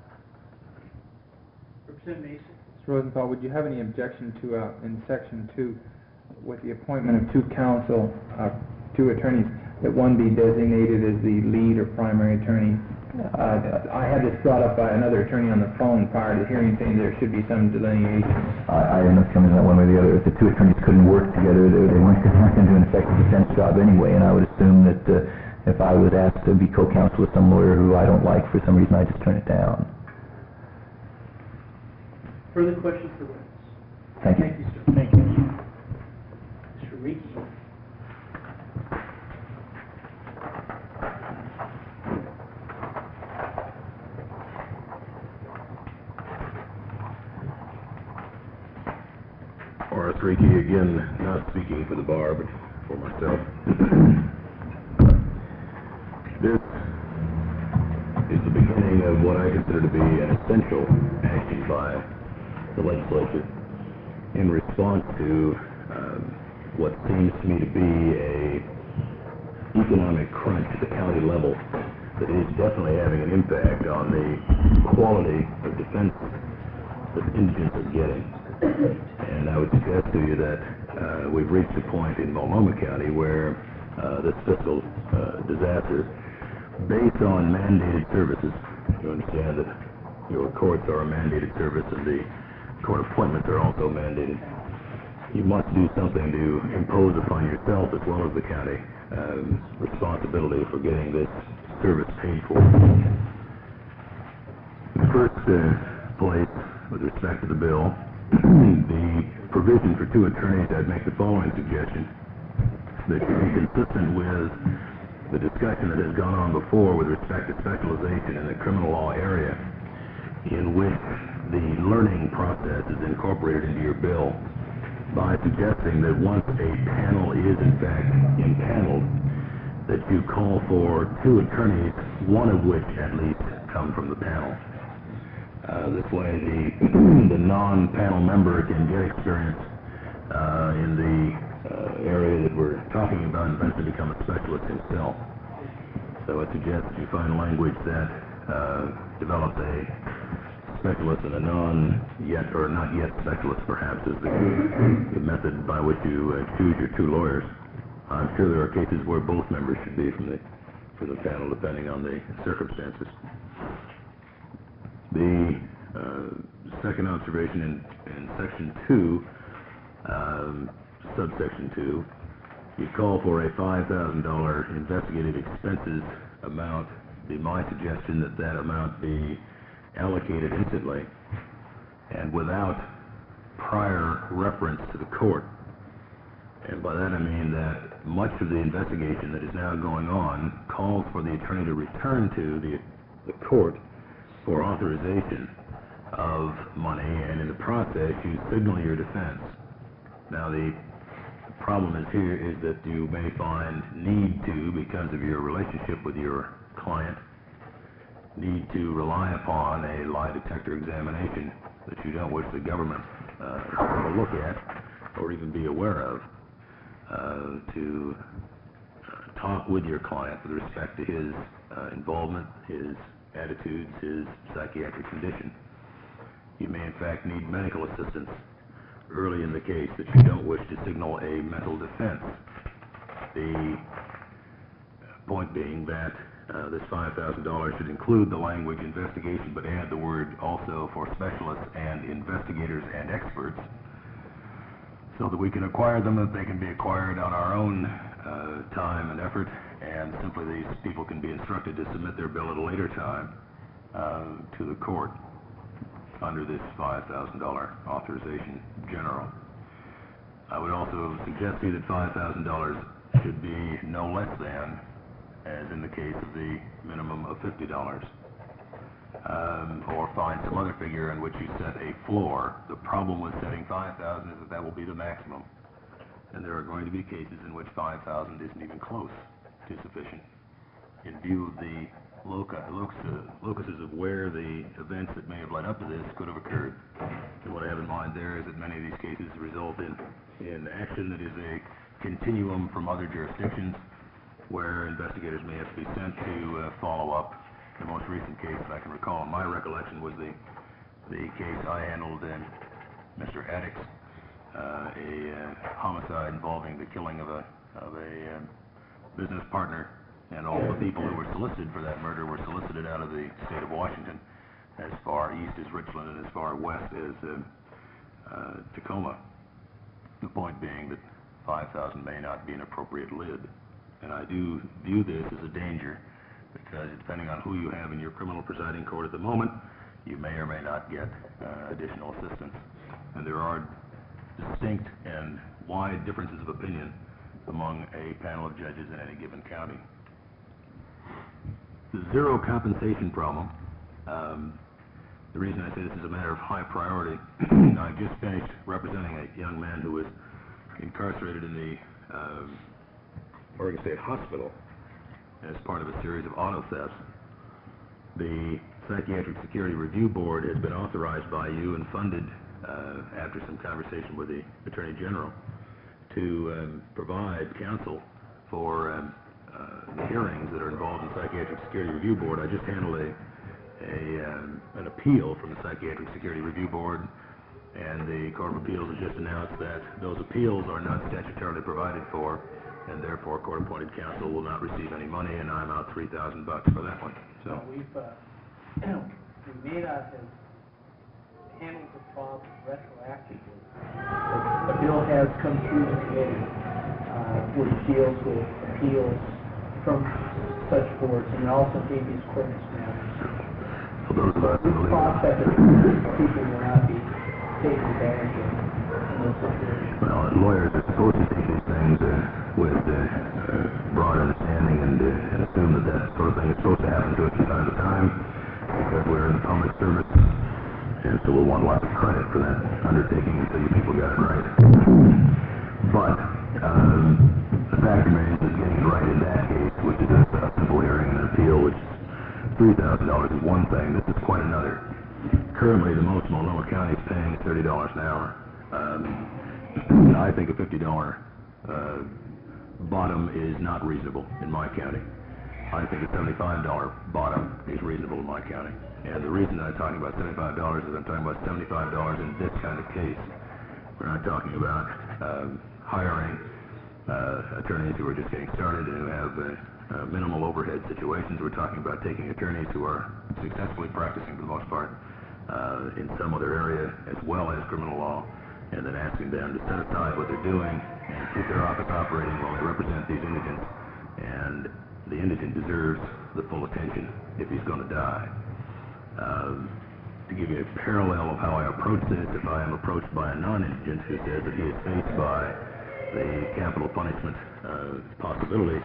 Representative Mason. Mister Rosenthal, would you have any objection to, uh, in section two, with the appointment of two counsel, uh, two attorneys, that one be designated as the lead or primary attorney? Uh, I had this brought up by another attorney on the phone prior to the hearing, saying there should be some delineation. I, I have no feeling that one way or the other. If the two attorneys couldn't work together, they, they weren't going to do an effective defense job anyway, and I would assume that uh, if I was asked to be co-counsel with some lawyer who I don't like for some reason, I'd just turn it down. Further questions for witness? Thank you. Thank you, sir. Thank you. Mister Reiki. Horace Reiki again, not speaking for the bar, but for myself. This is the beginning of what I consider to be an essential action by the legislature in response to um, what seems to me to be a economic crunch at the county level that is definitely having an impact on the quality of defense that indigents are getting. And I would suggest to you that uh, we've reached a point in Multnomah County where uh, this fiscal uh, disaster, based on mandated services, you understand that your courts are a mandated service and the court appointments are also mandated. You must do something to impose upon yourself as well as the county um, responsibility for getting this service paid for. In the first uh, place, with respect to the bill, the provision for two attorneys, I'd make the following suggestion. That should be consistent with the discussion that has gone on before with respect to specialization in the criminal law area, in which the learning process is incorporated into your bill by suggesting that once a panel is in fact impaneled, that you call for two attorneys, one of which at least come from the panel. Uh, this way the, the non-panel member can get experience uh, in the uh, area that we're talking about and eventually become a specialist himself. So I suggest that you find language that uh, develops a specialist and a non-yet or not yet specialist, perhaps, is the, the method by which you uh, choose your two lawyers. I'm sure there are cases where both members should be from the from the panel, depending on the circumstances. The uh, second observation in, in section two, um, subsection two, you call for a five thousand dollar investigative expenses amount. Be my suggestion that that amount be allocated instantly and without prior reference to the court. And by that I mean that much of the investigation that is now going on calls for the attorney to return to the, the court for authorization of money, and in the process, you signal your defense. Now, the problem is here is that you may find need to, because of your relationship with your client, need to rely upon a lie detector examination that you don't wish the government uh, to look at or even be aware of, uh, to uh, talk with your client with respect to his uh, involvement, his attitudes, his psychiatric condition. You may in fact need medical assistance early in the case that you don't wish to signal a mental defense. The point being that uh, this five thousand dollars should include the language investigation, but add the word also for specialists and investigators and experts, so that we can acquire them, that they can be acquired on our own uh, time and effort, and simply these people can be instructed to submit their bill at a later time uh, to the court under this five thousand dollar authorization general. I would also suggest to you that five thousand dollars should be no less than, as in the case of the minimum of fifty dollars. Um, or find some other figure in which you set a floor. The problem with setting five thousand is that that will be the maximum. And there are going to be cases in which five thousand isn't even close to sufficient in view of the loci, locus, locuses of where the events that may have led up to this could have occurred. And what I have in mind there is that many of these cases result in, in action that is a continuum from other jurisdictions where investigators may have to be sent to uh, follow up. The most recent case that I can recall in my recollection was the the case I handled in Mister Addicks, uh, a uh, homicide involving the killing of a of a um, business partner, and all the people who were solicited for that murder were solicited out of the state of Washington, as far east as Richland and as far west as uh, uh, Tacoma. The point being that five thousand may not be an appropriate lid, and I do view this as a danger, because depending on who you have in your criminal presiding court at the moment, you may or may not get uh, additional assistance. And there are distinct and wide differences of opinion among a panel of judges in any given county. The zero compensation problem, um, the reason I say this is a matter of high priority, I just finished representing a young man who was incarcerated in the uh, Oregon State Hospital as part of a series of auto thefts. The Psychiatric Security Review Board has been authorized by you and funded, uh, after some conversation with the Attorney General, to um, provide counsel for um, uh, the hearings that are involved in the Psychiatric Security Review Board. I just handled a, a um, an appeal from the Psychiatric Security Review Board, and the Court of Appeals has just announced that those appeals are not statutorily provided for, and therefore court-appointed counsel will not receive any money, and I'm out three thousand bucks for that one. So We've, uh, we may not have handled the problem retroactively. A bill has come through the committee, uh, which deals with appeals from such boards, and also habeas corpus matters. So those of us who This believe process of people will not be taken advantage of in those situations. Well, lawyers are supposed to take these things uh, with uh, uh, broad understanding and, uh, and assume that that sort of thing is supposed to happen to us from time to time, because we're in the public service, and so we'll want lots of credit for that undertaking until you people got it right. But um, the fact remains that getting it right in that case, which is a, a simple hearing and an appeal, which is three thousand dollars is one thing, this is quite another. Currently, the most Multnomah County is paying thirty dollars an hour. Um, I think a fifty dollar uh, bottom is not reasonable in my county. I think a seventy-five dollar bottom is reasonable in my county. And the reason I'm talking about seventy-five dollars is I'm talking about seventy-five dollars in this kind of case. We're not talking about um, hiring uh, attorneys who are just getting started and who have uh, uh, minimal overhead situations. We're talking about taking attorneys who are successfully practicing for the most part uh, in some other area as well as criminal law, and then asking them to set aside what they're doing and keep their office operating while they represent these indigents. And the indigent deserves the full attention if he's going to die. Um, to give you a parallel of how I approach this, if I am approached by a non-indigent who says that he is faced by the capital punishment uh, possibility,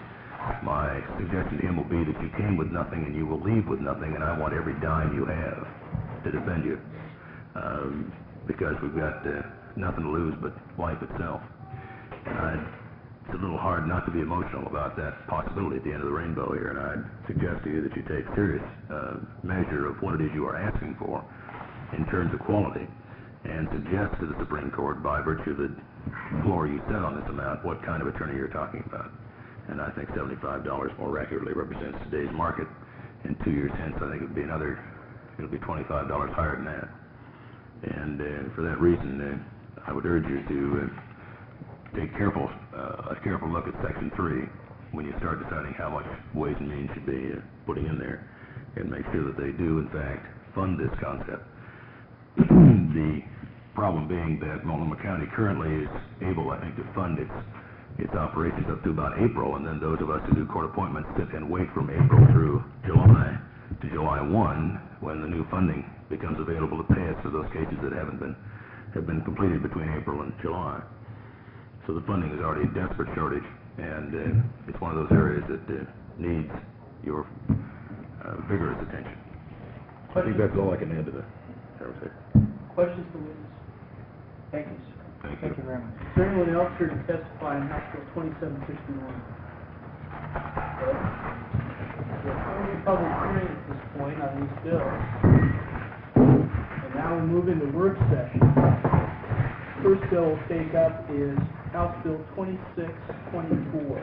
my suggestion to him will be that you came with nothing and you will leave with nothing, and I want every dime you have to defend you, um, because we've got uh, nothing to lose but life itself. And I'd, it's a little hard not to be emotional about that possibility at the end of the rainbow here, and I'd suggest to you that you take serious uh, measure of what it is you are asking for in terms of quality, and suggest to the Supreme Court, by virtue of the floor you set on this amount, what kind of attorney you're talking about. And I think seventy-five dollars more accurately represents today's market. In two years hence, I think it'll be another, it'll be twenty-five dollars higher than that. And uh, for that reason, uh, I would urge you to uh, take careful, uh, a careful look at Section three when you start deciding how much Ways and Means should be uh, putting in there, and make sure that they do, in fact, fund this concept. The problem being that Multnomah County currently is able, I think, to fund its its operations up to about April, and then those of us who do court appointments sit and wait from April through July to July first, when the new funding becomes available to pay us for those cases that haven't been have been completed between April and July. So the funding is already a desperate shortage, and uh, it's one of those areas that uh, needs your uh, vigorous attention. I think that's all I can add to that conversation. Questions from witness? Thank you, sir. Thank Thank you very much. Is there anyone else here to testify on House Bill twenty-seven sixty-one? Okay. There's only a public hearing at this point on these bills. And now we move into work session. First bill we'll take up is House Bill twenty-six twenty-four.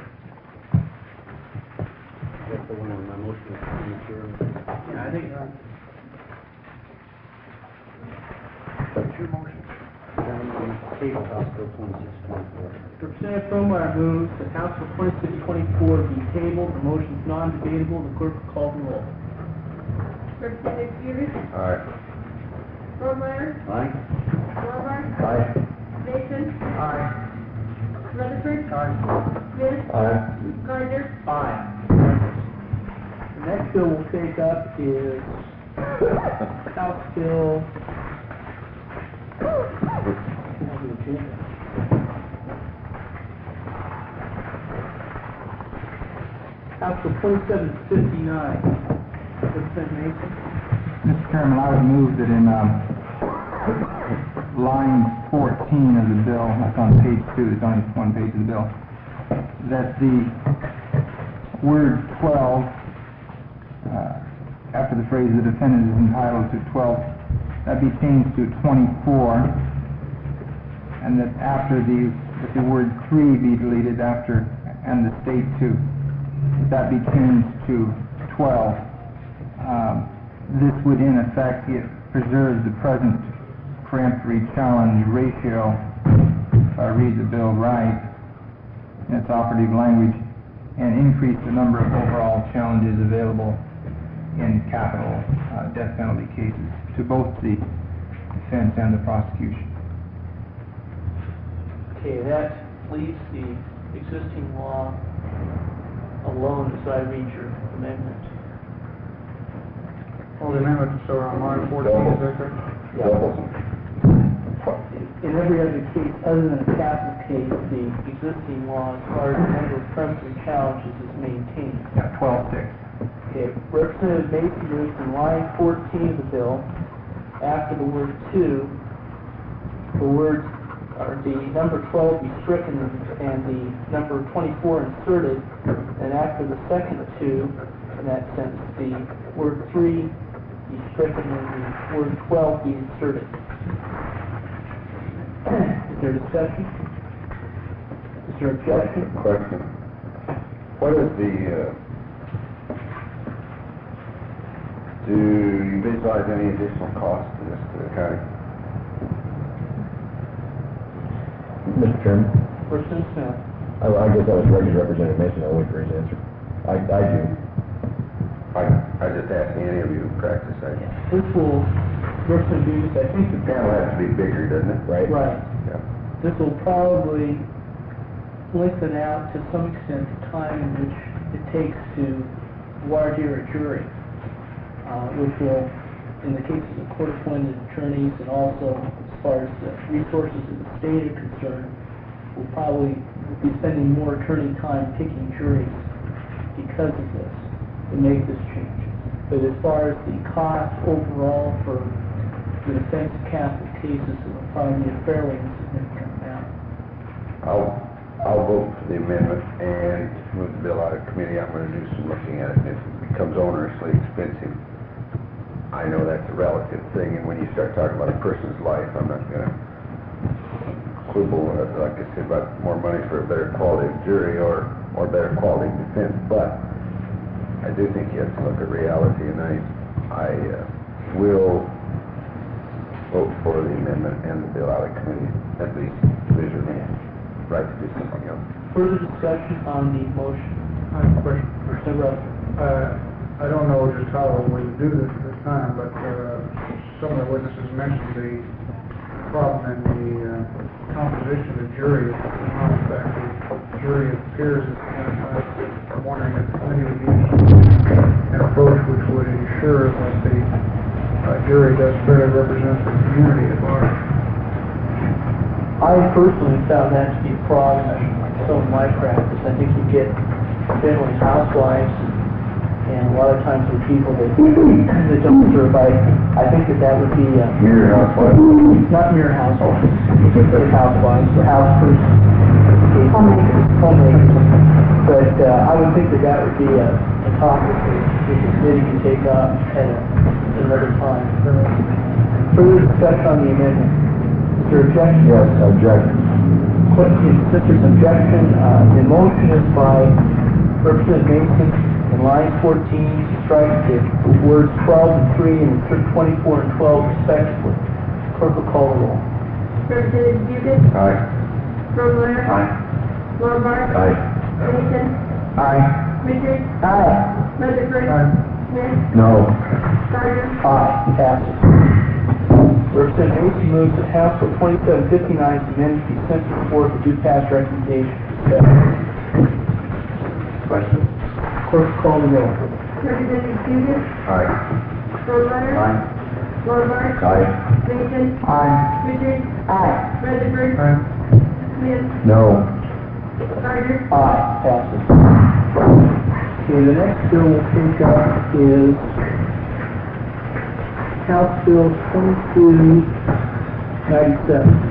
That's the one on my motion, sure. Yeah, I think, uh, What's your motion? Table House Bill twenty-six twenty-four. Representative Fromeyer moves that House Bill twenty-six twenty-four be tabled. The motion is non-debatable. The clerk will call the roll. Representative Peters, Aye. Fromeyer, Aye? Robar, Aye. Mason, Aye. Rutherford, Aye. Smith, Aye. Gardner, Aye. The next bill we'll take up is House Bill... House Bill twenty-seven fifty-nine. Representative Mason. Mister Chairman, I would move that in um, line fourteen of the bill, that's on page two, there's only one page of the bill, that the word twelve, uh, after the phrase "the defendant is entitled to twelve," that be changed to twenty-four, and that after the, that the word three be deleted after, and the state too, that be changed to twelve. Um, this would in effect it preserve the present peremptory challenge ratio, if I read the bill right, in its operative language, and increase the number of overall challenges available in capital uh, death penalty cases to both the defense and the prosecution. Okay, that leaves the existing law alone as I read your amendment. Well, the amendment is still on line fourteen, is that correct? In every other case other than a capital case, the existing law as far as the number of peremptory challenges is maintained. Yeah, twelve six. Okay, Representative Mason moves in line fourteen of the bill, after the word two, the words, or the number twelve be stricken and the number twenty-four inserted, and after the second two, in that sentence, the word three be stricken and the word twelve be inserted. Is there discussion? Is there objection? Question. What is the, uh, do you visualize any additional cost to this to the county? Mister Chairman, Representative Smith. I, I guess I was ready to Representative Mason, I'll wait for his answer. I, I do. I, I just asking any of you who practice that. This will, Representative Davis, I think the Panel has to be bigger, doesn't it? Right? Right. Yeah. This will probably lengthen out to some extent the time in which it takes to voir dire a jury, uh, which will, in the cases of court-appointed attorneys and also as far as the resources of the state are concerned, will probably be spending more attorney time picking juries because of this, to make this change. But as far as the cost overall for the defense of capital cases, it will probably be a fairly insignificant amount. I'll, I'll vote for the amendment and move the bill out of committee. I'm gonna do some looking at it, and if it becomes onerously expensive, I know that's a relative thing, and when you start talking about a person's life, I'm not gonna quibble, uh, like I said, about more money for a better quality of jury or, or better quality of defense, but I do think you have to look at reality, and I, I, uh, will vote for the amendment and the bill out of committee, at least visually, right to do something else. Further discussion on the motion? I have a question. Mister Russell. Uh, I don't know just how we would do this at this time, but, uh, some of the witnesses mentioned the problem in the, uh, composition of the jury. In fact, the jury appears as uh, I'm wondering if the committee would use an approach which would ensure that the uh, jury does fairly represent the community at large. I personally found that to be a problem in some of my practice. I think you get generally housewives and a lot of times with people that, that don't serve. I, I think that that would be uh, Mere housewives. not mere housewives, but housewives, or house persons, homemakers, homemakers. But uh, I would think that that would be a, a topic that the committee can take up at, a, at another time. Further discussion on the amendment. Is there objection? Yes, objection. Question, since there's objection, uh, the motion is by Representative Mason in line fourteen, to strike the words twelve and three and twenty-four and twelve respectively. Clerk will call the roll. Representative Dugan? Aye. Brummeyer? Aye. Lombard? Aye. Mason? Aye. Richards? Aye. Rutherford? Aye. Smith? No. Gardner? Aye. Passes. Representative Mason moves that House Bill twenty-seven fifty-nine is amended to be sent to the floor for due pass recommendation. Question? Clerk will call the roll. Representative Dugan? Aye. Brummeyer? Aye. Lombard? Aye. Mason? Aye. Richards? Aye. Rutherford? Aye. Smith? No. Gardner? Aye. Passes. Okay, the next bill we'll take up is House Bill twenty-two ninety-seven.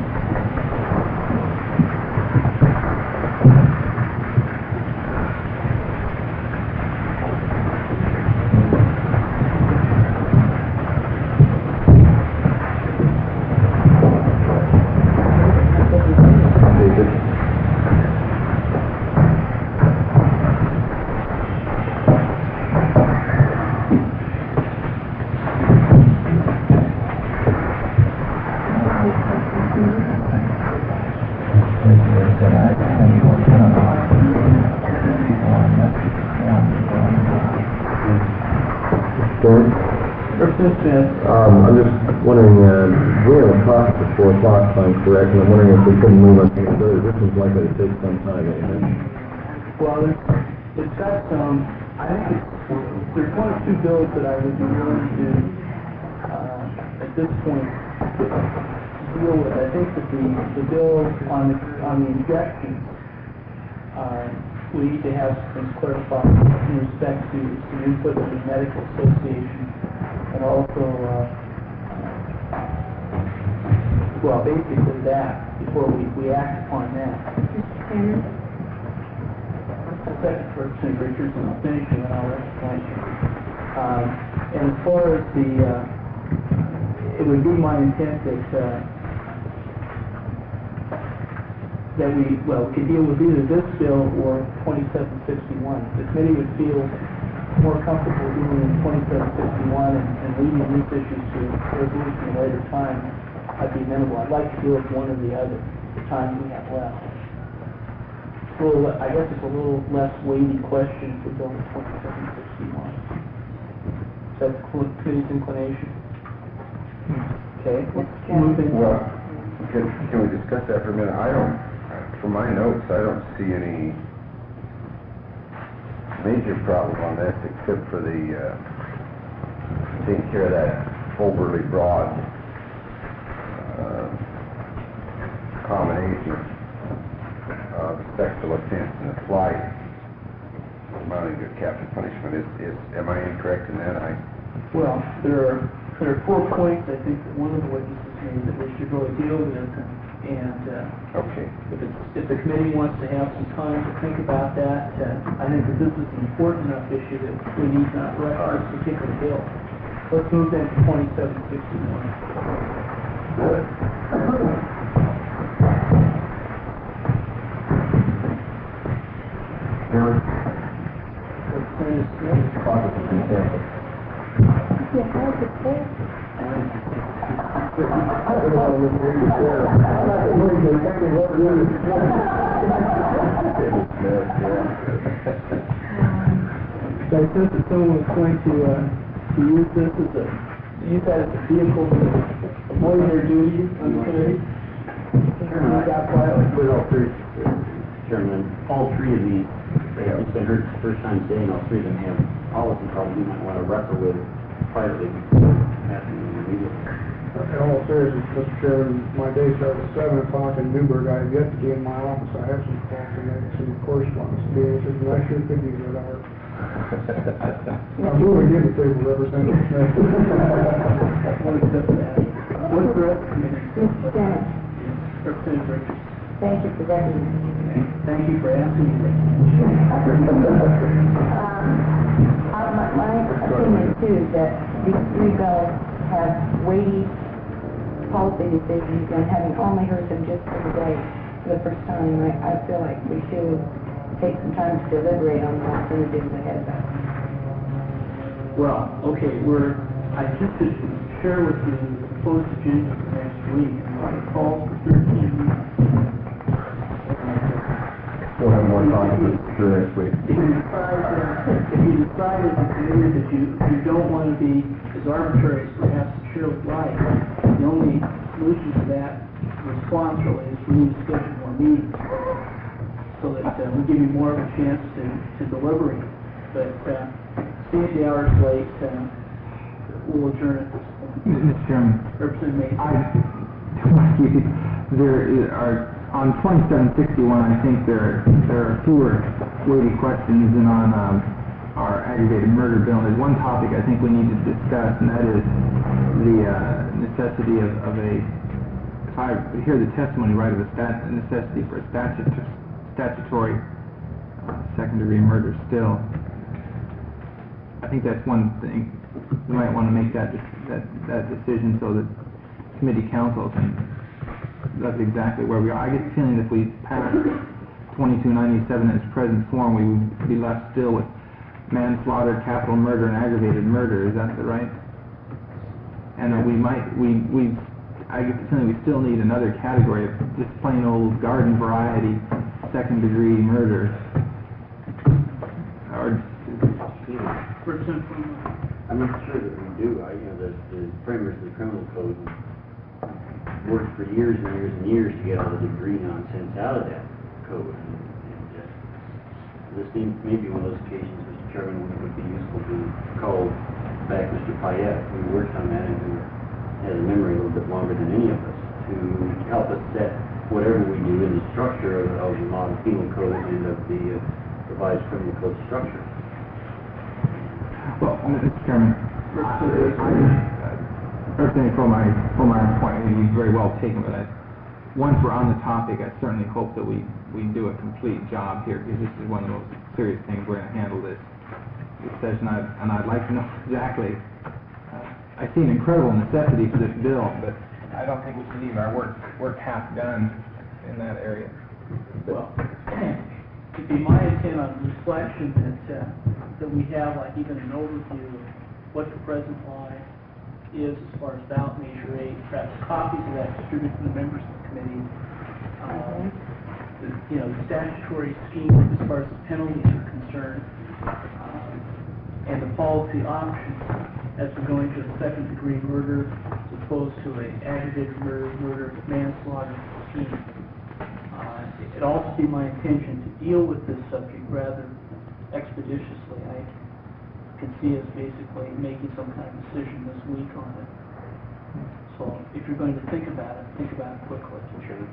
Representative Smith. Um, I'm just wondering, uh, we have a clock at four o'clock, if I'm correct, and I'm wondering if we couldn't move on to the third. This one's likely to take some time, ain't it? Well, it's, it's got some, I think it's, there's one or two bills that I would be willing to, uh, at this point, deal with. I think that the, the bill on the, on the injections, uh, we need to have some things clarified in respect to some input from the medical association, and also, uh, well, basically that, before we, we act upon that. Mister Chairman? A second for Representative Richards, and I'll finish, and then I'll recognize you. Um, and as far as the, uh, it would be my intent that, uh, that we, well, we could deal with either this bill or twenty-seven sixty-one. The committee would feel more comfortable dealing with twenty-seven sixty-one and, and leaving these issues to resolution at a later time. I'd be amenable. I'd like to deal with one or the other, the time we have left. It's a little, I guess it's a little less weighty question for bill twenty-seven sixty-one. Is that the committee's inclination? Okay, let's move in. Well, can, can we discuss that for a minute? I don't, from my notes, I don't see any major problem on this except for the, uh, taking care of that overly broad, uh, combination of sexual offense and a flight. amounting to capital punishment. Is, is, am I incorrect in that? I, Well, there are, there are four points, I think, that one of the witnesses made that we should really deal with, and, uh, okay. if it's, if the committee wants to have some time to think about that, uh, I think that this is an important enough issue that we need not rush this particular bill. Let's move then to twenty-seven sixty-one. Good. Representative So I sense that someone was going to, uh, to use this as a, use that as a vehicle to avoid their duty on the committee. Chairman, I got with all three, Chairman, all three of these, it's been heard the first time today, and all three of them have policy problems you might want to wrestle with privately before passing them immediately. In all seriousness, Mister Chairman, my day starts at seven o'clock in Newburgh. I have yet to be in my office. I have some calls to make, some correspondence to do, and I sure could use that hour. I'm moving in the table, Representative Smith. What's the rest of the committee? Mister Chairman, Representative Richards. thank you for recognizing me. Thank you for asking me. Um, uh, my, my opinion too is that these three bills have weighty policy decisions, and having only heard them just for today for the first time, I, I feel like we should take some time to deliberate on the alternatives ahead of us. Well, okay, we're, I just to share with you the proposed agenda for next week. It calls for thirteen weeks. We'll have more time for next week. If you decide, uh, if you decide as a committee that you, you don't want to be as arbitrary as perhaps the chair would like, the only solution to that response really is for you to schedule more meetings, so that uh, we give you more of a chance to, to deliberate. But uh, seeing the hour's late, uh, we'll adjourn at this point. Mister Chairman, Representative Mason. I, there is- are, on twenty-seven sixty-one, I think there, there are fewer weighty questions than on, um, our aggravated murder bill. There's one topic I think we need to discuss, and that is the, uh, necessity of, of a, if I hear the testimony right, of a stat, a necessity for a statute, statutory, uh, second-degree murder still. I think that's one thing. We might want to make that, that, that decision so that committee council can, that's exactly where we are. I get the feeling that if we pass twenty-two ninety-seven in its present form, we would be left still with manslaughter, capital murder, and aggravated murder. Is that the right? And uh, we might, we, we, I get the feeling we still need another category of just plain old garden variety, second-degree murder. Or, I'm not sure that we do. I, you know, the, the framers of the criminal code worked for years and years and years to get all the degree nonsense out of that code. And, and uh, this seems maybe one of those occasions, Mister Chairman, when it would be useful to call back Mister Payette, who worked on that and who has a memory a little bit longer than any of us, to help us set whatever we do in the structure of, of the model penal code and of the uh, revised criminal code structure. well, Mister Chairman, Representative Fromeyer, Fromeyer's point may be very well taken, but I, once we're on the topic, I certainly hope that we, we do a complete job here, because this is one of the most serious things we're going to handle this, this session, I, and I'd like to know exactly. Uh, I see an incredible necessity for this bill, but I don't think we should leave our work, work half done in that area. Well, it'd be my intent on reflection that, uh, that we have like even an overview of what the present law is as far as ballot measure eight, perhaps copies of that distributed to the members of the committee. Um, the, you know, the statutory scheme as far as the penalties are concerned, um, and the policy options as we go into a second degree murder as opposed to a aggravated murder, murder, manslaughter scheme. Uh, it, it'd also be my intention to deal with this subject rather expeditiously. I can see us basically making some kind of decision this week on it. So if you're going to think about it, think about it quickly. Sure.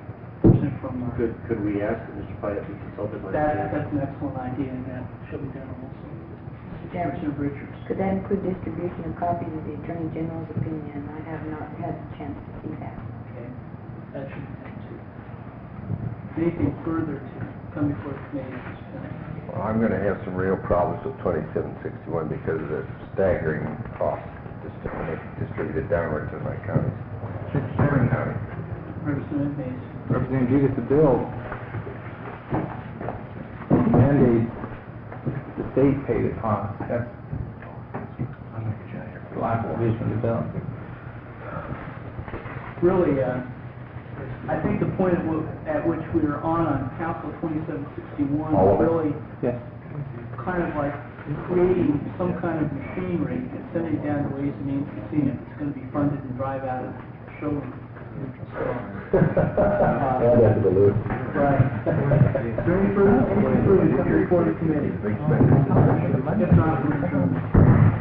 percent from, uh, Could, could we ask that Mister Pyatt be consulted by the that, chair? that's an excellent idea, and that should be done also. Chairman, Commissioner Richards. could that include distribution of copies of the Attorney General's opinion? I have not had the chance to see that. Okay, that should be done too. Anything further to come before the committee at this point? Well, I'm gonna have some real problems with twenty-seven sixty-one because of the staggering cost distributed, distributed downward to my counties. Every county. Representative Mason. Representative Judith, the bill mandates the state pay the cost. That's the last provision of the bill. Really, uh, I think the point at wh- at which we are on on Council twenty-seven sixty-one All of is it? really Yes. kind of like creating some kind of machinery and sending it down to Ways and Means and seeing if it's gonna be funded and drive out of the showroom. So, Add that to the list. right. Is there any further, anything further to come before the committee? If not, we're adjourned.